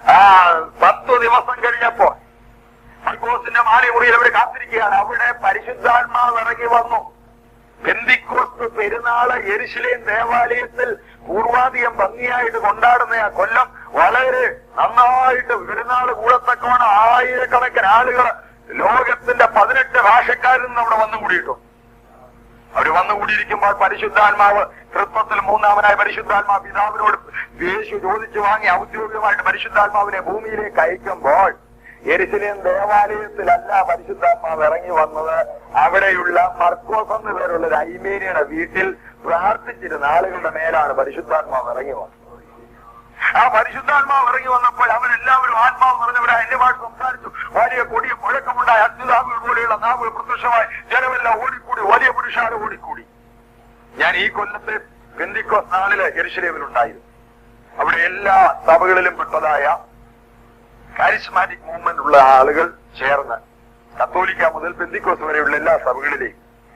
10 ദിവസം കഴിഞ്ഞപ്പോ മർക്കോസിന്റെ മാലിമുറിയിൽ അവിടെ കാത്തിരിക്കുകയാണ്. അവിടെ പരിശുദ്ധാത്മാവ് ഇറങ്ങി വന്നു. പെന്തിക്കോസ്ത് പെരുന്നാള് യെരുശലേം ദേവാലയത്തിൽ പൂർവാധികം ഭംഗിയായിട്ട് കൊണ്ടാടുന്ന ആ കൊല്ലം വളരെ നന്നായിട്ട് പെരുന്നാള് കൂടത്തക്കോണം ആയിരക്കണക്കിന് ആളുകൾ ലോകത്തിന്റെ 18 ഭാഷക്കാരിൽ നിന്ന് അവിടെ വന്നുകൂടിയിട്ടുണ്ട്. അവര് വന്നുകൂടിയിരിക്കുമ്പോൾ പരിശുദ്ധാത്മാവ് തൃത്വത്തിൽ മൂന്നാമനായ പരിശുദ്ധാത്മാവ് പിതാവിനോട് യേശു ചോദിച്ചു വാങ്ങി ഔദ്യോഗികമായിട്ട് പരിശുദ്ധാത്മാവിനെ ഭൂമിയിലേക്ക് അയക്കുമ്പോൾ യെരുശലേം ദേവാലയത്തിലല്ല പരിശുദ്ധാത്മാവ് ഇറങ്ങി വന്നത്. അവിടെയുള്ള മർക്കോസ് എന്ന പേരുള്ള ഒരു അയ്മേനിയുടെ വീട്ടിൽ പ്രാർത്ഥിച്ചിരുന്ന ആളുകളുടെ മേലാണ് പരിശുദ്ധാത്മാവ് ഇറങ്ങി വന്നത്. ആ പരിശുദ്ധാത്മാവ് ഇറങ്ങി വന്നപ്പോൾ അവരെല്ലാവരും ആത്മാവ് നിറഞ്ഞവരെ അന്യഭാഷ സംസാരിച്ചു. വലിയ കൊടിയ മുഴക്കമുണ്ടായ അത്യുതാവുകൾ പോലെയുള്ള നാവുകൾ പ്രത്യക്ഷമായി ജനമെല്ലാം ഓടിക്കൂടി, വലിയ പുരുഷാരം ഓടിക്കൂടി. ഞാൻ ഈ കൊല്ലത്തെ പെന്തിക്കോസ്ത് നാളില് യെരുശലേമിലുണ്ടായിരുന്നു. അവിടെ എല്ലാ സഭകളിലും പെട്ടതായ കാരിസ്മാറ്റിക് മൂവ്മെന്റ് ഉള്ള ആളുകൾ ചേർന്ന് കത്തോലിക്ക മുതൽ പെന്തിക്കോസ്ത് വരെയുള്ള എല്ലാ സഭകളിലെയും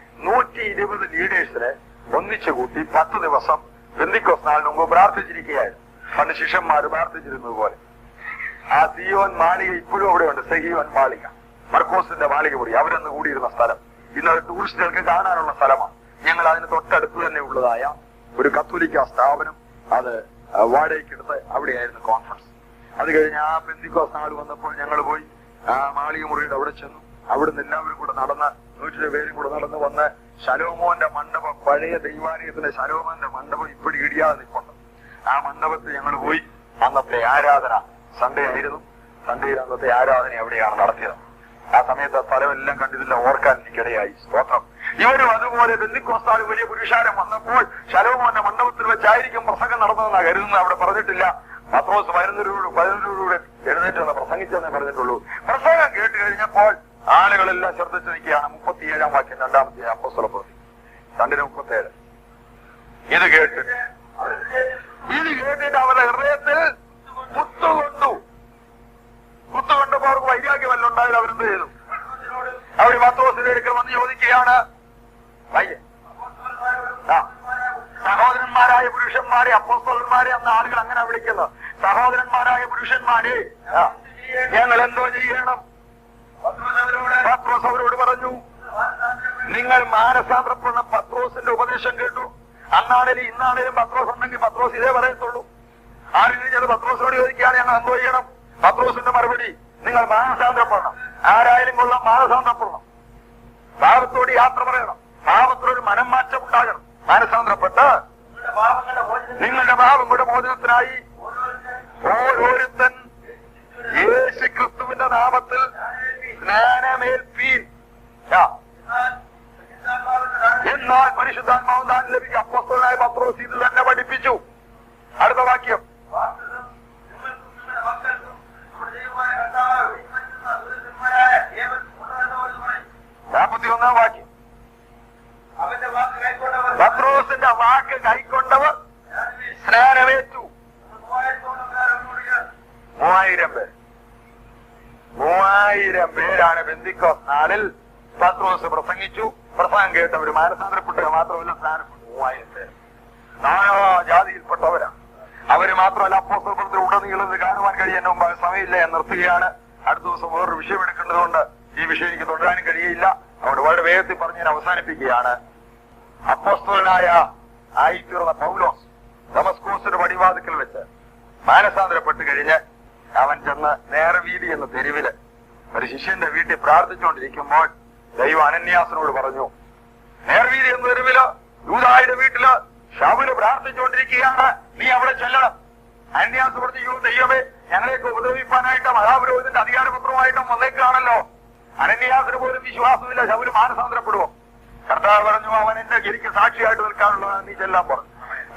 120 ലീഡേഴ്സിനെ ഒന്നിച്ചു കൂട്ടി 10 ദിവസം പെന്തിക്കോസ്ത് നാളിന് മുമ്പ് പ്രാർത്ഥിച്ചിരിക്കുകയായിരുന്നു. പണ്ട് ശിഷ്യന്മാര് പ്രാർത്ഥിച്ചിരുന്നത് പോലെ. ആ സിയോൻ മാളിക ഇപ്പോഴും അവിടെ ഉണ്ട്. സെഹിയോൻ മാളിക, മർക്കോസിന്റെ മാളിക മുറി, അവരന്ന് കൂടിയിരുന്ന സ്ഥലം. ഇന്നത് ടൂറിസ്റ്റുകൾക്ക് കാണാനുള്ള സ്ഥലമാണ്. ഞങ്ങൾ അതിന് തൊട്ടടുത്ത് തന്നെ ഉള്ളതായ ഒരു കത്തോലിക്ക സ്ഥാപനം അത് വാടകയ്ക്കെടുത്ത് അവിടെയായിരുന്നു കോൺഫറൻസ്. അത് കഴിഞ്ഞ് ആ പെന്തിക്കോസ്ത് നാൾ വന്നപ്പോൾ ഞങ്ങൾ പോയി ആ മാളിക മുറിയുടെ അവിടെ ചെന്നു. അവിടുന്ന് എല്ലാവരും കൂടെ നടന്ന് 100 പേരും കൂടെ നടന്ന് വന്ന് ശലോമോന്റെ മണ്ഡപം, പഴയ ദൈവാലയത്തിലെ ശലോമോന്റെ മണ്ഡപം ഇപ്പോഴും ഇടിയാതെ നിൽപ്പുണ്ട്. ആ മണ്ഡപത്തിൽ ഞങ്ങൾ പോയി. അന്നത്തെ ആരാധന സൺഡേ ആയിരുന്നു. സൺഡേയിൽ അന്നത്തെ ആരാധന എവിടെയാണ് നടത്തിയത്. ആ സമയത്ത് സ്ഥലമെല്ലാം കണ്ടിട്ടില്ല, ഓർക്കാൻ എനിക്കിടയായി. സ്തോത്രം. ഇവരും അതുപോലെ പെന്തിക്കോസ്താൾ വലിയ പുരുഷാരം വന്നപ്പോൾ ശലോമോന്റെ മണ്ഡപത്തിൽ വെച്ചായിരിക്കും പ്രസംഗം നടന്നതെന്നാണ് കരുതുന്നത്. അവിടെ പറഞ്ഞിട്ടില്ല. പത്രോസ് 11 എഴുന്നേറ്റ് പ്രസംഗിച്ചെന്നേ പറഞ്ഞിട്ടുള്ളൂ. പ്രസംഗം കേട്ട് കഴിഞ്ഞപ്പോൾ ആളുകളെല്ലാം ശ്രദ്ധിച്ചു നിൽക്കുകയാണ്. 37-ാം വാക്യം 2-ാമത്തെ അപ്പോസ്തലപ്രവൃത്തി 2:37. ഇത് കേട്ടിട്ട് അവരുടെ ഹൃദയത്തിൽ കുത്തുകൊണ്ടപ്പോ അവർക്ക് വൈരാഗ്യം വല്ല ഉണ്ടായാലും അവരെന്ത് ചെയ്തു? അവർ പത്രോസിന്റെ അടുക്കൽ വന്ന് ചോദിക്കുകയാണ്, സഹോദരന്മാരായ പുരുഷന്മാരെ, അപ്പോസ്തലന്മാരെ അന്ന് ആളുകൾ അങ്ങനെ വിളിക്കുന്നത്, സഹോദരന്മാരായ പുരുഷന്മാരെ ഞങ്ങൾ എന്തോ ചെയ്യണം? പത്രോസ് അവരോട് പറഞ്ഞു, നിങ്ങൾ മാനസാന്തരപ്പെടണം. പത്രോസിന്റെ ഉപദേശം കേട്ടു. അന്നാണേലും ഇന്നാണേലും പത്രോസ് ഉണ്ടെങ്കിൽ പത്രോസ് ഇതേ പറയത്തുള്ളൂ. ആരെങ്കിലും ചെന്ന് പത്രോസിനോട് ചോദിക്കുകയാണ് ഞങ്ങൾ എന്തോ ചെയ്യണം? പത്രോസിന്റെ മറുപടി, നിങ്ങൾ മാനസാന്തരപ്പെടണം. ആരായാലും കൊള്ളാം, മാനസാന്തരപ്പെടണം. പാപത്തോട് യാത്ര പറയണം. പാപത്തിനൊരു മനംമാറ്റം ഉണ്ടാകണം. മാനസാന്തരപ്പെട്ട് നിങ്ങളുടെ പാപങ്ങളുടെ മോചനത്തിനായി ഓരോരുത്തൻ യേശു ക്രിസ്തുവിന്റെ നാമത്തിൽ സ്നാനമേൽപ്പീൻ. എന്നാൽ പരിശുദ്ധാത്മാവ് താൻ ലഭിക്കും. അപ്പോസ്തലനായ പത്രോസ് ഇത് തന്നെ പഠിപ്പിച്ചു. അടുത്ത വാക്യം 41-ാം വാക്യം. പത്രോസിന്റെ വാക്ക് കൈക്കൊണ്ടവർ സ്നാനമേറ്റു. 3000 പേരാണ് പെന്തിക്കോസ്ത് നാളിൽ പത്രോസ് പ്രസംഗിച്ചു. പ്രസംഗം കേട്ടവർ മാനസാന്തരപ്പെട്ടവർ മാത്രമല്ല, സ്നാനപ്പെട്ടു. 3000 പേര് നാനാ ജാതിയിൽപ്പെട്ടവരാണ്. അവര് മാത്രമല്ല, അപ്പോസ്തലപ്രവൃത്തി ഉടനീളം കാണുവാൻ കഴിയാൻ സമയമില്ല. ഞാൻ നിർത്തുകയാണ്. അടുത്ത ദിവസം വേറൊരു വിഷയം എടുക്കേണ്ടതുകൊണ്ട് ഈ വിഷയം എനിക്ക് തുടരാനും കഴിയില്ല. അവിടെ വളരെ വേഗത്തിൽ പറഞ്ഞ് ഞാൻ അവസാനിപ്പിക്കുകയാണ്. അപ്പോസ്തലനായ ആയിത്തീർന്ന പൗലോസ് ദമസ്കോസിന്റെ പടിവാതിക്കൽ വെച്ച് മാനസാന്തരപ്പെട്ട് കഴിഞ്ഞ് അവൻ ചെന്ന് നേർവീതി എന്ന തെരുവില് ഒരു ശിഷ്യന്റെ വീട്ടിൽ പ്രാർത്ഥിച്ചുകൊണ്ടിരിക്കുമ്പോൾ ദൈവം അനന്യാസിനോട് പറഞ്ഞു, നേർവീതി എന്ന തെരുവില് യൂദായുടെ വീട്ടില് ശൗല് പ്രാർത്ഥിച്ചുകൊണ്ടിരിക്കുകയാണ്, നീ അവിടെ ചെല്ലണം. അനന്യാസ് പറഞ്ഞു, ദൈവമേ, ഞങ്ങളെയൊക്കെ ഉപദ്രവിപ്പാനായിട്ട് മഹാപുരോഹിതന്റെ അധികാരപത്രമായിട്ടും വന്നേക്കാണല്ലോ. അനന്യാസിന് പോലും വിശ്വാസമില്ല ശൗല് മാനസാന്തരപ്പെടുവോ? കർത്താവ് പറഞ്ഞു, അവൻ എന്റെ ഗിരിക്ക് സാക്ഷിയായിട്ട് നിൽക്കാനുള്ളതാണ്, നീ ചെല്ലാൻ പറഞ്ഞു.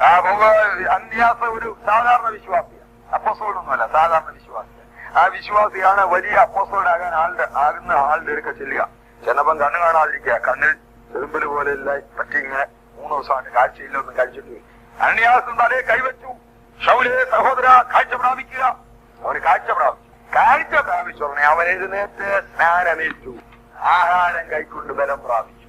അനന്യാസ് ഒരു സാധാരണ വിശ്വാസിയാണ്, അപ്പോസ്തലനൊന്നുമല്ല, സാധാരണ വിശ്വാസിയാണ്. ആ വിശ്വാസിയാണ് വലിയ അപ്പോസ്തലനാകാൻ ആകുന്ന ആളുടെ അടുക്ക ചെല്ലുക. ചെന്നപ്പം കണ്ണു കാണാതിരിക്കുക, കണ്ണിൽ ചെറുമ്പല് പോലെ എല്ലാം പറ്റിങ്ങനെ 3 ദിവസമായിട്ട് കാഴ്ചയില്ലൊന്നും കഴിച്ചിട്ട് പോയി. അനന്യാസ് തലേ കൈവച്ചു, ശൗലേ സഹോദര കാഴ്ച പ്രാപിക്കുക. അവര് കാഴ്ച പ്രാപിച്ചു ഉടനെ അവൻ എഴുന്നേറ്റ് സ്നാനമേറ്റു, ആഹാരം കൈക്കൊണ്ട് ബലം പ്രാപിച്ചു.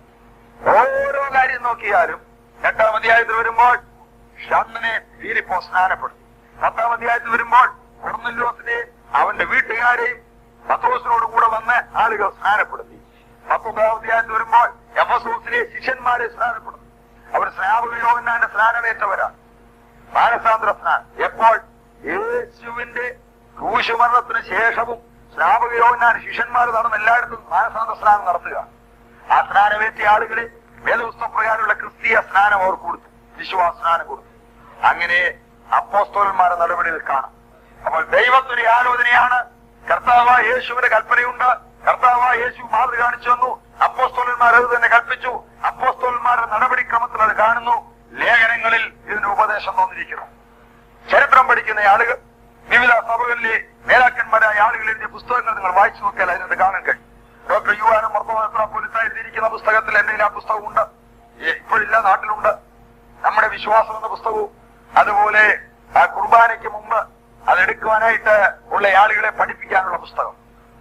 ഓരോ കാര്യം നോക്കിയാലും 8-ാം അധ്യായത്തിൽ വരുമ്പോൾ ഷണ്ണനെ ഫിലിപ്പോസ് സ്നാനപ്പെടുത്തി. 10-ാം അധ്യായത്തിൽ വരുമ്പോൾ കൊർന്നല്യോസിനെ അവന്റെ വീട്ടുകാരെയും പത്രോസിനോട് കൂടെ വന്ന് ആളുകൾ സ്നാനപ്പെടുത്തി. 19-ാം അധ്യായത്തിൽ വരുമ്പോൾ എഫെസോസിലെ ശിഷ്യന്മാരെ സ്നാനപ്പെടുത്തി. അവർ സ്നാപക യോഹന്നാന്റെ സ്നാനമേറ്റവരാണ്. മാനസാന്തര സ്നാനം എപ്പോൾ? യേശുവിന്റെ ക്രൂശുമരണത്തിന് ശേഷവും സ്നാപക യോഹന്നാൻ ശിഷ്യന്മാർ നടന്ന് എല്ലായിടത്തും മാനസാന്തര സ്നാനം നടത്തുക. ആ സ്നാനമേറ്റിയ ആളുകളെ വേദപുസ്തകപ്രകാരമുള്ള ക്രിസ്തീയ സ്നാനം അവർ കൊടുത്തു, വിശ്വാസ സ്നാനം കൊടുത്തു. അങ്ങനെ അപ്പോസ്തലന്മാരുടെ നടപടിയിൽ കാണാം. അപ്പോൾ ദൈവത്തിന്റെ ആലോചനയാണ്. കർത്താവായ യേശുവിന്റെ കൽപ്പനയുണ്ട്, കർത്താവായ യേശു മാതൃ കാണിച്ചു വന്നു, അപ്പോസ്തലന്മാർ അത് തന്നെ കൽപ്പിച്ചു. അപ്പോസ്തലന്മാരുടെ നടപടിക്രമത്തിൽ അത് കാണുന്നു. ലേഖനങ്ങളിൽ ഇതിന്റെ ഉപദേശം തന്നിരിക്കുന്നു. ചരിത്രം പഠിക്കുന്ന ആളുകൾ, വിവിധ സഭകളിലെ നേതാക്കന്മാരായ ആളുകൾ എഴുതിയ പുസ്തകങ്ങൾ നിങ്ങൾ വായിച്ചു നോക്കിയാൽ അതിനകത്ത് കാണാൻ കഴിയും. ഡോക്ടർ യുവാനും മെത്രാപ്പോലീത്ത എഴുതിയിരിക്കുന്ന പുസ്തകത്തിൽ എന്റെ ആ പുസ്തകമുണ്ട്, ഇപ്പോഴില്ല, നാട്ടിലുണ്ട്. നമ്മുടെ വിശ്വാസം എന്ന പുസ്തകവും അതുപോലെ ആ കുർബാനയ്ക്ക് മുമ്പ് അതെടുക്കുവാനായിട്ട് ഉള്ള ആളുകളെ പഠിപ്പിക്കാനുള്ള പുസ്തകം.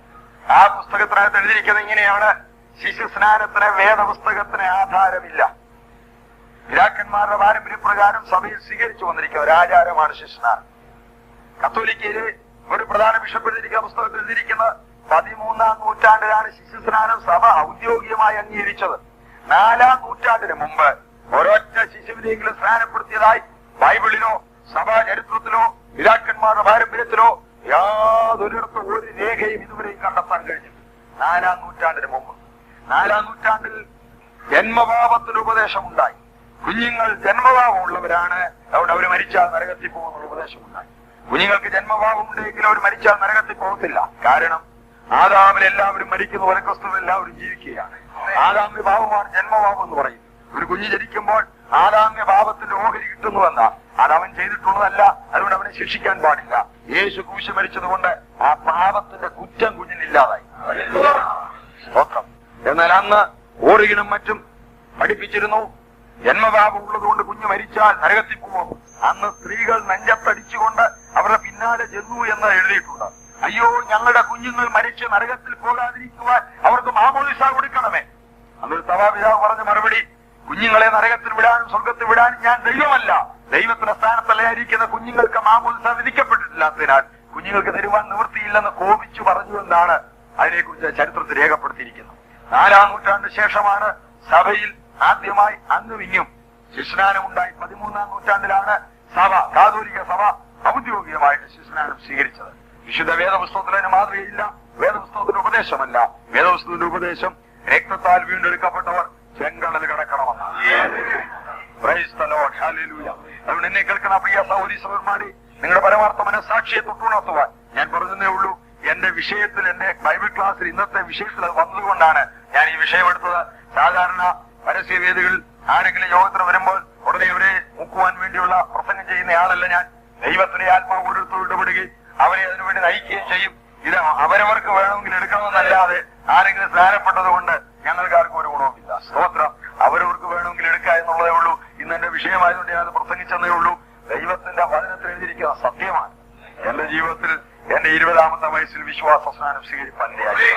ആ പുസ്തകത്തിനകത്ത് എഴുതിയിരിക്കുന്നത് ഇങ്ങനെയാണ്: ശിശു സ്നാനത്തിന് വേദപുസ്തകത്തിന് ആധാരമില്ല. പിതാക്കന്മാരുടെ പാരമ്പര്യപ്രകാരം സഭയിൽ സ്വീകരിച്ചു വന്നിരിക്കുന്ന ഒരു ആചാരമാണ് ശിശുസ്നാനം. കത്തോലിക്കയിലെ ഒരു പ്രധാന ബിഷപ്പ് എഴുതിയിരിക്കുന്ന പുസ്തകത്തിൽ എഴുതിയിരിക്കുന്നത് 13-ാം നൂറ്റാണ്ടിലാണ് ശിശുസ്നാനം സഭ ഔദ്യോഗികമായി അംഗീകരിച്ചത്. 4-ാം നൂറ്റാണ്ടിന് മുമ്പ് ഒരൊറ്റ ശിശുവിനെങ്കിലും സ്നാനപ്പെടുത്തിയതായി ബൈബിളിലോ സഭാ ചരിത്രത്തിലോ പിതാക്കന്മാരുടെ പാരമ്പര്യത്തിലോ യാതൊരിടത്തും ഒരു രേഖയും ഇതുവരെയും കണ്ടെത്താൻ കഴിഞ്ഞില്ല. 4-ാം നൂറ്റാണ്ടിന് മുമ്പ്. 4-ാം നൂറ്റാണ്ടിൽ ജന്മപാപത്തിന് ഉപദേശമുണ്ടായി. കുഞ്ഞുങ്ങൾ ജന്മപാപം ഉള്ളവരാണ്, അതുകൊണ്ട് അവർ മരിച്ചാൽ നരകത്തിൽ പോകുന്നുള്ള ഉപദേശമുണ്ടായി. കുഞ്ഞുങ്ങൾക്ക് ജന്മപാപം ഉണ്ടെങ്കിൽ അവർ മരിച്ചാൽ നരകത്തിൽ പോകത്തില്ല. കാരണം ആദാമിൽ എല്ലാവരും മരിക്കുന്ന പോലെ ക്രിസ്തുവിൽ എല്ലാവരും ജീവിക്കുകയാണ്. ആദാമ്യ പാപമാണ് ജന്മപാപം എന്ന് പറയും. ഒരു കുഞ്ഞ് ജനിക്കുമ്പോൾ ആദാമ്യ പാപത്തിന്റെ ഓഹരി കിട്ടുന്നുവെന്ന അത് അവൻ ചെയ്തിട്ടുള്ളതല്ല, അതുകൊണ്ട് അവനെ ശിക്ഷിക്കാൻ പാടില്ല. യേശു ക്രൂശിൽ മരിച്ചതുകൊണ്ട് ആ പാപത്തിന്റെ കുറ്റം കുഞ്ഞിനില്ലാതായി. സ്തോത്രം. എന്നാൽ അന്ന് ഓറിയനും മറ്റും പഠിപ്പിച്ചിരുന്നു, ജന്മപാപം ഉള്ളതുകൊണ്ട് കുഞ്ഞ് മരിച്ചാൽ നരകത്തിൽ പോകും. അന്ന് സ്ത്രീകൾ നെഞ്ചത്തടിച്ചുകൊണ്ട് അവരുടെ പിന്നാലെ ചെന്നു എന്ന് എഴുതിയിട്ടുണ്ട്. അയ്യോ, ഞങ്ങളുടെ കുഞ്ഞുങ്ങൾ മരിച്ച് നരകത്തിൽ പോകാതിരിക്കുവാൻ അവർക്ക് മാമോദിസ കൊടുക്കണമേ. അന്നൊരു സഭാപിതാവ് പറഞ്ഞ മറുപടി, കുഞ്ഞുങ്ങളെ നരകത്തിൽ വിടാനും സ്വർഗത്തിൽ വിടാനും ഞാൻ ദൈവമല്ല. ദൈവത്തിന്റെ സ്ഥാനത്തല്ലായിരിക്കുന്ന കുഞ്ഞുങ്ങൾക്ക് മാമോദിസ വിധിക്കപ്പെട്ടിട്ടില്ലാത്തതിനാൽ കുഞ്ഞുങ്ങൾക്ക് തരുവാൻ നിവൃത്തിയില്ലെന്ന് കോപിച്ചു പറഞ്ഞുവെന്നാണ് അതിനെക്കുറിച്ച് ചരിത്രത്തിൽ രേഖപ്പെടുത്തിയിരിക്കുന്നത്. 4-ാം നൂറ്റാണ്ടിന് ശേഷമാണ് സഭയിൽ ആദ്യമായി അങ്ങും ഇങ്ങും ശിശുസ്നാനം ഉണ്ടായി. 13-ാം നൂറ്റാണ്ടിലാണ് സഭ, കാതോലിക സഭ ഔദ്യോഗികമായിട്ട് ശിശുസ്നാനം സ്വീകരിച്ചത്. വിശുദ്ധ വേദപുസ്തകത്തിന് മാതൃകയില്ല, വേദപുസ്തകത്തിന്റെ ഉപദേശമല്ല. വേദപുസ്തകത്തിന്റെ ഉപദേശം രക്തത്താൽ വീണ്ടെടുക്കപ്പെട്ടവർ ചെങ്കടൽ കടക്കണമെന്നാണ്. Praise the lord, hallelujah. അതുകൊണ്ട് എന്നെ കേൾക്കുന്ന പ്രിയ സഹോദരീ സഹോദരന്മാരെ, നിങ്ങളുടെ പരമാർത്ഥ മനസ്സാക്ഷിയെ തൊട്ടുണർത്തുവാൻ ഞാൻ പറഞ്ഞതേ ഉള്ളൂ. എന്റെ വിഷയത്തിൽ, എന്റെ ബൈബിൾ ക്ലാസ്സിൽ ഇന്നത്തെ വിഷയത്തിൽ അത് വന്നതുകൊണ്ടാണ് ഞാൻ ഈ വിഷയമെടുത്തത്. സാധാരണ പരസ്യവേദികളിൽ ആരെങ്കിലും യോഗത്തിന് വരുമ്പോൾ ഉടനെ ഇവരെ മുക്കുവാൻ വേണ്ടിയുള്ള പ്രസംഗം ചെയ്യുന്ന ആളല്ല ഞാൻ. ദൈവത്തിന്റെ ആത്മാവ് ഓരോരുത്തരും ഇടപെടുകയും അവരെ അതിനുവേണ്ടി നയിക്കുകയും ചെയ്യും. ഇത് അവരവർക്ക് വേണമെങ്കിൽ എടുക്കണമെന്നല്ലാതെ ആരെങ്കിലും സ്നാനപ്പെട്ടത് കൊണ്ട് ഞങ്ങൾക്ക് ആർക്കും ഒരു ഗുണവുമില്ല. സ്തോത്രം. അവരവർക്ക് വേണമെങ്കിൽ എടുക്കുക എന്നുള്ളതേ ഉള്ളൂ. ഇന്ന് എന്റെ വിഷയമായതുകൊണ്ട് ഞാനത് പ്രസംഗിച്ചെന്നേ ഉള്ളൂ. ദൈവത്തിന്റെ വചനത്തിൽ എഴുതിയിരിക്കുന്ന സത്യമാണ്. എന്റെ ജീവിതത്തിൽ എന്റെ 20-ാമത്തെ വയസ്സിൽ വിശ്വാസ സ്നാനം സ്വീകരിപ്പാൻ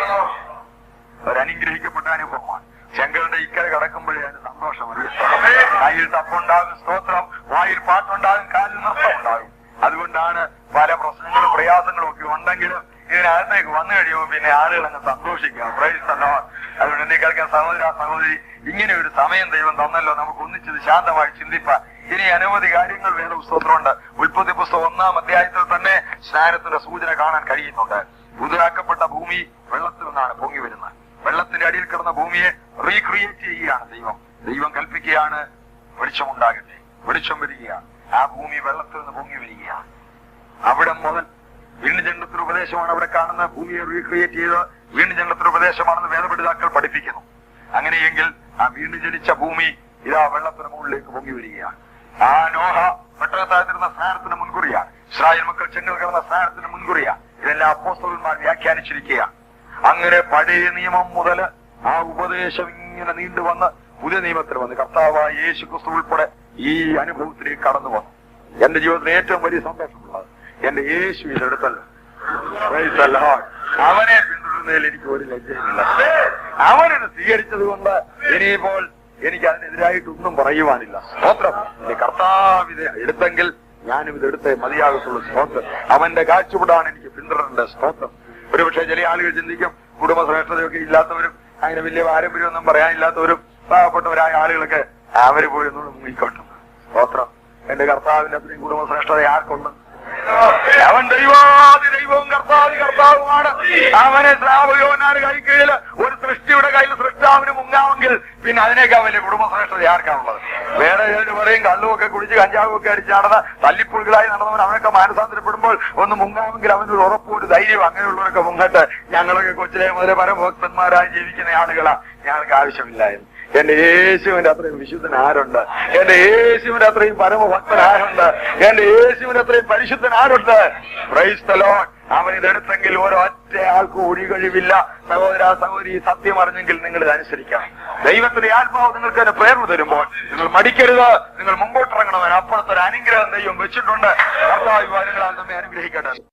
ഒരനുഗ്രഹിക്കപ്പെട്ട അനുഭവമാണ്. ചെങ്കലിന്റെ ഇക്കര കടക്കുമ്പോഴേ അതിന് സന്തോഷം അറിയപ്പെടും. കയ്യിൽ തപ്പുണ്ടാകും, സ്തോത്രം. വായിൽ പാട്ടുണ്ടാകും, കാലിൽ നൃത്തം ഉണ്ടാകും. അതുകൊണ്ടാണ് പല പ്രശ്നങ്ങളും പ്രയാസങ്ങളും ഒക്കെ ഉണ്ടെങ്കിലും ഇതിനെ അകത്തേക്ക് വന്നു കഴിയുമ്പോൾ പിന്നെ ആളുകൾ അങ്ങ് സന്തോഷിക്കുക. Praise the lord. അതുകൊണ്ട് എന്നെ കേൾക്കാൻ സഹോദരി, ഇങ്ങനെ ഒരു സമയം ദൈവം തന്നല്ലോ, നമുക്ക് ഒന്നിച്ചത് ശാന്തമായി ചിന്തിപ്പാൻ. ഇനി അനവധി കാര്യങ്ങൾ വേദപുസ്തകത്തിലുണ്ട്. ഉൽപ്പത്തി പുസ്തകം 1-ാം അധ്യായത്തിൽ തന്നെ സ്നാനത്തിന്റെ സൂചന കാണാൻ കഴിയുന്നുണ്ട്. പുതുതാക്കപ്പെട്ട ഭൂമി വെള്ളത്തിൽ നിന്നാണ് പൊങ്ങി വരുന്നത്. വെള്ളത്തിന്റെ അടിയിൽ കിടന്ന ഭൂമിയെ റീക്രിയേറ്റ് ചെയ്യുകയാണ് ദൈവം കൽപ്പിക്കുകയാണ്, വെളിച്ചമുണ്ടാകട്ടെ. വെളിച്ചം വരികയാണ്. ആ ഭൂമി വെള്ളത്തിൽ നിന്ന് പൊങ്ങി വരികയാണ്. അവിടെ മുതൽ വീണ്ടും ജനനത്തിന്റെ ഉപദേശമാണ് അവിടെ കാണുന്ന. ഭൂമിയെ റീക്രിയേറ്റ് ചെയ്ത് വീണ്ടും ജനനത്തിന്റെ ഉപദേശമാണെന്ന് വേദപഠിതാക്കൾ പഠിപ്പിക്കുന്നു. അങ്ങനെയെങ്കിൽ ആ വീണ്ടും ജനിച്ച ഭൂമി ഇതാ വെള്ളത്തിന് മുകളിലേക്ക് പൊങ്ങി വരികയാണ്. ആ നോഹ പെട്ടകത്തായിരുന്ന സ്നാനത്തിന് മുൻകുറിയാണ്. ഇസ്രായേൽ മക്കൾ ചെങ്കൽ കിടന്ന സ്നാനത്തിന് മുൻകുറിയാണ്. ഇതെല്ലാം അപ്പോസ്തലന്മാർ വ്യാഖ്യാനിച്ചിരിക്കുകയാണ്. അങ്ങനെ പഴയ നിയമം മുതൽ ആ ഉപദേശം ഇങ്ങനെ നീണ്ടുവന്ന് പുതിയ നിയമത്തിൽ വന്ന് കർത്താവായ യേശു ക്രിസ്തു ഉൾപ്പെടെ ഈ അനുഭവത്തിലേക്ക് കടന്നു വന്നു. എന്റെ ജീവിതത്തിൽ ഏറ്റവും വലിയ സന്തോഷമുള്ളത് എന്റെ യേശു ഇതെടുത്തല്ലോ. അവനെ പിന്തുടരുന്നതിൽ എനിക്ക് ഒരു ലജ്ജയില്ല. അവനത് സ്വീകരിച്ചത് കൊണ്ട് ഇനിയിപ്പോൾ എനിക്ക് അതിനെതിരായിട്ടൊന്നും പറയുവാനില്ല. സ്തോത്രം. എന്റെ കർത്താവ് ഇത് എടുത്തെങ്കിൽ ഞാനും ഇതെടുത്തേ മതിയാകത്തുള്ളൂ. സ്തോത്രം. അവന്റെ കാഴ്ചപ്പാടാണ് എനിക്ക് പിന്തുടരേണ്ടത്. സ്തോത്രം. ഒരുപക്ഷെ ചില ആളുകൾ ചിന്തിക്കും, കുടുംബശ്രേഷ്ഠതയൊക്കെ ഇല്ലാത്തവരും അങ്ങനെ വലിയ പാരമ്പര്യമൊന്നും പറയാനില്ലാത്തവരും പാവപ്പെട്ടവരായ ആളുകളൊക്കെ അവര് പോയി ഒന്നും മുങ്ങിക്കോട്ടും. സ്തോത്രം. എന്റെ കർത്താവിന്റെ അത്രയും കുടുംബശ്രേഷ്ഠത ആർക്കുണ്ട്? അവൻ ദൈവവും കർത്താവുമാണ്. അവനെ ശ്രാവകയോനാണ് കൈക്കീഴിൽ ഒരു സൃഷ്ടിയുടെ കയ്യിൽ സൃഷ്ടാവിന് മുങ്ങാമെങ്കിൽ പിന്നെ അതിനേക്കാൾ വലിയ കുടുംബശ്രേഷ്ഠത ആർക്കാണുള്ളത്? വേറെ ഏതൊരു പറയും കള്ളുമൊക്കെ കുടിച്ച് കഞ്ചാവും ഒക്കെ അടിച്ച് നടന്ന തല്ലിപ്പുള്ളികളായി നടന്നവൻ അവനൊക്കെ മാനസാന്തരപ്പെടുമ്പോൾ ഒന്ന് മുങ്ങാമെങ്കിൽ അവനൊരു ഉറപ്പും ഒരു ധൈര്യം. അങ്ങനെയുള്ളവരൊക്കെ മുങ്ങട്ടെ. ഞങ്ങളൊക്കെ കൊച്ചിലെ മുതലേ പരമഭക്തന്മാരായി ജീവിക്കുന്ന ആളുകളാ. ഞങ്ങൾക്ക് ആവശ്യമില്ലായിരുന്നു. എന്റെ യേശുവിന്റെ അത്രയും വിശുദ്ധൻ ആരുണ്ട്? എന്റെ യേശുവിന്റെ അത്രയും പരമഭക്തൻ ആരുണ്ട്? എന്റെ യേശുവിന്റെ അത്രയും പരിശുദ്ധൻ ആരുണ്ട്? Praise the lord. അവൻ ഇതെടുത്തെങ്കിൽ ഒരൊറ്റ ആൾക്ക് ഒഴി കഴിവില്ല. സഹോദരി സത്യം അറിഞ്ഞെങ്കിൽ നിങ്ങൾ ഇത് അനുസരിക്കണം. ദൈവത്തിന്റെ ആത്മാവ് നിങ്ങൾക്ക് അതിന് പ്രേരണ തരുമ്പോൾ നിങ്ങൾ മടിക്കരുത്. നിങ്ങൾ മുമ്പോട്ടിറങ്ങണം. അപ്പുറത്തൊരു അനുഗ്രഹം ദൈവം വെച്ചിട്ടുണ്ട്. കർത്താവ് കാര്യങ്ങളാൽ നമ്മെ അനുഗ്രഹിക്കട്ടെ.